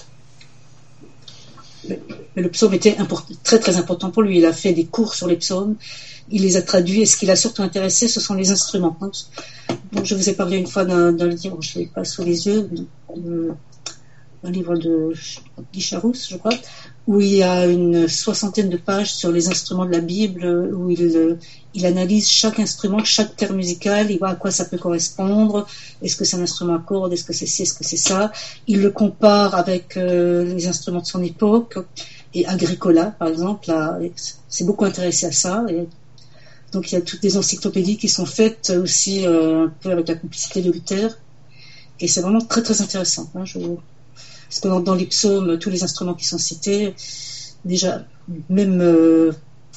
mais, mais le psaume était import... très très important pour lui. Il a fait des cours sur les psaumes, il les a traduits, et ce qui l'a surtout intéressé, ce sont les instruments. Hein. Donc je vous ai parlé une fois d'un, d'un livre, je ne l'ai pas sous les yeux. De, un livre de Guy Charousse, je crois, où il y a une soixantaine de pages sur les instruments de la Bible, où il, il analyse chaque instrument, chaque terme musical, il voit à quoi ça peut correspondre, est-ce que c'est un instrument à cordes, est-ce que c'est ci, est-ce que c'est ça, il le compare avec euh, les instruments de son époque, et Agricola, par exemple, là, s'est beaucoup intéressé à ça, et donc il y a toutes des encyclopédies qui sont faites aussi euh, un peu avec la complicité de Luther, et c'est vraiment très très intéressant, hein, je Parce que dans, dans les psaumes, tous les instruments qui sont cités, déjà, même euh,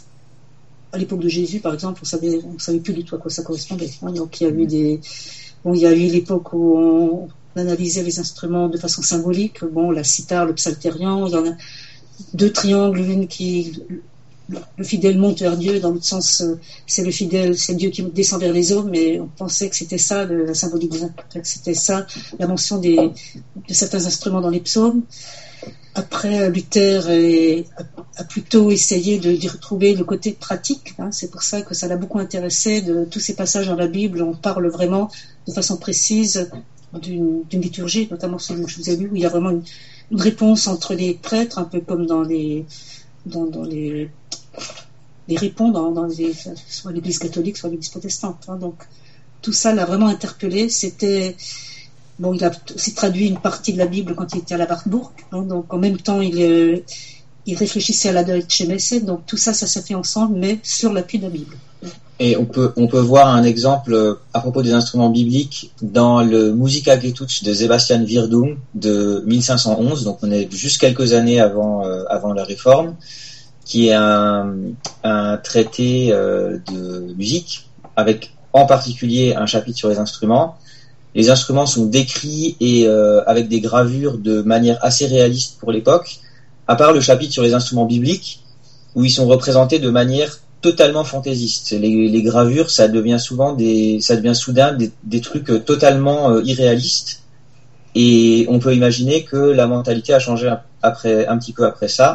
à l'époque de Jésus, par exemple, on savait, on savait plus du tout à quoi ça correspondait. Hein. Donc il y a eu des, bon, il y a eu l'époque où on analysait les instruments de façon symbolique. Bon, la cithare, le psalterion, il y en a deux triangles, l'une qui, le fidèle monte vers Dieu, dans l'autre sens, c'est le fidèle, c'est Dieu qui descend vers les hommes, mais on pensait que c'était ça, le, la symbolique, que c'était ça, la mention des, de certains instruments dans les psaumes. Après, Luther est, a, a plutôt essayé de, de retrouver le côté pratique, hein, c'est pour ça que ça l'a beaucoup intéressé, de tous ces passages dans la Bible, on parle vraiment de façon précise d'une, d'une liturgie, notamment celui que je vous ai lu, où il y a vraiment une, une réponse entre les prêtres, un peu comme dans les, dans, dans les, les répond dans, dans les, soit l'église catholique, soit l'église protestante. Hein. Donc, tout ça l'a vraiment interpellé. C'était, bon, il a aussi traduit une partie de la Bible quand il était à la Wartburg. Hein. Donc, en même temps, il, euh, il réfléchissait à la Deutsche Messe. Donc, tout ça, ça s'est fait ensemble, mais sur l'appui de la Bible. Et on peut, on peut voir un exemple à propos des instruments bibliques dans le Musikagetuch de Sebastian Wirdum de mille cinq cent onze. Donc, on est juste quelques années avant, euh, avant la Réforme, qui est un, un traité euh, de musique, avec en particulier un chapitre sur les instruments. Les instruments sont décrits et euh, avec des gravures de manière assez réaliste pour l'époque, à part le chapitre sur les instruments bibliques, où ils sont représentés de manière totalement fantaisiste. Les, les gravures, ça devient souvent des, ça devient soudain des, des trucs totalement euh, irréalistes, et on peut imaginer que la mentalité a changé après, un petit peu après ça.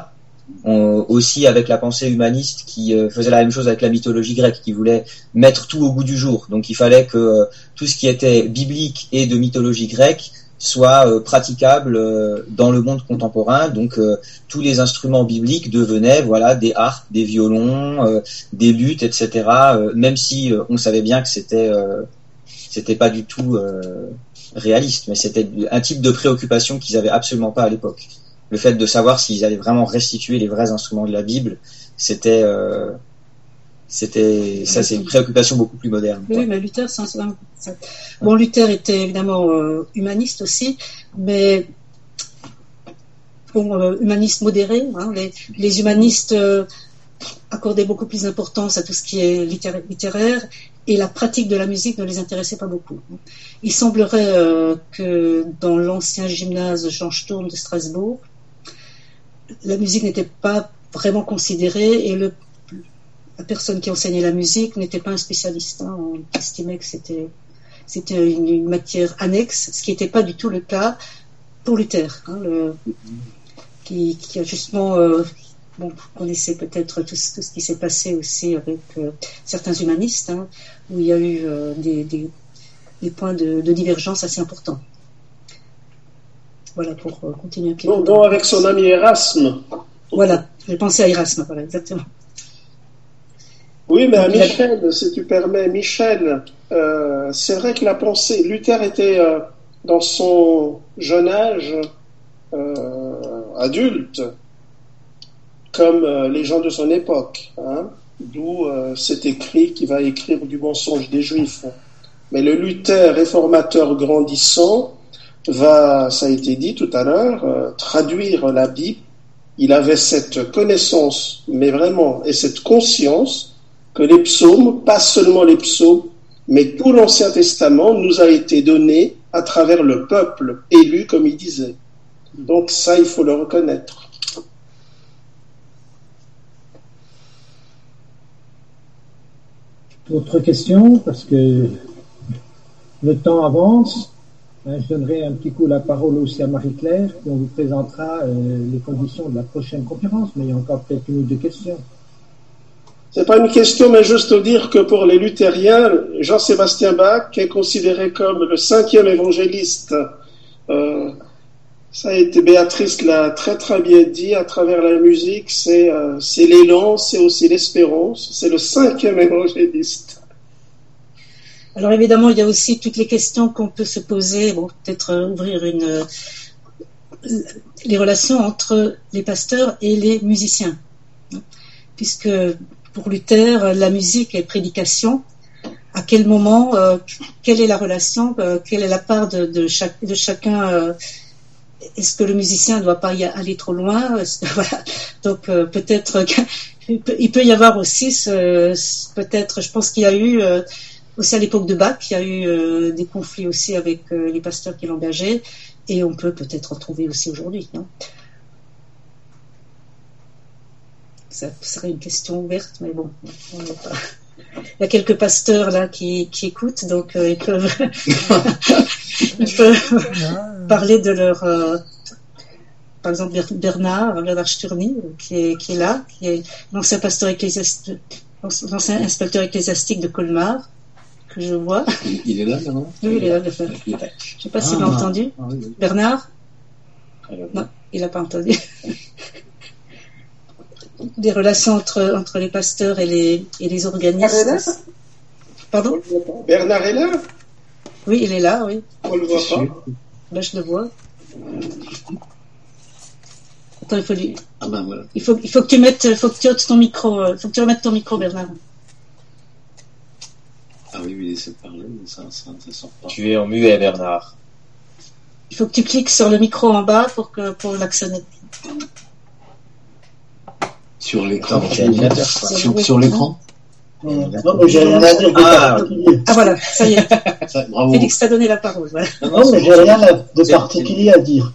On, aussi avec la pensée humaniste qui euh, faisait la même chose avec la mythologie grecque, qui voulait mettre tout au goût du jour. Donc il fallait que euh, tout ce qui était biblique et de mythologie grecque soit euh, praticable euh, dans le monde contemporain. Donc euh, tous les instruments bibliques devenaient voilà des harpes, des violons, euh, des luttes, et cetera. Euh, même si euh, on savait bien que c'était euh, c'était pas du tout euh, réaliste, mais c'était un type de préoccupation qu'ils avaient absolument pas à l'époque. Le fait de savoir s'ils allaient vraiment restituer les vrais instruments de la Bible, c'était, euh, c'était, ça c'est une préoccupation beaucoup plus moderne. Oui, quoi. Mais Luther, c'est un... bon, Luther était évidemment euh, humaniste aussi, mais bon, euh, humaniste modéré. Hein, les, les humanistes euh, accordaient beaucoup plus d'importance à tout ce qui est littéraire, littéraire et la pratique de la musique ne les intéressait pas beaucoup. Il semblerait euh, que dans l'ancien gymnase Jean Sturm de Strasbourg, la musique n'était pas vraiment considérée et le, la personne qui enseignait la musique n'était pas un spécialiste. Hein. On estimait que c'était, c'était une, une matière annexe, ce qui n'était pas du tout le cas pour Luther, hein, le, qui, qui a justement... Euh, bon, vous connaissez peut-être tout, tout ce qui s'est passé aussi avec euh, certains humanistes, hein, où il y a eu euh, des, des, des points de, de divergence assez importants. Voilà, pour euh, continuer un petit bon, peu. Donc, avec son ami Erasme. Voilà, j'ai pensé à Erasme, voilà, exactement. Oui, mais à Donc, Michel, a... si tu permets, Michel, euh, c'est vrai que la pensée, Luther était euh, dans son jeune âge euh, adulte, comme euh, les gens de son époque, hein, d'où euh, cet écrit qui va écrire du mensonge des Juifs. Mais le Luther réformateur grandissant va, ça a été dit tout à l'heure, euh, traduire la Bible. Il avait cette connaissance, mais vraiment, et cette conscience que les psaumes, pas seulement les psaumes, mais tout l'Ancien Testament nous a été donné à travers le peuple élu, comme il disait. Donc ça, il faut le reconnaître. Autre question, parce que le temps avance. Je donnerai un petit coup la parole aussi à Marie-Claire, qui on vous présentera euh, les conditions de la prochaine conférence, mais il y a encore peut-être une ou deux questions. C'est pas une question, mais juste dire que pour les luthériens, Jean-Sébastien Bach est considéré comme le cinquième évangéliste. Euh, ça a été, Béatrice l'a très très bien dit, à travers la musique, c'est, euh, c'est l'élan, c'est aussi l'espérance, c'est le cinquième évangéliste. Alors évidemment, il y a aussi toutes les questions qu'on peut se poser, bon, peut-être euh, ouvrir une, euh, les relations entre les pasteurs et les musiciens. Puisque pour Luther, la musique et prédication, à quel moment, euh, quelle est la relation, euh, quelle est la part de, de, chaque, de chacun, euh, est-ce que le musicien ne doit pas y aller trop loin? Voilà. Donc euh, peut-être qu'il peut, il peut y avoir aussi, ce, ce, peut-être, je pense qu'il y a eu... Euh, aussi à l'époque de Bach, il y a eu euh, des conflits aussi avec euh, les pasteurs qui l'engageaient, et on peut peut-être retrouver aussi aujourd'hui. Hein. Ça serait une question ouverte, mais bon, on n'est pas... Il y a quelques pasteurs là qui, qui écoutent, donc euh, ils peuvent, ils peuvent parler de leur... Euh... Par exemple, Bernard, Bernard Sturny, qui est, qui est là, qui est l'ancien pasteur ecclésiastique, l'ancien inspecteur ecclésiastique de Colmar, que je vois. Il, il est là, non? Oui, il est là. Je ne sais pas ah, s'il a entendu. Ah, oui, oui. Bernard? Non, il n'a pas entendu. Des relations entre, entre les pasteurs et les, et les organistes. Pardon? Bernard est là? Oui, il est là, oui. On le voit pas. Ben, je le vois. Attends, il faut lui... Ah ben voilà. Il faut, il faut que tu mettes, il faut que tu ôtes ton micro, il faut que tu remettes ton micro, Bernard. Ah oui, oui, il essaie de parler, mais ça, ça, ça sort pas. Tu es en muet, Bernard. Il faut que tu cliques sur le micro en bas pour que, pour l'actionner. Sur l'écran. Sur, sur, sur l'écran? Non, mais j'ai rien à dire de ah, particulier. Ah voilà, ça y est. Ça, bravo. Félix t'a donné la parole. Voilà. Non, non, mais j'ai rien de particulier à dire.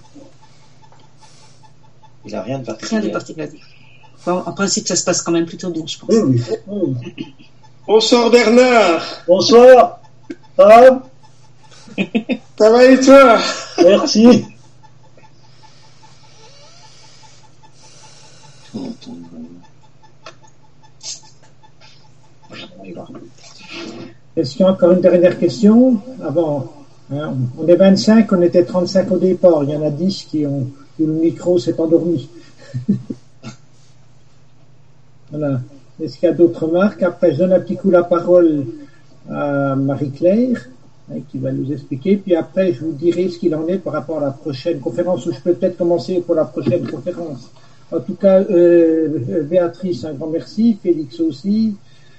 Il n'a rien de particulier. Rien de particulier à dire. Bon, en principe, ça se passe quand même plutôt bien, je pense. Oui, oui. oui. Bonsoir Bernard. Bonsoir. Ça va? Ça va et toi? Merci. Est-ce qu'il y a encore une dernière question avant? Hein, on est vingt-cinq, on était trente-cinq au départ. Il y en a dix qui ont où le micro s'est endormi. Voilà. Est-ce qu'il y a d'autres remarques? Après, je donne un petit coup la parole à Marie-Claire, hein, qui va nous expliquer. Puis après, je vous dirai ce qu'il en est par rapport à la prochaine conférence, ou je peux peut-être commencer pour la prochaine conférence. En tout cas, euh, Béatrice, un grand merci. Félix aussi.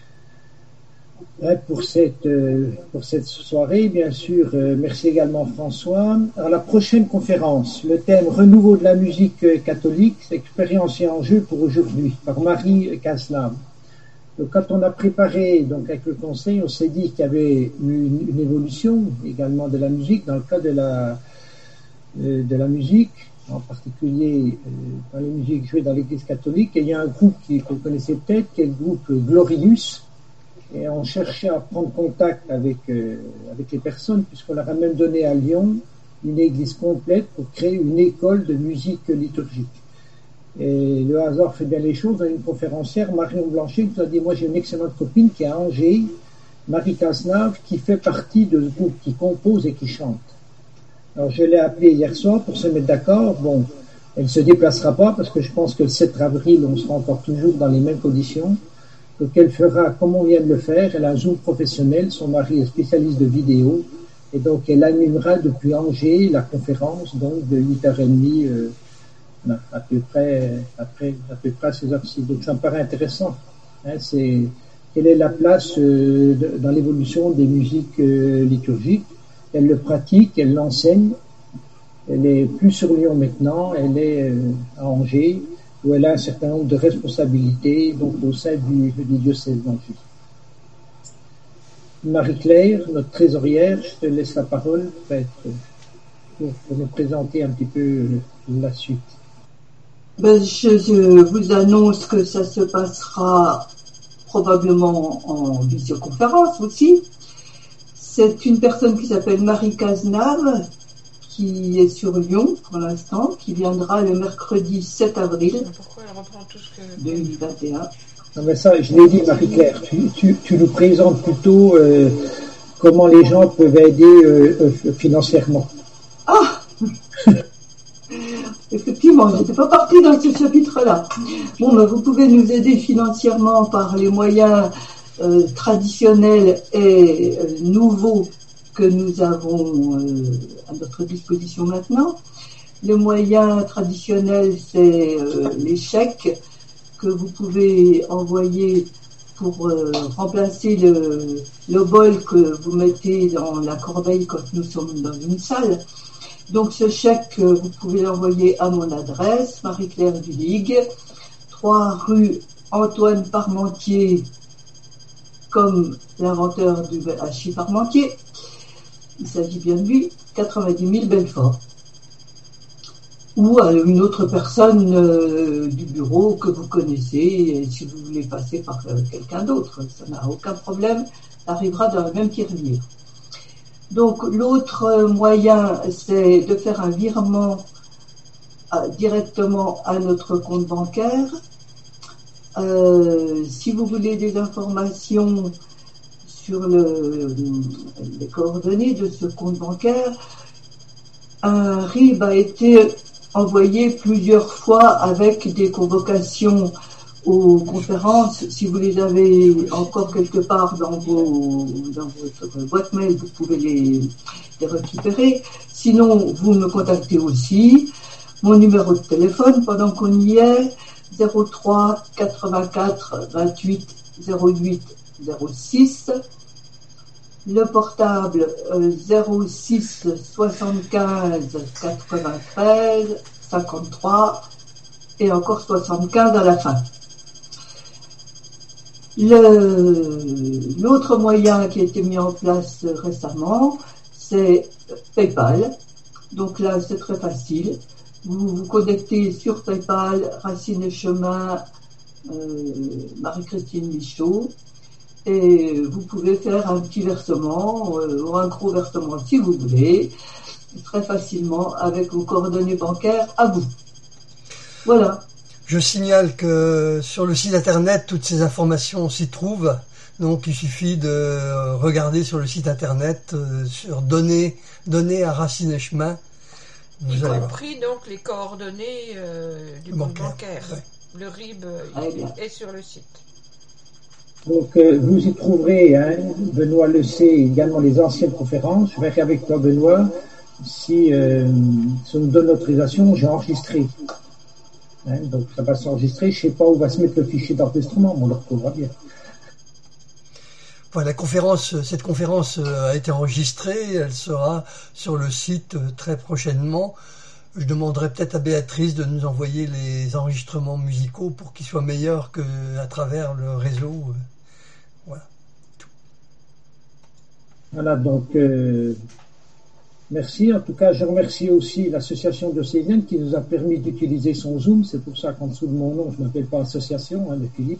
Pour cette, pour cette soirée, bien sûr. Euh, merci également François. Alors, la prochaine conférence, le thème renouveau de la musique catholique, expérience et enjeux pour aujourd'hui, par Marie Caslav. Donc, quand on a préparé, donc avec le conseil, on s'est dit qu'il y avait une, une évolution également de la musique dans le cas de la, euh, de la musique, en particulier euh, dans les musiques jouées dans l'Église catholique. Et il y a un groupe qui, que vous connaissez peut-être, qui est le groupe Glorius. Et on cherchait à prendre contact avec, euh, avec les personnes, puisqu'on leur a même donné à Lyon une église complète pour créer une école de musique liturgique. Et le hasard fait bien les choses. On a une conférencière, Marion Blanchet, qui nous a dit, moi j'ai une excellente copine qui est à Angers, Marie Caslav, qui fait partie de ce groupe, qui compose et qui chante. Alors je l'ai appelée hier soir pour se mettre d'accord. Bon, elle ne se déplacera pas parce que je pense que le sept avril, on sera encore toujours dans les mêmes conditions. Donc elle fera comme on vient de le faire, elle a un Zoom professionnel, son mari est spécialiste de vidéo, et donc elle animera depuis Angers la conférence, donc de huit heures trente euh, à peu près après à peu près à ces heures-ci. Donc ça me paraît intéressant. Hein, c'est quelle est la place euh, de, dans l'évolution des musiques euh, liturgiques. Elle le pratique, elle l'enseigne. Elle est plus sur Lyon maintenant, elle est euh, à Angers, où elle a un certain nombre de responsabilités, donc au sein du, du diocèse d'Angers. Marie-Claire, notre trésorière, je te laisse la parole pour, pour nous présenter un petit peu la suite. Ben, je, je vous annonce que ça se passera probablement en visioconférence aussi. C'est une personne qui s'appelle Marie Caslav, qui est sur Lyon pour l'instant, qui viendra le mercredi sept avril deux mille vingt et un. Non mais ça, je l'ai dit Marie-Claire, tu, tu, tu nous présentes plutôt euh, comment les gens peuvent aider euh, euh, financièrement. Ah effectivement, je n'étais pas partie dans ce chapitre-là. Bon, ben, vous pouvez nous aider financièrement par les moyens euh, traditionnels et euh, nouveaux que nous avons euh, à notre disposition maintenant. Le moyen traditionnel, c'est euh, les chèques que vous pouvez envoyer pour euh, remplacer le, le bol que vous mettez dans la corbeille quand nous sommes dans une salle. Donc ce chèque, vous pouvez l'envoyer à mon adresse, Marie-Claire Duligue, trois rue Antoine Parmentier, comme l'inventeur du hachis Parmentier. Il s'agit bien de lui, quatre-vingt-dix mille Belfort. Ou à une autre personne euh, du bureau que vous connaissez, et si vous voulez passer par euh, quelqu'un d'autre, ça n'a aucun problème, ça arrivera dans le même tirelire. Donc l'autre moyen, c'est de faire un virement euh, directement à notre compte bancaire. Euh, si vous voulez des informations sur le, les coordonnées de ce compte bancaire, un R I B a été envoyé plusieurs fois avec des convocations aux conférences. Si vous les avez encore quelque part dans vos dans votre boîte mail, vous pouvez les, les récupérer. Sinon, vous me contactez aussi. Mon numéro de téléphone, pendant qu'on y est, zéro trois quatre-vingt-quatre vingt-huit zéro huit zéro six. Le portable euh, zéro six soixante-quinze quatre-vingt-treize cinquante-trois et encore soixante-quinze à la fin. Le, l'autre moyen qui a été mis en place récemment, c'est PayPal. Donc là, c'est très facile. Vous vous connectez sur PayPal, Racine et Chemin, euh, Marie-Christine Michaud, et vous pouvez faire un petit versement euh, ou un gros versement si vous voulez, très facilement avec vos coordonnées bancaires à vous. Voilà. Je signale que sur le site internet, toutes ces informations s'y trouvent. Donc il suffit de regarder sur le site internet euh, sur données, données à Racine et Chemin. Vous y allez compris voir. Donc les coordonnées euh, du compte bancaire. bancaire. Ouais. Le R I B euh, est sur le site. Donc euh, vous y trouverez, hein, Benoît le sait, également les anciennes conférences. Je verrai avec toi, Benoît, si euh, ça nous donne l'autorisation, j'ai enregistré. Hein, donc ça va s'enregistrer. Je ne sais pas où va se mettre le fichier d'enregistrement, mais on le retrouvera bien. Voilà, la conférence, cette conférence a été enregistrée, elle sera sur le site très prochainement. Je demanderai peut-être à Béatrice de nous envoyer les enregistrements musicaux pour qu'ils soient meilleurs qu'à travers le réseau. Voilà. Tout. Voilà, donc euh, merci. En tout cas, je remercie aussi l'association diocésaine qui nous a permis d'utiliser son Zoom. C'est pour ça qu'en dessous de mon nom, je ne m'appelle pas association, hein, de Philippe.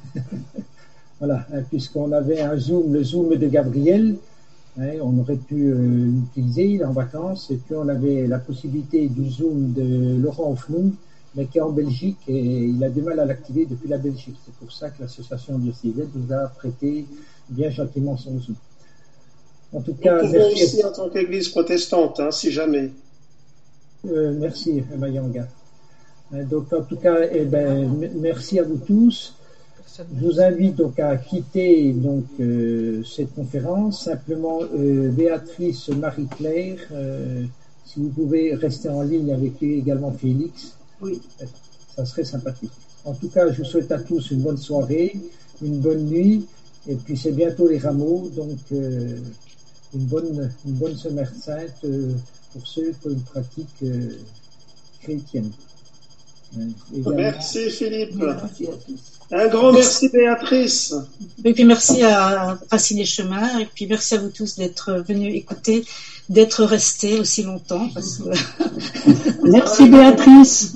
Voilà, hein, puisqu'on avait un Zoom, le Zoom de Gabriel, hein, on aurait pu euh, l'utiliser, il est en vacances, et puis on avait la possibilité du Zoom de Laurent Offlung, mais qui est en Belgique, et il a du mal à l'activer depuis la Belgique. C'est pour ça que l'association diocésaine nous a prêté bien gentiment son Zoom. En tout cas, nous pouvons merci aussi en tant qu'Église protestante, hein, si jamais. Euh, merci, Mayanga. Donc, en tout cas, eh ben, merci à vous tous. Je vous invite donc à quitter donc euh, cette conférence. Simplement, euh, Béatrice, Marie-Claire, euh, si vous pouvez rester en ligne avec lui, également Félix, oui, ça serait sympathique. En tout cas, je vous souhaite à tous une bonne soirée, une bonne nuit, et puis c'est bientôt les rameaux, donc euh, une bonne une bonne semaine sainte euh, pour ceux qui ont une pratique euh, chrétienne. Également. Merci Philippe. Merci à tous. Un grand merci Béatrice. Et puis merci à Racine et Chemin, et puis merci à vous tous d'être venus écouter, d'être restés aussi longtemps. Parce que... Merci Béatrice.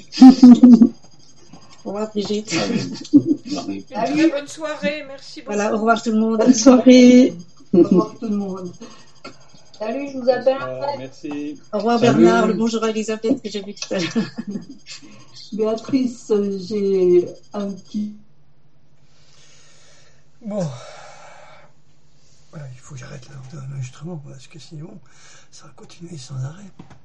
Au revoir Brigitte. Une très bonne soirée, merci beaucoup. Voilà, au revoir tout le monde. Bonne soirée. Au revoir tout le monde. Salut, je vous appelle. Oh, merci. Au revoir Salut. Bernard, le bonjour à Elisabeth que j'ai vu tout à l'heure. Béatrice, j'ai un petit... Bon. Voilà, il faut que j'arrête l'enregistrement parce que sinon, ça va continuer sans arrêt.